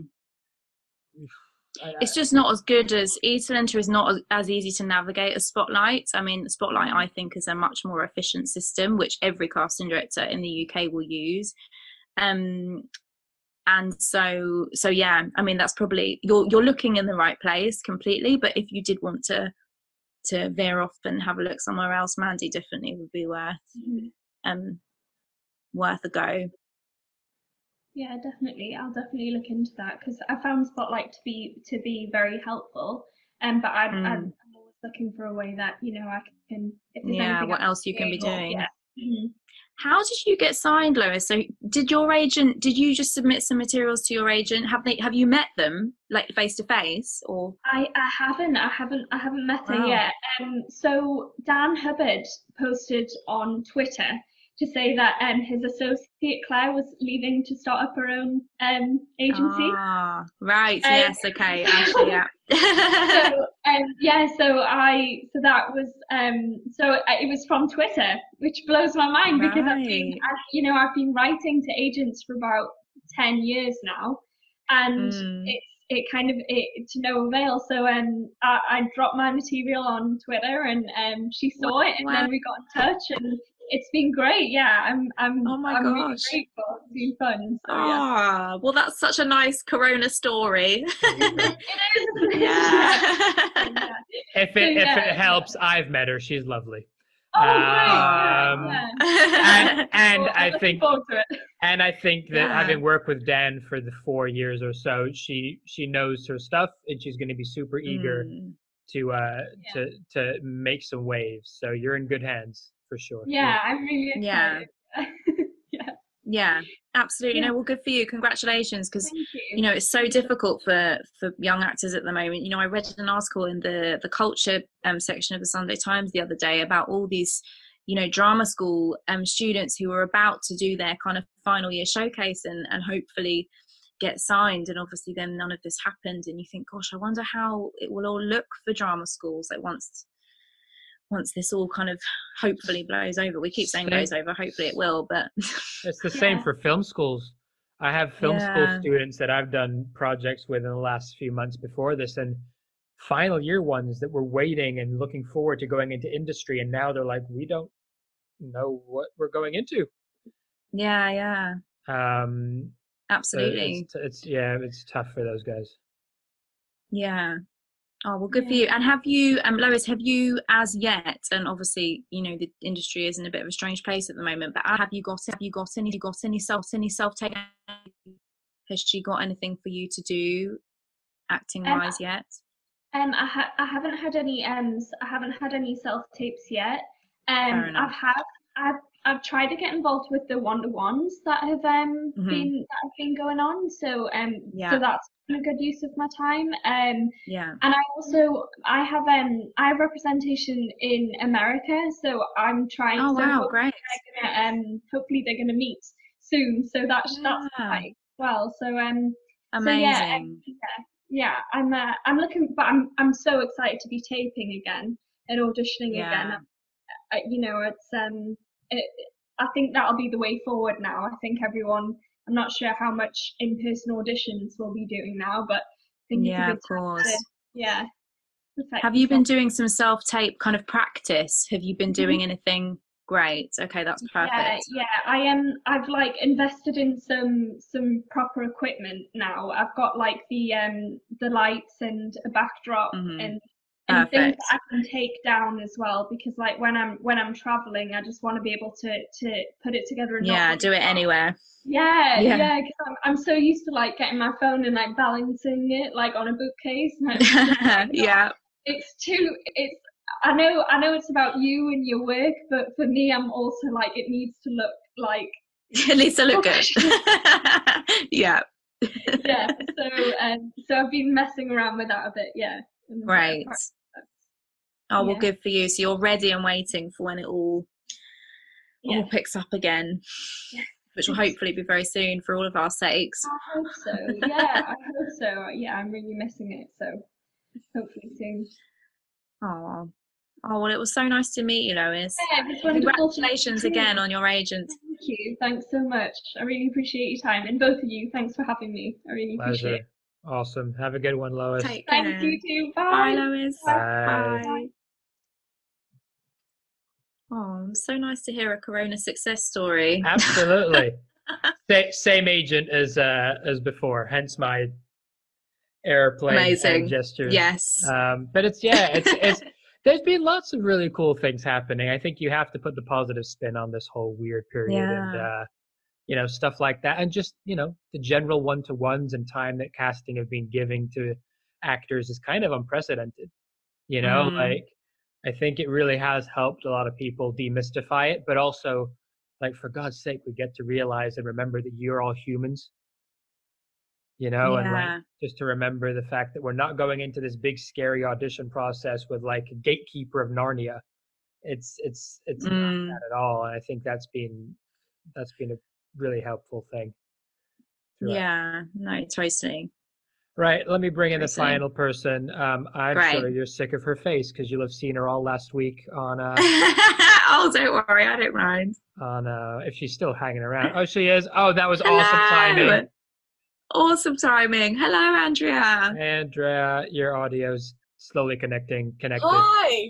which. It's just not as good as eTalenta is not as easy to navigate as Spotlight. I mean, Spotlight, I think, is a much more efficient system, which every casting director in the U K will use. Um, and so, so yeah, I mean, that's probably you're you're looking in the right place completely. But if you did want to to veer off and have a look somewhere else, Mandy definitely would be worth mm-hmm. um worth a go. Yeah, definitely. I'll definitely look into that, because I found Spotlight to be to be very helpful. Um, but I, mm. I'm always looking for a way that, you know, I can. If there's yeah, anything what else you can be doing? Or, yeah, Mhm. How did you get signed, Lois? So did your agent, did you just submit some materials to your agent? Have they, have you met them like face to face or? I, I haven't, I haven't, I haven't met her Wow. yet. Um, so Dan Hubbard posted on Twitter to say that um his associate Claire was leaving to start up her own um agency. Ah, right. Um, Yes. Okay. Ashley, yeah. so um yeah, so I so that was um so it was from Twitter, which blows my mind because I've been Right. I, you know I've been writing to agents for about ten years now, and Mm. it's it kind of it to no avail. So um I, I dropped my material on Twitter, and um she saw it, and Wow. then we got in touch, and it's been great. Yeah, I'm I'm Oh my I'm really gosh. grateful. It's been fun. So yeah. Ah, well, that's such a nice Corona story. It is. Yeah. Yeah. If So, it if yeah, it helps, I've met her. She's lovely. Oh, great. Um, Yeah, yeah. And and Well, I'm I looking think forward to it. and I think that Yeah. having worked with Dan for the four years or so, she she knows her stuff, and she's going to be super eager Mm. to uh Yeah. to to make some waves. So you're in good hands for sure. Yeah, I'm really Yeah. excited. Yeah, Yeah, absolutely. Yeah. No, well, good for you. Congratulations, because thank you. you know it's so difficult for for young actors at the moment. You know, I read an article in the the culture um, section of the Sunday Times the other day about all these, you know, drama school um students who were about to do their kind of final year showcase and and hopefully get signed, and obviously then none of this happened, and you think, gosh, I wonder how it will all look for drama schools like once once this all kind of hopefully blows over. We keep saying Same. blows over, hopefully it will, but It's the same Yeah. for film schools. I have film Yeah. school students that I've done projects with in the last few months before this, and final year ones that were waiting and looking forward to going into industry, and now they're like, we don't know what we're going into. yeah, yeah, Um, so absolutely. it's, it's yeah, it's tough for those guys. Yeah. Oh, well, good for Yeah. you. And have you, um, Lois, have you as yet, and obviously, you know, the industry is in a bit of a strange place at the moment, but have you got, have you got any, you got any self, any self-tape? Has she got anything for you to do acting Um, wise yet? Um, I ha- I haven't had any M's. I haven't had any self tapes yet. Um, Fair enough. I've had I've I've tried to get involved with the one to ones that have um Mhm. been that have been going on. So um Yeah. so that's been a good use of my time. Um, Yeah. and I also I have um I have representation in America. So I'm trying. Oh, so wow, hopefully great. they're gonna, um hopefully they're gonna meet soon. So that's that's Yeah. exciting as well. So um so Amazing. yeah, um, yeah, yeah, I'm uh, I'm looking, but I'm I'm so excited to be taping again and auditioning again. Yeah. Uh, you know, it's um, it, I think that'll be the way forward now. I think everyone. I'm not sure how much in-person auditions we'll be doing now, but I think Yeah, of it's a good time course. to, yeah. perfect Have you been yourself. doing some self-tape kind of practice? Have you been doing anything? Great. Okay, that's Yeah, perfect. yeah. I am. I've like invested in some some proper equipment now. I've got like the um the lights and a backdrop Mhm. and and things Perfect. that I can take down as well, because like when I'm when I'm traveling, I just want to be able to to put it together and not Yeah, worry do it about- anywhere. Yeah, Yeah. yeah. Because I'm I'm so used to like getting my phone and like balancing it like on a bookcase. And it's just, like, Yeah. it's too it's I know I know it's about you and your work, but for me I'm also like it needs to look like At least I look good. Yeah. yeah. So um so I've been messing around with that a bit, yeah. and a bit of Right. practice. Oh, well, Yeah. good for you. So you're ready and waiting for when it all Yeah. all picks up again, Yeah. which will hopefully be very soon for all of our sakes. I hope so. Yeah, I hope so. Yeah, I'm really missing it, so hopefully soon. Oh. Oh, well, it was so nice to meet you, Lois. Yeah, it was wonderful to meet Congratulations you. again on your agent. Thank you. Thanks so much. I really appreciate your time, and both of you. Thanks for having me. I really appreciate it. Pleasure. Awesome. Have a good one, Lois. Take care. Thank you too. Bye, Bye. Lois. Bye. Bye. Oh, so nice to hear a Corona success story. Absolutely. Sa- same agent as uh, as before. Hence my airplane Amazing. hand gestures. Yes. Um, but it's yeah, it's it's. There's been lots of really cool things happening. I think you have to put the positive spin on this whole weird period, and Yeah. uh, you know, stuff like that, and just you know, the general one-to-ones and time that casting have been giving to actors is kind of unprecedented. You know, Mm. like I think it really has helped a lot of people demystify it, but also, like, for God's sake, we get to realize and remember that you're all humans, you know, and like Yeah. just to remember the fact that we're not going into this big scary audition process with like a gatekeeper of Narnia. It's it's it's not Mm, that at all. And I think that's been that's been a really helpful thing throughout. yeah. No, totally. Right. Let me bring in the Totally. final person. Um, I'm Great. sure you're sick of her face because you'll have seen her all last week on uh Oh, don't worry, I don't mind. on uh if she's still hanging around. Oh, she is. Oh, that was awesome timing. Hello. Awesome timing. Hello, Andrea. Andrea, your audio's slowly connecting, connected. Hi.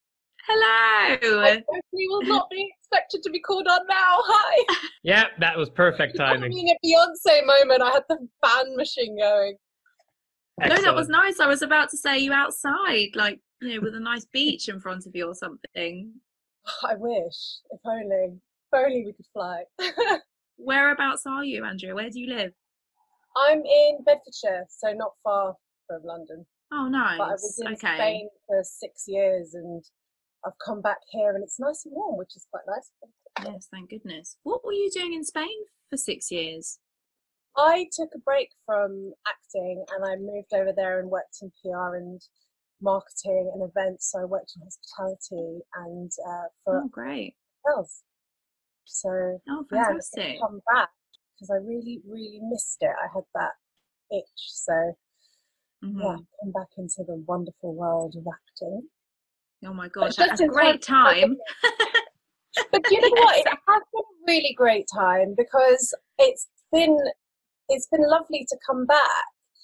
Hello. I definitely was not being expected to be called on now. Hi. Yeah, that was perfect You got timing. me in a Beyonce moment. I had the fan machine going. No, that was Excellent. nice. I was about to say you outside, like, you know, with a nice beach in front of you or something. I wish. If only. If only we could fly. Whereabouts are you, Andrea? Where do you live? I'm in Bedfordshire, so not far from London. Oh, nice. But I was in Okay. Spain for six years and I've come back here and it's nice and warm, which is quite nice. Yes, thank goodness. What were you doing in Spain for six years? I took a break from acting and I moved over there and worked in P R and marketing and events. So I worked in hospitality and uh, for Oh, great. hotels. So Oh, yeah, I've fantastic. come back because I really, really missed it. I had that itch. So Mhm. yeah, come back into the wonderful world of acting. Oh my gosh, just a in great time- time. But you know what? It Yes. has been a really great time because it's been it's been lovely to come back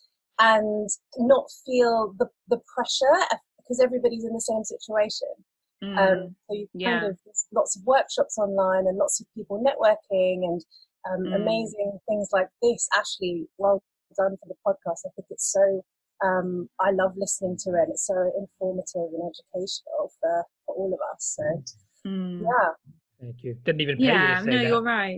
and not feel the the pressure because everybody's in the same situation. Mm, Um, so you yeah. kind of there's lots of workshops online and lots of people networking and um, Mm. amazing things like this. Ashley, well done for the podcast. I think it's so. Um, I love listening to it. It's so informative and educational for, for all of us. So Mm. yeah. Thank you. Didn't even pay Yeah, you to say no, that. you're right.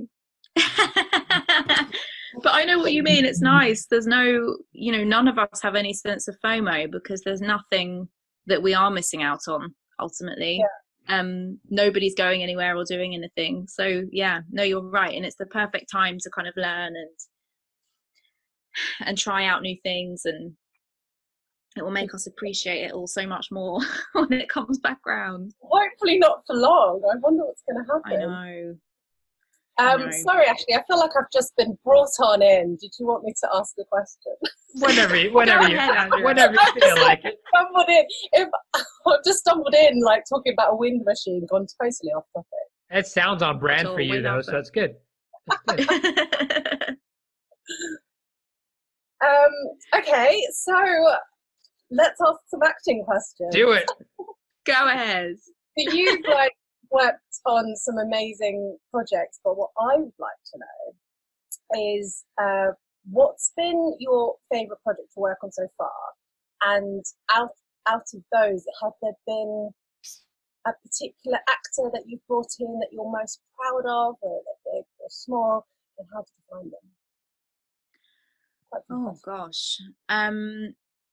But I know what you mean. It's nice. There's no, you know, none of us have any sense of FOMO because there's nothing that we are missing out on ultimately. Yeah. Um, nobody's going anywhere or doing anything. So yeah, no, you're right. And it's the perfect time to kind of learn and and try out new things, and it will make us appreciate it all so much more when it comes back round. Hopefully not for long. I wonder what's going to I happen. know. I Um, know. sorry, Ashley. I feel like I've just been brought on in. Did you want me to ask a question? Whenever you, whenever you, ahead, Andrea. whenever you feel like it. Stumbled in. If I've just stumbled in, like talking about a wind machine, gone totally off topic. It sounds on brand Cool, for we you though, love so it. it's good. It's good. Um, okay, so let's ask some acting questions. Do it. Go ahead. So you've like worked on some amazing projects, but what I would like to know is uh, what's been your favourite project to work on so far, and out out of those, have there been a particular actor that you've brought in that you're most proud of, or they're big or small, and how did you find them? Quite a few Oh questions. gosh. Um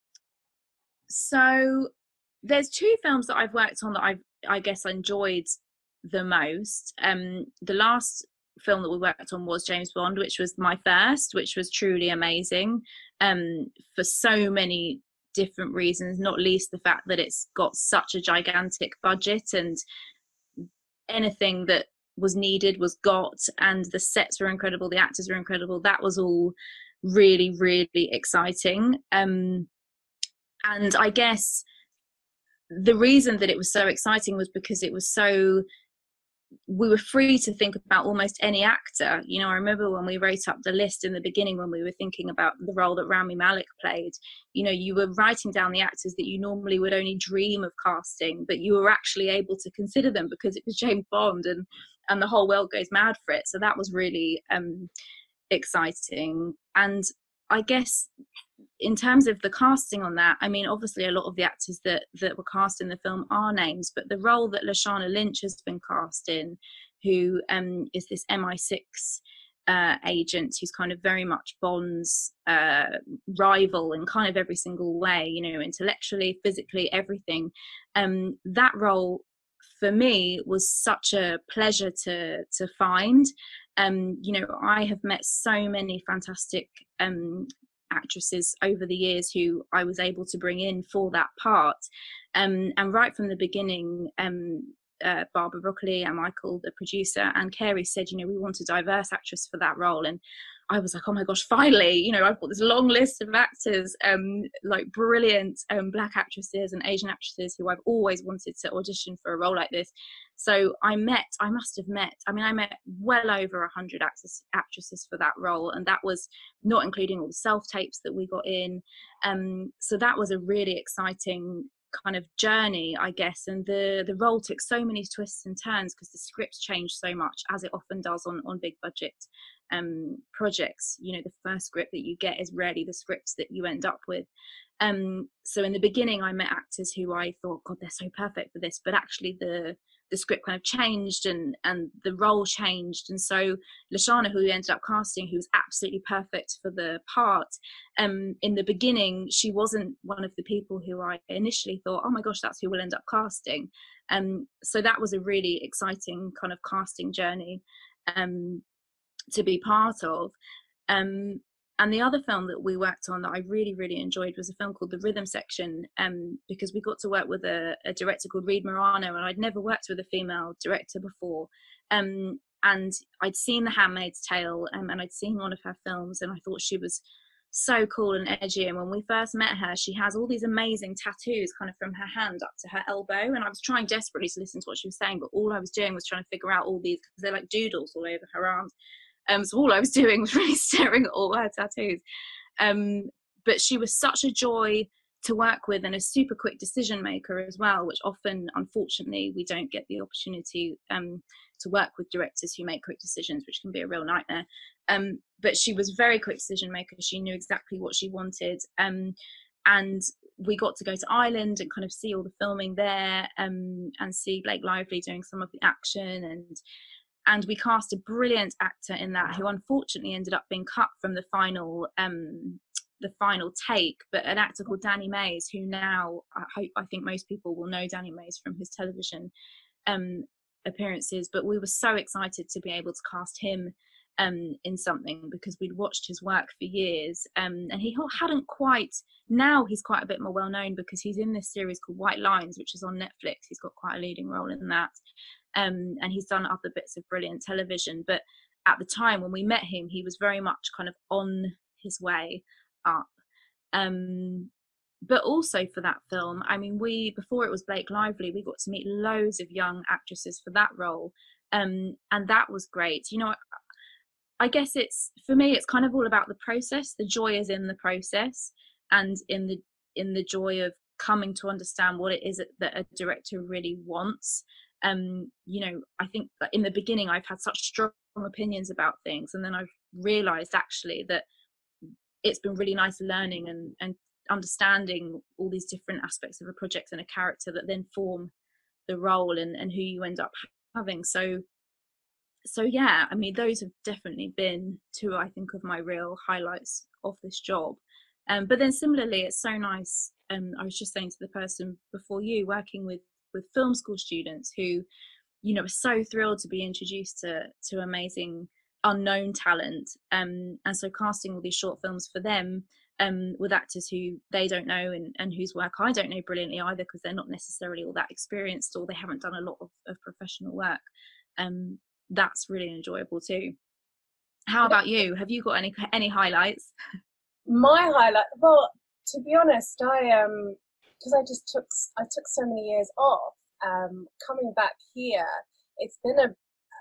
so there's two films that I've worked on that I've I guess I enjoyed the most. Um the last film that we worked on was James Bond, which was my first, which was truly amazing. Um for so many different reasons, not least the fact that it's got such a gigantic budget and anything that was needed was got, and the sets were incredible, the actors were incredible. That was all really, really exciting. Um, and I guess the reason that it was so exciting was because it was so, we were free to think about almost any actor. You know, I remember when we wrote up the list in the beginning, when we were thinking about the role that Rami Malek played, you know, you were writing down the actors that you normally would only dream of casting, but you were actually able to consider them because it was James Bond, and, and the whole world goes mad for it. So that was really um, exciting. And I guess in terms of the casting on that, I mean, obviously a lot of the actors that, that were cast in the film are names, but the role that Lashana Lynch has been cast in, who um, is this M I six uh, agent who's kind of very much Bond's uh, rival in kind of every single way, you know, intellectually, physically, everything. Um, that role for me was such a pleasure to to find. Um, you know, I have met so many fantastic um, actresses over the years who I was able to bring in for that part. Um, and right from the beginning, um, uh, Barbara Broccoli and Michael, the producer, and Carey said, you know, we want a diverse actress for that role. And I was like, oh my gosh, finally, you know, I've got this long list of actors, um, like brilliant um, Black actresses and Asian actresses who I've always wanted to audition for a role like this. So I met, I must have met, I mean, I met well over a hundred actors, actresses for that role. And that was not including all the self-tapes that we got in. Um, so that was a really exciting kind of journey, I guess. And the the role took so many twists and turns because the scripts changed so much, as it often does on, on big budget um, projects. You know, the first script that you get is rarely the scripts that you end up with. Um, so in the beginning, I met actors who I thought, God, they're so perfect for this, but actually the the script kind of changed and and the role changed. And so Lashana, who we ended up casting, who was absolutely perfect for the part, um, in the beginning, she wasn't one of the people who I initially thought, oh my gosh, that's who we'll end up casting. Um, so that was a really exciting kind of casting journey um, to be part of. Um, And the other film that we worked on that I really, really enjoyed was a film called The Rhythm Section, um, because we got to work with a, a director called Reed Morano, and I'd never worked with a female director before. Um, and I'd seen The Handmaid's Tale, um, and I'd seen one of her films, and I thought she was so cool and edgy. And when we first met her, she has all these amazing tattoos kind of from her hand up to her elbow. And I was trying desperately to listen to what she was saying, but all I was doing was trying to figure out all these, because they're like doodles all over her arms. Um, so all I was doing was really staring at all her tattoos. Um, but she was such a joy to work with and a super quick decision maker as well, which often, unfortunately, we don't get the opportunity um, to work with directors who make quick decisions, which can be a real nightmare. Um, but she was a very quick decision maker. She knew exactly what she wanted. Um, and we got to go to Ireland and kind of see all the filming there, um, and see Blake Lively doing some of the action. And And we cast a brilliant actor in that, who unfortunately ended up being cut from the final um, the final take, but an actor called Danny Mays, who now I hope I think most people will know Danny Mays from his television um, appearances. But we were so excited to be able to cast him um, in something, because we'd watched his work for years, um, and he hadn't quite. Now he's quite a bit more well known because he's in this series called White Lines, which is on Netflix. He's got quite a leading role in that. Um, and he's done other bits of brilliant television. But at the time when we met him, he was very much kind of on his way up. Um, but also for that film, I mean, we, before it was Blake Lively, we got to meet loads of young actresses for that role. Um, and that was great. You know, I guess it's, for me, it's kind of all about the process. The joy is in the process, and in the, in the joy of coming to understand what it is that a director really wants. Um, you know, I think that in the beginning I've had such strong opinions about things, and then I've realised actually that it's been really nice learning and, and understanding all these different aspects of a project and a character that then form the role and, and who you end up having. So, so yeah, I mean, those have definitely been two, I think, of my real highlights of this job. Um, but then similarly, it's so nice. Um, I was just saying to the person before you, working with with film school students who, you know, are so thrilled to be introduced to to amazing unknown talent, um, and so casting all these short films for them um, with actors who they don't know and, and whose work I don't know brilliantly either, because they're not necessarily all that experienced or they haven't done a lot of, of professional work. Um, that's really enjoyable too. How about you? Have you got any any highlights? My highlight, well, to be honest, I um. because I just took I took so many years off. Um, coming back here, it's been a.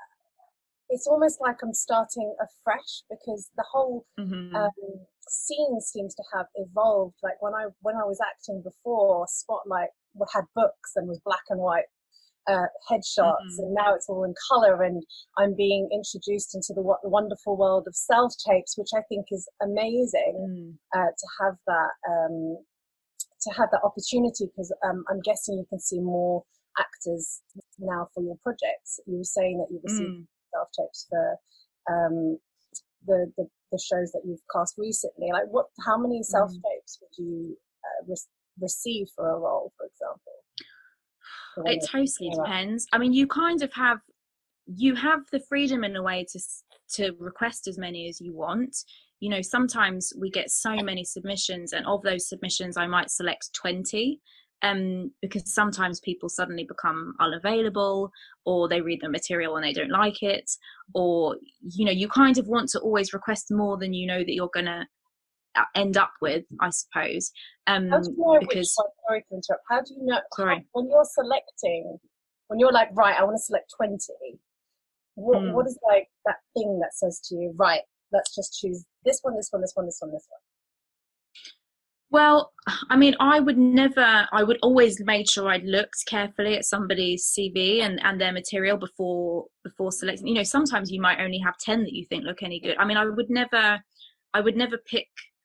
It's almost like I'm starting afresh, because the whole mm-hmm. um, scene seems to have evolved. Like when I when I was acting before, Spotlight had books and was black and white uh, headshots, mm-hmm. and now it's all in color, and I'm being introduced into the, the wonderful world of self tapes, which I think is amazing mm. uh, to have that. Um, to have that opportunity, because um, I'm guessing you can see more actors now for your projects. You were saying that you received mm. self-tapes for um, the, the the shows that you've cast recently? Like, what? How many self tapes would you uh, re- receive for a role, for example? For one It of- totally yeah. depends. I mean, you kind of have you have the freedom in a way to s- to request as many as you want. You know, sometimes we get so many submissions, and of those submissions I might select twenty, um because sometimes people suddenly become unavailable, or they read the material and they don't like it, or you know, you kind of want to always request more than you know that you're gonna end up with, I suppose. Um How do you know because which one? Sorry to interrupt. How do you know Sorry. how, when you're selecting? When you're like, right, I want to select twenty. What Mm. what is like that thing that says to you, right? Let's just choose this one, this one, this one, this one, this one. Well, I mean, I would never, I would always make sure I'd looked carefully at somebody's C V and, and their material before before selecting. You know, sometimes you might only have ten that you think look any good. I mean, I would never, I would never pick,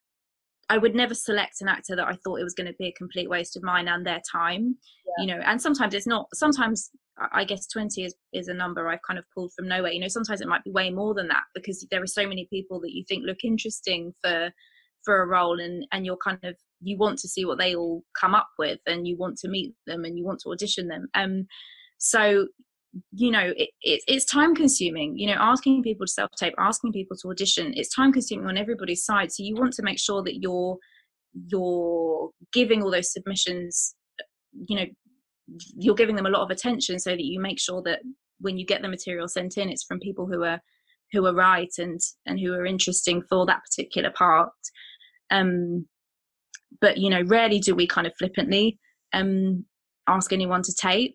I would never select an actor that I thought it was going to be a complete waste of mine and their time. Yeah. You know, and sometimes it's not, sometimes I guess twenty is, is a number I've kind of pulled from nowhere. You know, sometimes it might be way more than that, because there are so many people that you think look interesting for for a role, and and you're kind of, you want to see what they all come up with, and you want to meet them and you want to audition them. Um so you know, it, it, it's time consuming, you know, asking people to self tape, asking people to audition, it's time consuming on everybody's side. So you want to make sure that you're you're giving all those submissions, you know, you're giving them a lot of attention, so that you make sure that when you get the material sent in, it's from people who are who are right and and who are interesting for that particular part. Um but you know, rarely do we kind of flippantly um ask anyone to tape.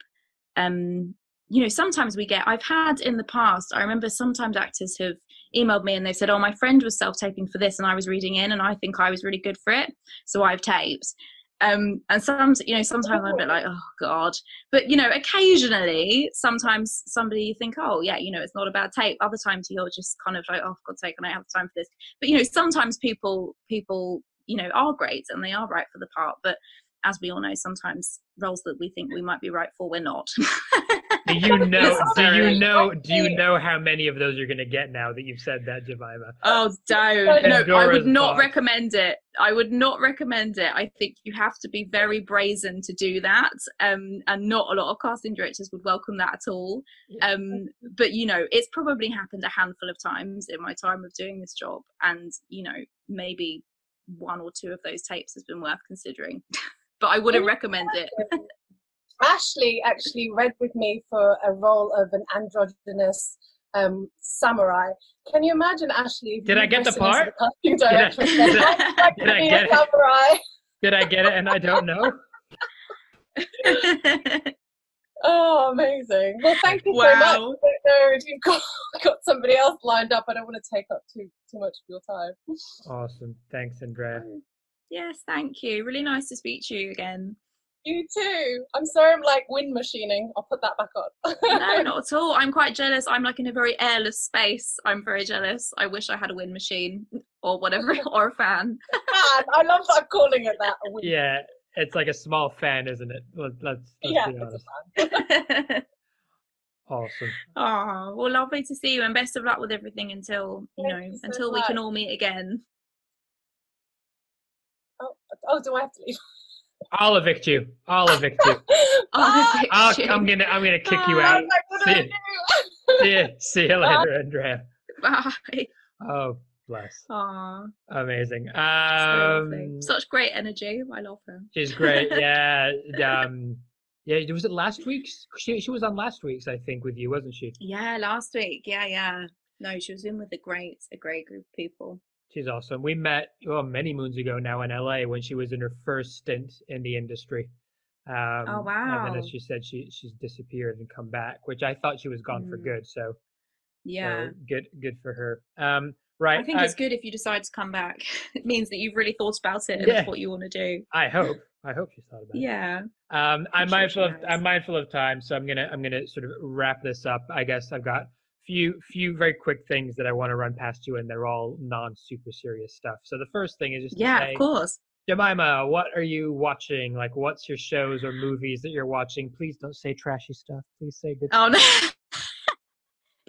Um you know, sometimes we get, I've had in the past, I remember sometimes actors have emailed me and they've said, oh, my friend was self-taping for this and I was reading in and I think I was really good for it, so I've taped. Um and sometimes, you know, sometimes I'm a bit like, oh god. But you know, occasionally sometimes somebody you think, oh yeah, you know, it's not a bad tape. Other times you're just kind of like, oh for God's sake, I don't have time for this. But you know, sometimes people people you know, are great and they are right for the part, but as we all know, sometimes roles that we think we might be right for, we're not. Do you know? Do you Sorry. know? Do you know how many of those you're going to get now that you've said that, Jemima? Oh, don't. No, I Pandora's would not box. recommend it. I would not recommend it. I think you have to be very brazen to do that. Um, and not a lot of casting directors would welcome that at all. Um, but, you know, it's probably happened a handful of times in my time of doing this job. And, you know, maybe one or two of those tapes has been worth considering. But I wouldn't recommend it. Ashley actually read with me for a role of an androgynous um, samurai. Can you imagine, Ashley? if Did you I get the listened to part? The casting director Did I- and said, "I'd like Did to I be get a it? samurai." Did I get it and I don't know? Oh, amazing! Well, thank you so much. I Wow. don't know if you've got, got somebody else lined up. I don't want to take up too too much of your time. Awesome. Thanks, Andrea. Yes, thank you. Really nice to speak to you again. You too. I'm sorry I'm like wind machining. I'll put that back on. No, not at all. I'm quite jealous. I'm like in a very airless space. I'm very jealous. I wish I had a wind machine or whatever, or a fan. Man, I love that I'm calling it that. A wind. Yeah, it's like a small fan, isn't it? Let, let's let's Yeah, be it's honest. a fan. Awesome. Oh, well, lovely to see you, and best of luck with everything until, you Thank know, you so until we can much. all meet again. Oh, oh, do I have to leave? I'll evict you. I'll evict you. Oh, I'll, eviction. I'm gonna I'm gonna kick you Bye. I out. was like, what do See I you. do? See you, see you later, Andrea. Bye. Oh, bless. Aw, Amazing. so lovely. Um, Such great energy. I love her. she's great. Yeah. Um, yeah. Was it last week's? She she was on last week's, I think, with you, wasn't she? Yeah, last week. Yeah, yeah. No, she was in with a great, a great group of people. She's awesome. We met well many moons ago now in L A when she was in her first stint in the industry. Um, Oh, And then, wow. as she said, she she's disappeared and come back, which I thought she was gone for Mm. good. So, Yeah. so good, good for her. Um, right. I think I, it's good if you decide to come back. It means that you've really thought about it and Yeah. it's what you want to do. I hope. I hope she's thought about it. Yeah. Um, I'm I'm sure mindful she of knows. I'm mindful of time, so I'm gonna I'm gonna sort of wrap this up. I guess I've got few few very quick things that I want to run past you, and they're all non super serious stuff. So the first thing is just to Yeah, say, of course. Jemima, what are you watching? Like, what's your shows or movies that you're watching? Please don't say trashy stuff. Please say good. Oh, no.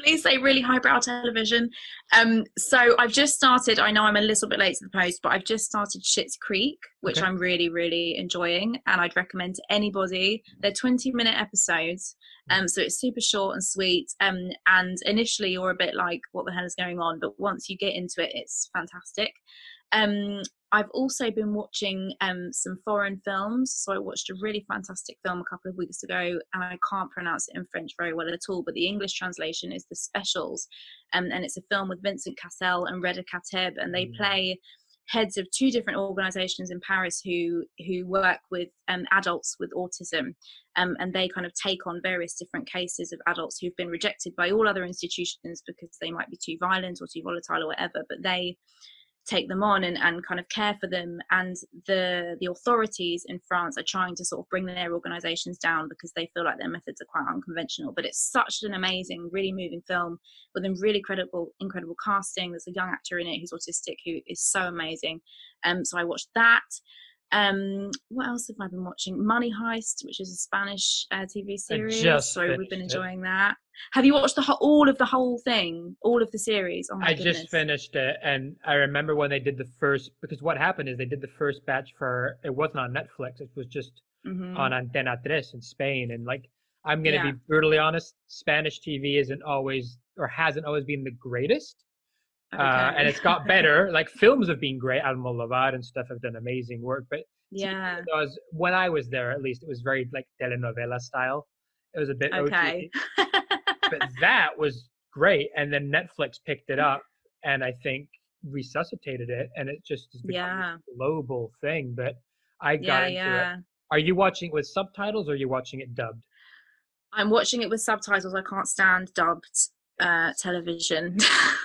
Please say really highbrow television. Um, so I've just started, I know I'm a little bit late to the post, but I've just started Schitt's Creek, which Okay. I'm really, really enjoying. And I'd recommend to anybody. They're twenty minute episodes. Um, so it's super short and sweet. Um, and initially you're a bit like, what the hell is going on? But once you get into it, it's fantastic. Um, I've also been watching um, some foreign films. So I watched a really fantastic film a couple of weeks ago, and I can't pronounce it in French very well at all, but the English translation is The Specials. Um, and it's a film with Vincent Cassel and Reda Kateb, and they play heads of two different organizations in Paris who who work with um, adults with autism. Um, and they kind of take on various different cases of adults who've been rejected by all other institutions because they might be too violent or too volatile or whatever, but they take them on and, and kind of care for them. And the the authorities in France are trying to sort of bring their organizations down because they feel like their methods are quite unconventional. But it's such an amazing, really moving film with a really credible, incredible casting. There's a young actor in it who's autistic who is so amazing. Um, so I watched that. Um, what else have I been watching? Money Heist, which is a Spanish uh, T V series. just So we've been finished it. enjoying that. Have you watched the whole, all of the whole thing, all of the series? Oh my I goodness. just finished it, and I remember when they did the first, because what happened is they did the first batch for, it wasn't on Netflix, it was just Mhm. on Antena Tres in Spain. And like, I'm going to Yeah. be brutally honest, Spanish T V isn't always, or hasn't always been the greatest. Uh, Okay. and it's got better. Like, films have been great. Almodovar and stuff have done amazing work. But Yeah. T V was, when I was there, at least, it was very like telenovela style. It was a bit Okay. O T T. But that was great. And then Netflix picked it up and I think resuscitated it. And it just has become Yeah. this global thing. But I got Yeah, into yeah. it. Are you watching it with subtitles or are you watching it dubbed? I'm watching it with subtitles. I can't stand dubbed uh, television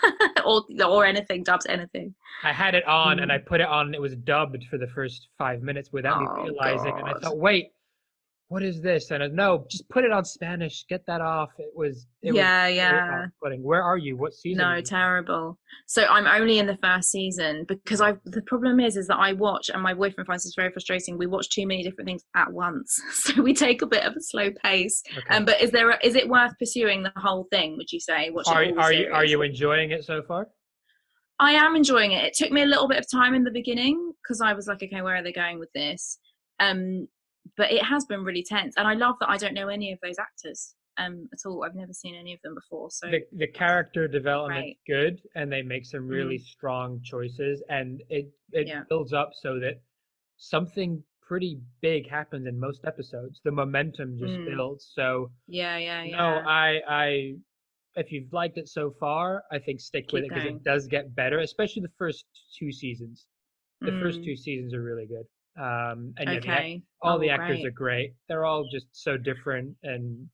or or anything dubbed anything. I had it on Mm. and I put it on and it was dubbed for the first five minutes without Oh, me realizing. And I God. thought, wait, what is this? And I, no, just put it on Spanish. Get that off. It was, it Yeah, was very yeah. off-putting. Where are you? What season? are No, you? terrible. So I'm only in the first season because I. The problem is, is that I watch, and my boyfriend finds this very frustrating. We watch too many different things at once, so we take a bit of a slow pace. Okay. Um, but is there? A, is it worth pursuing the whole thing? Would you say? Watching Are, all the are you are series? you enjoying it so far? I am enjoying it. It took me a little bit of time in the beginning because I was like, okay, where are they going with this? Um, but it has been really tense, and I love that I don't know any of those actors um, at all. I've never seen any of them before. So The the character development's Right. good, and they make some really strong choices, and it it Yeah. builds up so that something pretty big happens in most episodes. The momentum just Mm. builds. So yeah, yeah, yeah. no, I I if you've liked it so far, I think stick with Keep it because going. it does get better, especially the first two seasons. The first Mm. two seasons are really good. Um, and yeah, the ac- Okay. all Oh, the actors great. are great. They're all just so different, and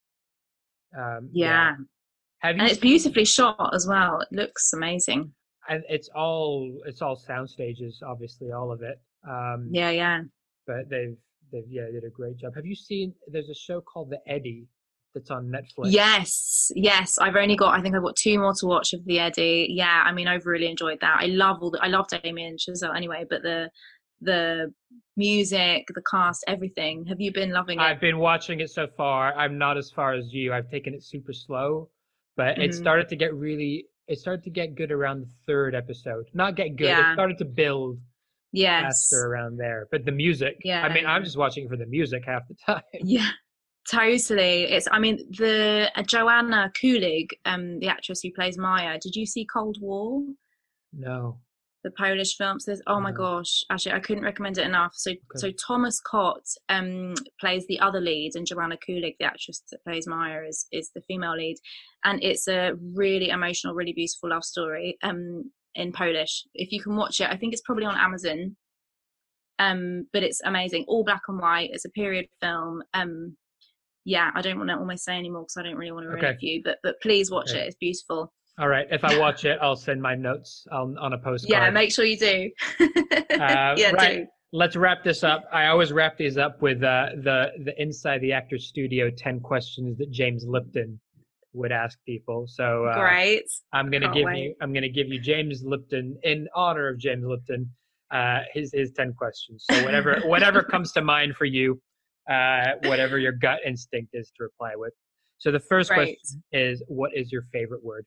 um, Yeah, Have you? and it's seen- beautifully shot as well. It looks amazing. And it's all it's all sound stages, obviously, all of it. Um, Yeah, yeah. But they've they've yeah did a great job. Have you seen? There's a show called The Eddy that's on Netflix. Yes, yes. I've only got. I think I've got two more to watch of the Eddie. Yeah, I mean, I've really enjoyed that. I love all the. I love Damien Chazelle anyway, but the the music, the cast, everything. Have you been loving it? I've been watching it so far. I'm not as far as you. I've taken it super slow, but it Mhm. started to get really. It started to get good around the third episode. Not get good. It Yeah. started to build Yes. faster around there. But the music. Yeah, I mean, I'm yeah. just watching for the music half the time. Yeah, totally. It's. I mean, the uh, Joanna Kulig, um, the actress who plays Maya. Did you see Cold War? No. The Polish films. There's, oh my No. gosh, actually, I couldn't recommend it enough. So, so Thomas Cott um plays the other lead, and Joanna Kulig, the actress that plays Maya, is is the female lead, and it's a really emotional, really beautiful love story um in Polish. If you can watch it, I think it's probably on Amazon. Um, but it's amazing, all black and white. It's a period film. Um, yeah, I don't want to almost say anymore because I don't really want to ruin Okay. it for you. But but please watch Okay. it. It's beautiful. All right. If I watch it, I'll send my notes on, on a postcard. Yeah, make sure you do. Uh, yeah, right. do. Let's wrap this up. I always wrap these up with uh, the the Inside the Actor Studio ten questions that James Lipton would ask people. So uh, Great. I'm gonna Can't give wait. you I'm gonna give you James Lipton in honor of James Lipton. Uh, his his ten questions. So whatever whatever comes to mind for you, uh, whatever your gut instinct is to reply with. So the first Great. question is, what is your favorite word?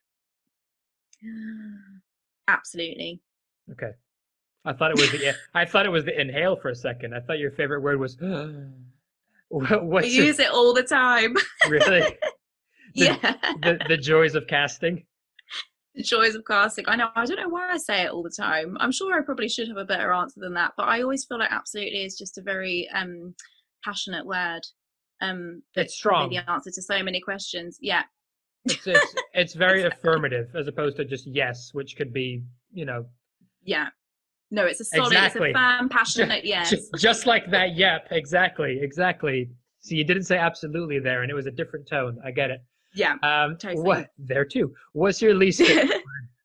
Absolutely. Okay. I thought it was the I thought it was the inhale for a second. I thought your favorite word was what, I what's your, use it all the time. really the, Yeah. the the joys of casting. The joys of casting. I know. I don't know why I say it all the time. I'm sure I probably should have a better answer than that, but I always feel like absolutely is just a very um, passionate word. Um, It's strong. The answer to so many questions. Yeah. It's, it's it's very affirmative as opposed to just yes, which could be, you know, Yeah. No, it's a solid, Exactly. it's a firm, passionate yes. just, just like that. Yep, exactly, exactly. So you didn't say absolutely there, and it was a different tone. I get it. Yeah. Um, Totally. what there too? What's your least favorite?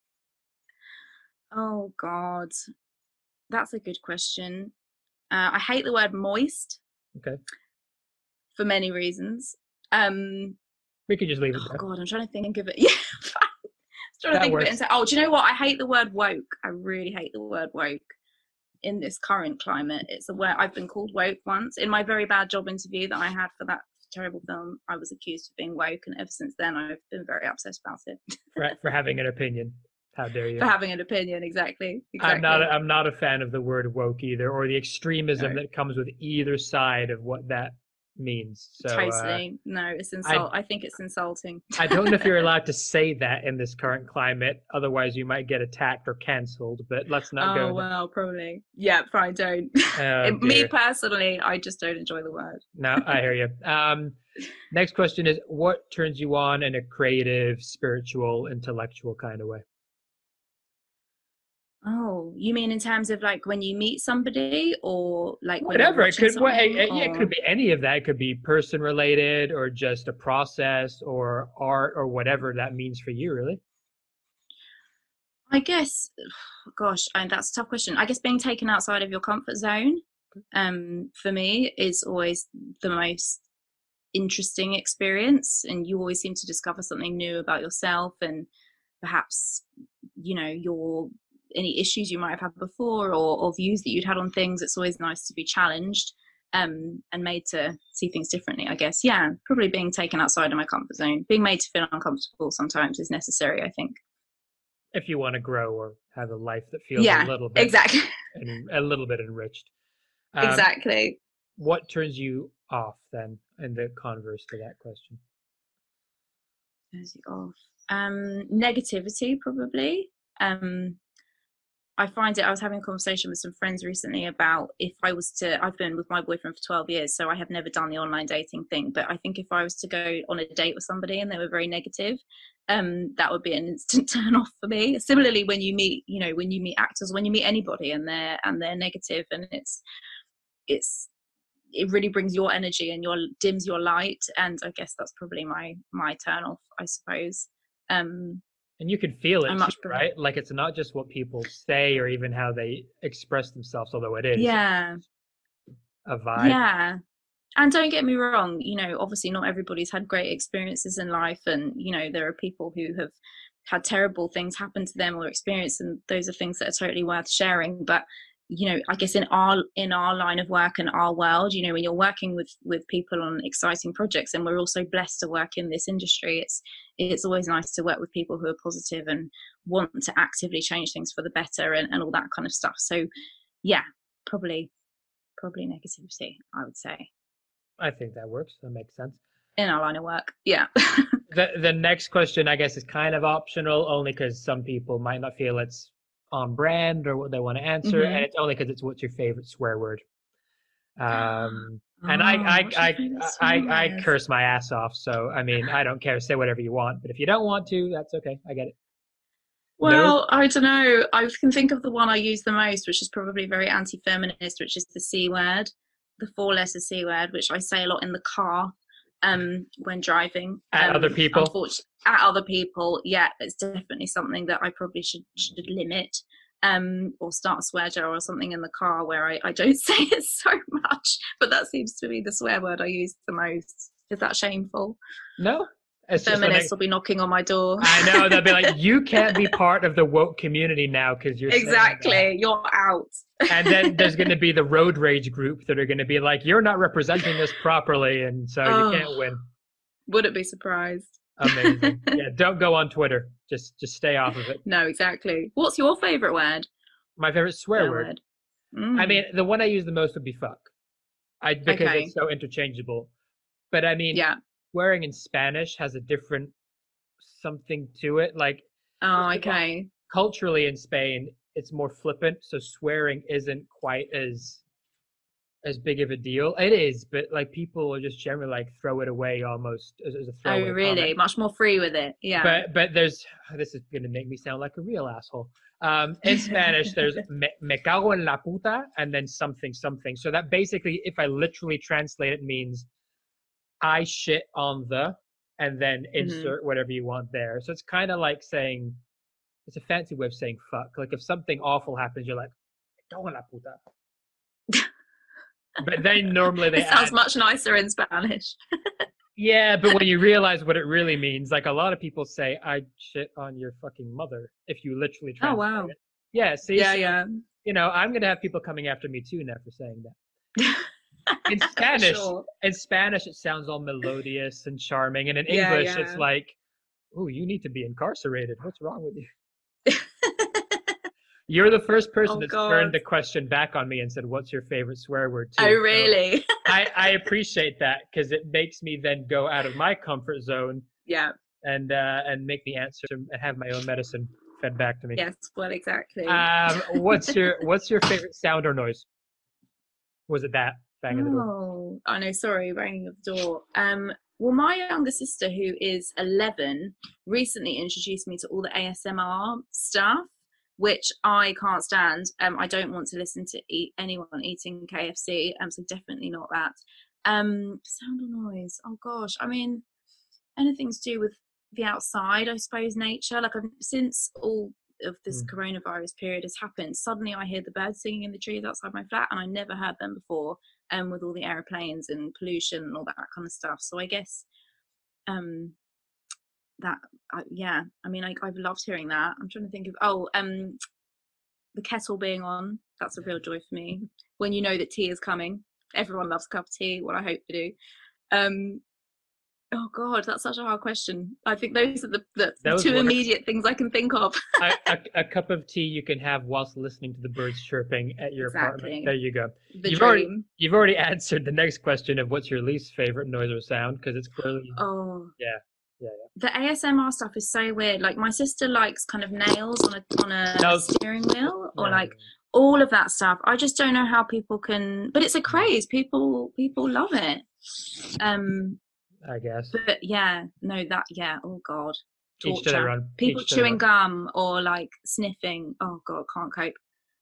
Oh God, that's a good question. Uh, I hate the word moist. Okay. For many reasons. Um, We could just leave it oh there. God, I'm trying to think of it. Yeah, fine. trying to That think works. of it and say, oh, do you know what? I hate the word woke. I really hate the word woke in this current climate. It's a word I've been called woke once in my very bad job interview that I had for that terrible film. I was accused of being woke, and ever since then I've been very upset about it. for, for having an opinion. How dare you? For having an opinion, exactly. exactly. I'm not. A, I'm not a fan of the word woke either, or the extremism No. that comes with either side of what that means. So, uh, totally. No, it's insult. I, I think it's insulting. I don't know if you're allowed to say that in this current climate. Otherwise, you might get attacked or cancelled. But let's not oh go. well, probably. Yeah, fine. Don't. Oh, It- Me dear. personally, I just don't enjoy the word. No, I hear you. Um, next question is, what turns you on in a creative, spiritual, intellectual kind of way? Oh, you mean in terms of like when you meet somebody, or like when you're Whatever it watching could. Well, something, it, it or- could be any of that. It could be person related, or just a process, or art, or whatever that means for you. Really. I guess, gosh, and that's a tough question. I guess being taken outside of your comfort zone, um, for me, is always the most interesting experience, and you always seem to discover something new about yourself, and perhaps, you know, your any issues you might have had before, or, or views that you'd had on things. It's always nice to be challenged, um, and made to see things differently, I guess. Yeah, probably being taken outside of my comfort zone, being made to feel uncomfortable sometimes is necessary, I think. If you want to grow or have a life that feels Yeah, a little bit exactly. en- a little bit enriched. Um, Exactly. What turns you off then, in the converse to that question? Turns you off. Um, negativity, probably. Um, I find it, I was having a conversation with some friends recently about if I was to, I've been with my boyfriend for twelve years, so I have never done the online dating thing, but I think if I was to go on a date with somebody and they were very negative, um, that would be an instant turn off for me. Similarly, when you meet, you know, when you meet actors, when you meet anybody and they're, and they're negative, and it's, it's, it really brings your energy and your dims your light. And I guess that's probably my, my turn off, I suppose. Um, And you can feel it, I too, much prefer- right? Like it's not just what people say or even how they express themselves, although it is yeah. a vibe. Yeah. And don't get me wrong, you know, obviously not everybody's had great experiences in life, and, you know, there are people who have had terrible things happen to them or experience, and those are things that are totally worth sharing. But, you know, I guess in our in our line of work and our world, you know, when you're working with with people on exciting projects, and we're also blessed to work in this industry, it's it's always nice to work with people who are positive and want to actively change things for the better, and, and all that kind of stuff. So yeah, probably probably negativity, I would say, I think that works. That makes sense. in our line of work. Yeah. The the next question, I guess, is kind of optional, only because some people might not feel it's on brand or what they want to answer, Mhm. and it's only because it's what's your favorite swear word. Um, and I Oh, I what's your I, favourite I, swear I word? curse my ass off, so I mean I don't care. Say whatever you want, but if you don't want to, that's okay. I get it. Well, I don't know. I can think of the one I use the most, which is probably very anti-feminist, which is the C word, the four-letter C word, which I say a lot in the car, um, when driving. At um, other people? unfortunately- At other people, yeah, it's definitely something that I probably should should limit, um, or start a swear jar or something in the car where I, I don't say it so much. But that seems to be the swear word I use the most. Is that shameful? No, it's just when Feminists they- will be knocking on my door. I know they'll be like, you can't be part of the woke community now because you're saying that." Exactly, you're out. And then there's going to be the road rage group that are going to be like, you're not representing us properly, and so Oh. you can't win. Wouldn't be surprised. Amazing. Yeah, don't go on Twitter. Just just stay off of it. No, exactly. What's your favorite word? My favorite swear Swear word. word. Mm. I mean, the one I use the most would be fuck. I because Okay. it's so interchangeable. But I mean, Yeah. swearing in Spanish has a different something to it. Like Oh, first of all, okay. culturally in Spain, it's more flippant, so swearing isn't quite as as big of a deal. It is, but like people will just generally like throw it away almost as, as a Oh, throwaway really? comment. Much more free with it. Yeah. But but there's this is gonna make me sound like a real asshole. Um, in Spanish, there's me, me cago en la puta and then something something. So that basically, if I literally translate it, means I shit on the and then insert whatever you want there. So it's kind of like saying it's a fancy way of saying fuck. Like if something awful happens, you're like me cago en la puta. But then normally they It sounds add, much nicer in Spanish. yeah, but when you realize what it really means, like a lot of people say, I shit on your fucking mother, if you literally Oh, translate wow. it. Yeah, see, Yeah, so, yeah. you know, I'm going to have people coming after me too now for saying that. In Spanish, Sure. in Spanish, it sounds all melodious and charming. And in Yeah, English, it's yeah. like, oh, you need to be incarcerated. What's wrong with you? You're the first person Oh, that's God. turned the question back on me and said, what's your favorite swear word too? Oh, So really? I, I appreciate that because it makes me then go out of my comfort zone Yeah. and uh, and make me answer and have my own medicine fed back to me. Yes. Well, exactly. Um, what's your what's your favorite sound or noise? Was it that banging the door? Oh, I know. Sorry, banging of the door. Um, well, my younger sister, who is eleven, recently introduced me to all the A S M R stuff, which I can't stand. Um, I don't want to listen to eat anyone eating K F C. Um, so definitely not that. Um, sound or noise? Oh gosh, I mean, anything to do with the outside, I suppose. Nature. Like I've, since all of this Mm. coronavirus period has happened, suddenly I hear the birds singing in the trees outside my flat, and I never heard them before. Um, with all the airplanes and pollution and all that kind of stuff. So I guess, um, that uh, yeah. I mean, I, I've loved hearing that. I'm trying to think of oh, um, the kettle being on. That's a real joy for me. When you know that tea is coming, everyone loves a cup of tea. Well, I hope they do. Um, Oh God, that's such a hard question. I think those are the, the Those two were- immediate things I can think of. a, a, a cup of tea you can have whilst listening to the birds chirping at your apartment. Exactly. There you go. The You've dream. already you've already answered the next question of what's your least favorite noise or sound because it's clearly Oh. Yeah, yeah, The A S M R stuff is so weird. Like my sister likes kind of nails on a on a No. steering wheel or no. like all of that stuff. I just don't know how people can, but it's a craze. People people love it. Um, I guess but yeah, no, that yeah. Oh God, each to their torture. own. People each to their chewing own. gum or like sniffing. Oh God, can't cope.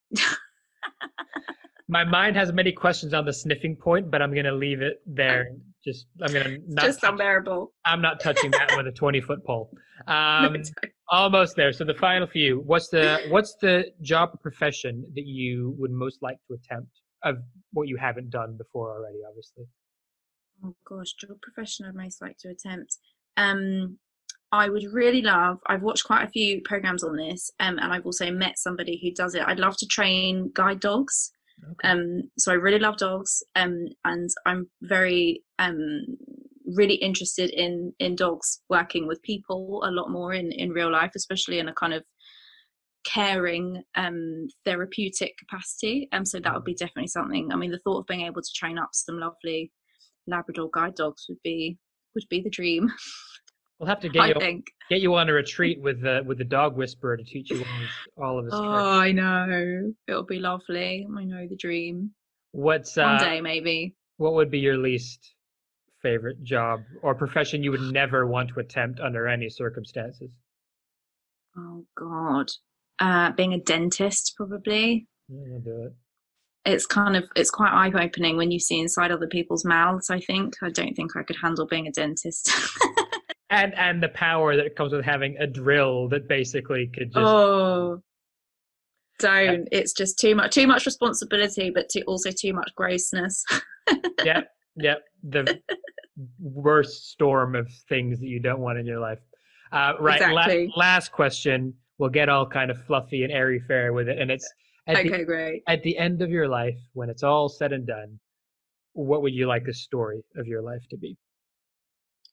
My mind has many questions on the sniffing point, but I'm gonna leave it there. Just I'm gonna not. Just touch- unbearable. I'm not touching that with a twenty foot pole. No, Um, it's okay. almost there. So the final few. What's the what's the job or profession that you would most like to attempt of what you haven't done before already? Obviously. Oh gosh, job profession I'd most like to attempt. Um, I would really love. I've watched quite a few programs on this, um, and I've also met somebody who does it. I'd love to train guide dogs. Okay. Um, so I really love dogs, um, and I'm very um really interested in in dogs working with people a lot more in in real life, especially in a kind of caring um therapeutic capacity. Um, so that would be definitely something. I mean, the thought of being able to train up some lovely Labrador guide dogs would be would be the dream. We'll have to get I you think. get you on a retreat with the with the dog whisperer to teach you all, his, all of his Oh, tricks. I know. It'll be lovely. I know the dream. What's One uh, day, maybe. what would be your least favorite job or profession you would never want to attempt under any circumstances? Oh God. Uh, being a dentist, probably. Yeah, I'll do it. It's kind of it's quite eye opening when you see inside other people's mouths. I think I don't think I could handle being a dentist. And and the power that comes with having a drill that basically could just Oh, don't! It's just too much too much responsibility, but too, also too much grossness. yeah, yeah, the worst storm of things that you don't want in your life. Uh, right. la- Exactly. last question. We'll get all kind of fluffy and airy fairy with it, and it's at Okay, the great. at the end of your life when it's all said and done. What would you like the story of your life to be?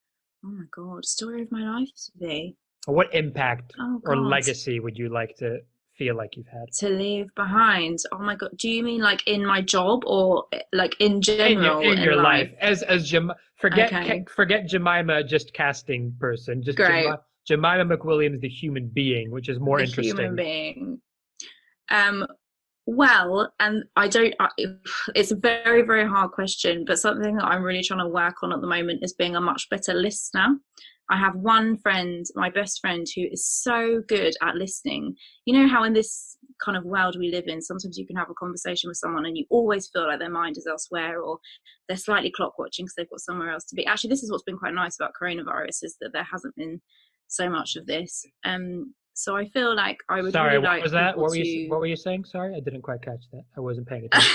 Oh my God, story of my life to be. What impact Oh or God. legacy would you like to feel like you've had? To leave behind. Oh my God. Do you mean like in my job or like in general? In your, in your life. life? As as Jem- forget Okay. Ke- forget Jemima, just casting person. Just Great. Jemi- Jemima McWilliams, the human being, which is more The interesting. human being. Um, well, and I don't, I, it's a very, very hard question, but something that I'm really trying to work on at the moment is being a much better listener. I have one friend, my best friend, who is so good at listening. You know how in this kind of world we live in, sometimes you can have a conversation with someone and you always feel like their mind is elsewhere, or they're slightly clock watching because they've got somewhere else to be. Actually, this is what's been quite nice about coronavirus, is that there hasn't been so much of this. Um, so I feel like I would Sorry, really what like was that? people What were you to- What were you saying? Sorry, I didn't quite catch that. I wasn't paying attention.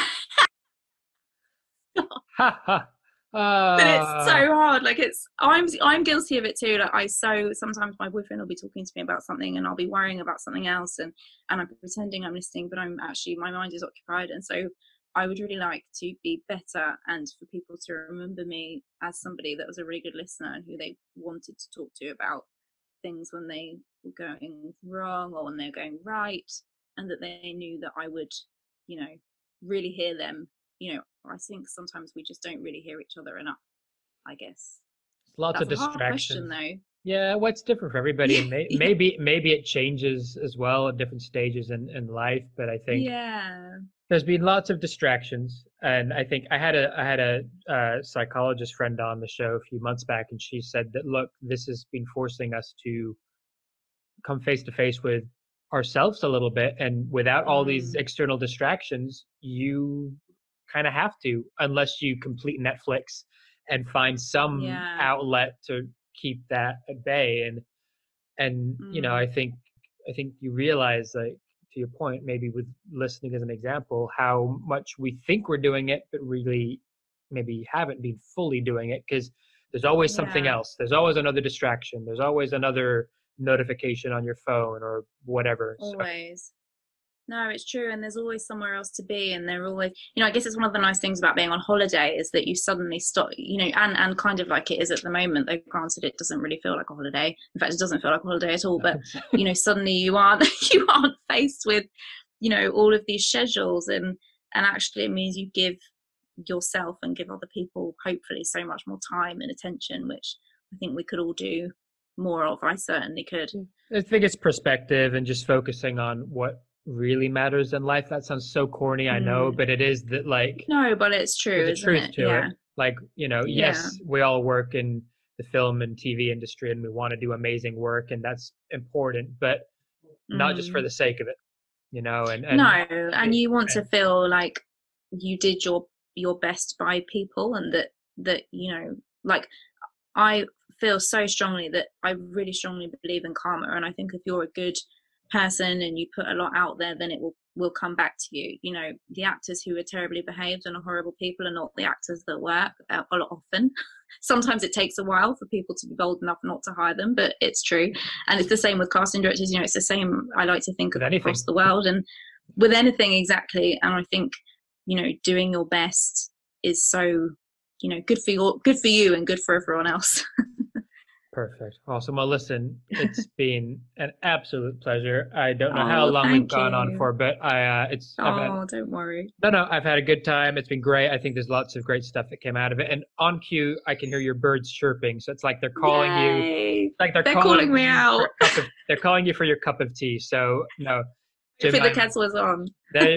Ha ha. But it's Uh, so hard. Like it's, I'm, I'm guilty of it too. Like I so sometimes my boyfriend will be talking to me about something, and I'll be worrying about something else, and and I'm pretending I'm listening, but I'm actually, my mind is occupied. And so I would really like to be better, and for people to remember me as somebody that was a really good listener and who they wanted to talk to about things when they were going wrong or when they were going right, and that they knew that I would, you know, really hear them. You know, I think sometimes we just don't really hear each other enough, I guess. lots That's of a hard question, distractions. though. Yeah, what's different for everybody, and may, Yeah. maybe maybe it changes as well at different stages in, in life. But I think Yeah. there's been lots of distractions, and I think I had a I had a uh, psychologist friend on the show a few months back, and she said that, look, this has been forcing us to come face to face with ourselves a little bit, and without all these Mm. external distractions, you kind of have to, unless you complete Netflix and find some Yeah. outlet to keep that at bay. And and you know, Mm. I think I think you realize, like, to your point, maybe with listening as an example, how much we think we're doing it, but really maybe haven't been fully doing it, because there's always something Yeah. else. There's always another distraction. There's always another notification on your phone or whatever. So, Always. No, it's true. And there's always somewhere else to be. And they're always, you know, I guess it's one of the nice things about being on holiday is that you suddenly stop, you know, and, and kind of like it is at the moment, though granted it doesn't really feel like a holiday. In fact, it doesn't feel like a holiday at all. But, you know, suddenly you aren't, you aren't faced with, you know, all of these schedules. And, and actually it means you give yourself and give other people, hopefully, so much more time and attention, which I think we could all do more of. I certainly could. I think it's perspective and just focusing on what really matters in life. That sounds so corny, I know, Mm. but it is that, like, No, but it's true, there's a isn't truth it? to Yeah. it. Like, you know, Yeah. yes, we all work in the film and T V industry, and we want to do amazing work, and that's important, but not just for Mm. the sake of it, you know. And, and No, and you want yeah. to feel like you did your your best by people, and that that you know, like I feel so strongly that I really strongly believe in karma, and I think if you're a good person and you put a lot out there, then it will will come back to you. You know, the actors who are terribly behaved and are horrible people are not the actors that work uh, a lot often. Sometimes it takes a while for people to be bold enough not to hire them, but it's true. And it's the same with casting directors. You know, it's the same, I like to think, With across anything. the world, and with anything, exactly. And I think, you know, doing your best is so, you know, good for your good for you and good for everyone else. Perfect. Awesome. Well, listen, it's been an absolute pleasure. I don't know how Oh, long we've thank gone on you. for, but I, uh, it's, I've had, Oh, don't worry. no, no, I've had a good time. It's been great. I think there's lots of great stuff that came out of it. And on cue, I can hear your birds chirping. So it's like they're calling you. Yay. It's like they're, They're calling, calling me you out. for a cup of, they're calling you for your cup of tea. So no. If the Jemima, kettle is on, they,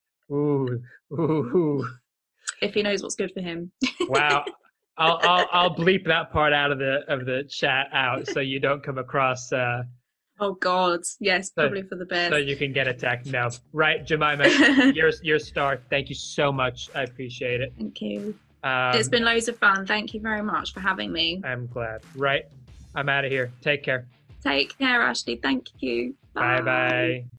ooh, ooh, ooh. if he knows what's good for him. Wow. I'll, I'll I'll bleep that part out of the of the chat out, so you don't come across uh Oh God, yes, So- probably for the best. so you can get attacked. No, right, Jemima, you're you're a star. Thank you so much. I appreciate it. Thank you. Um, It's been loads of fun. Thank you very much for having me. I'm glad. Right, I'm out of here. Take care. Take care, Ashley. Thank you. Bye bye.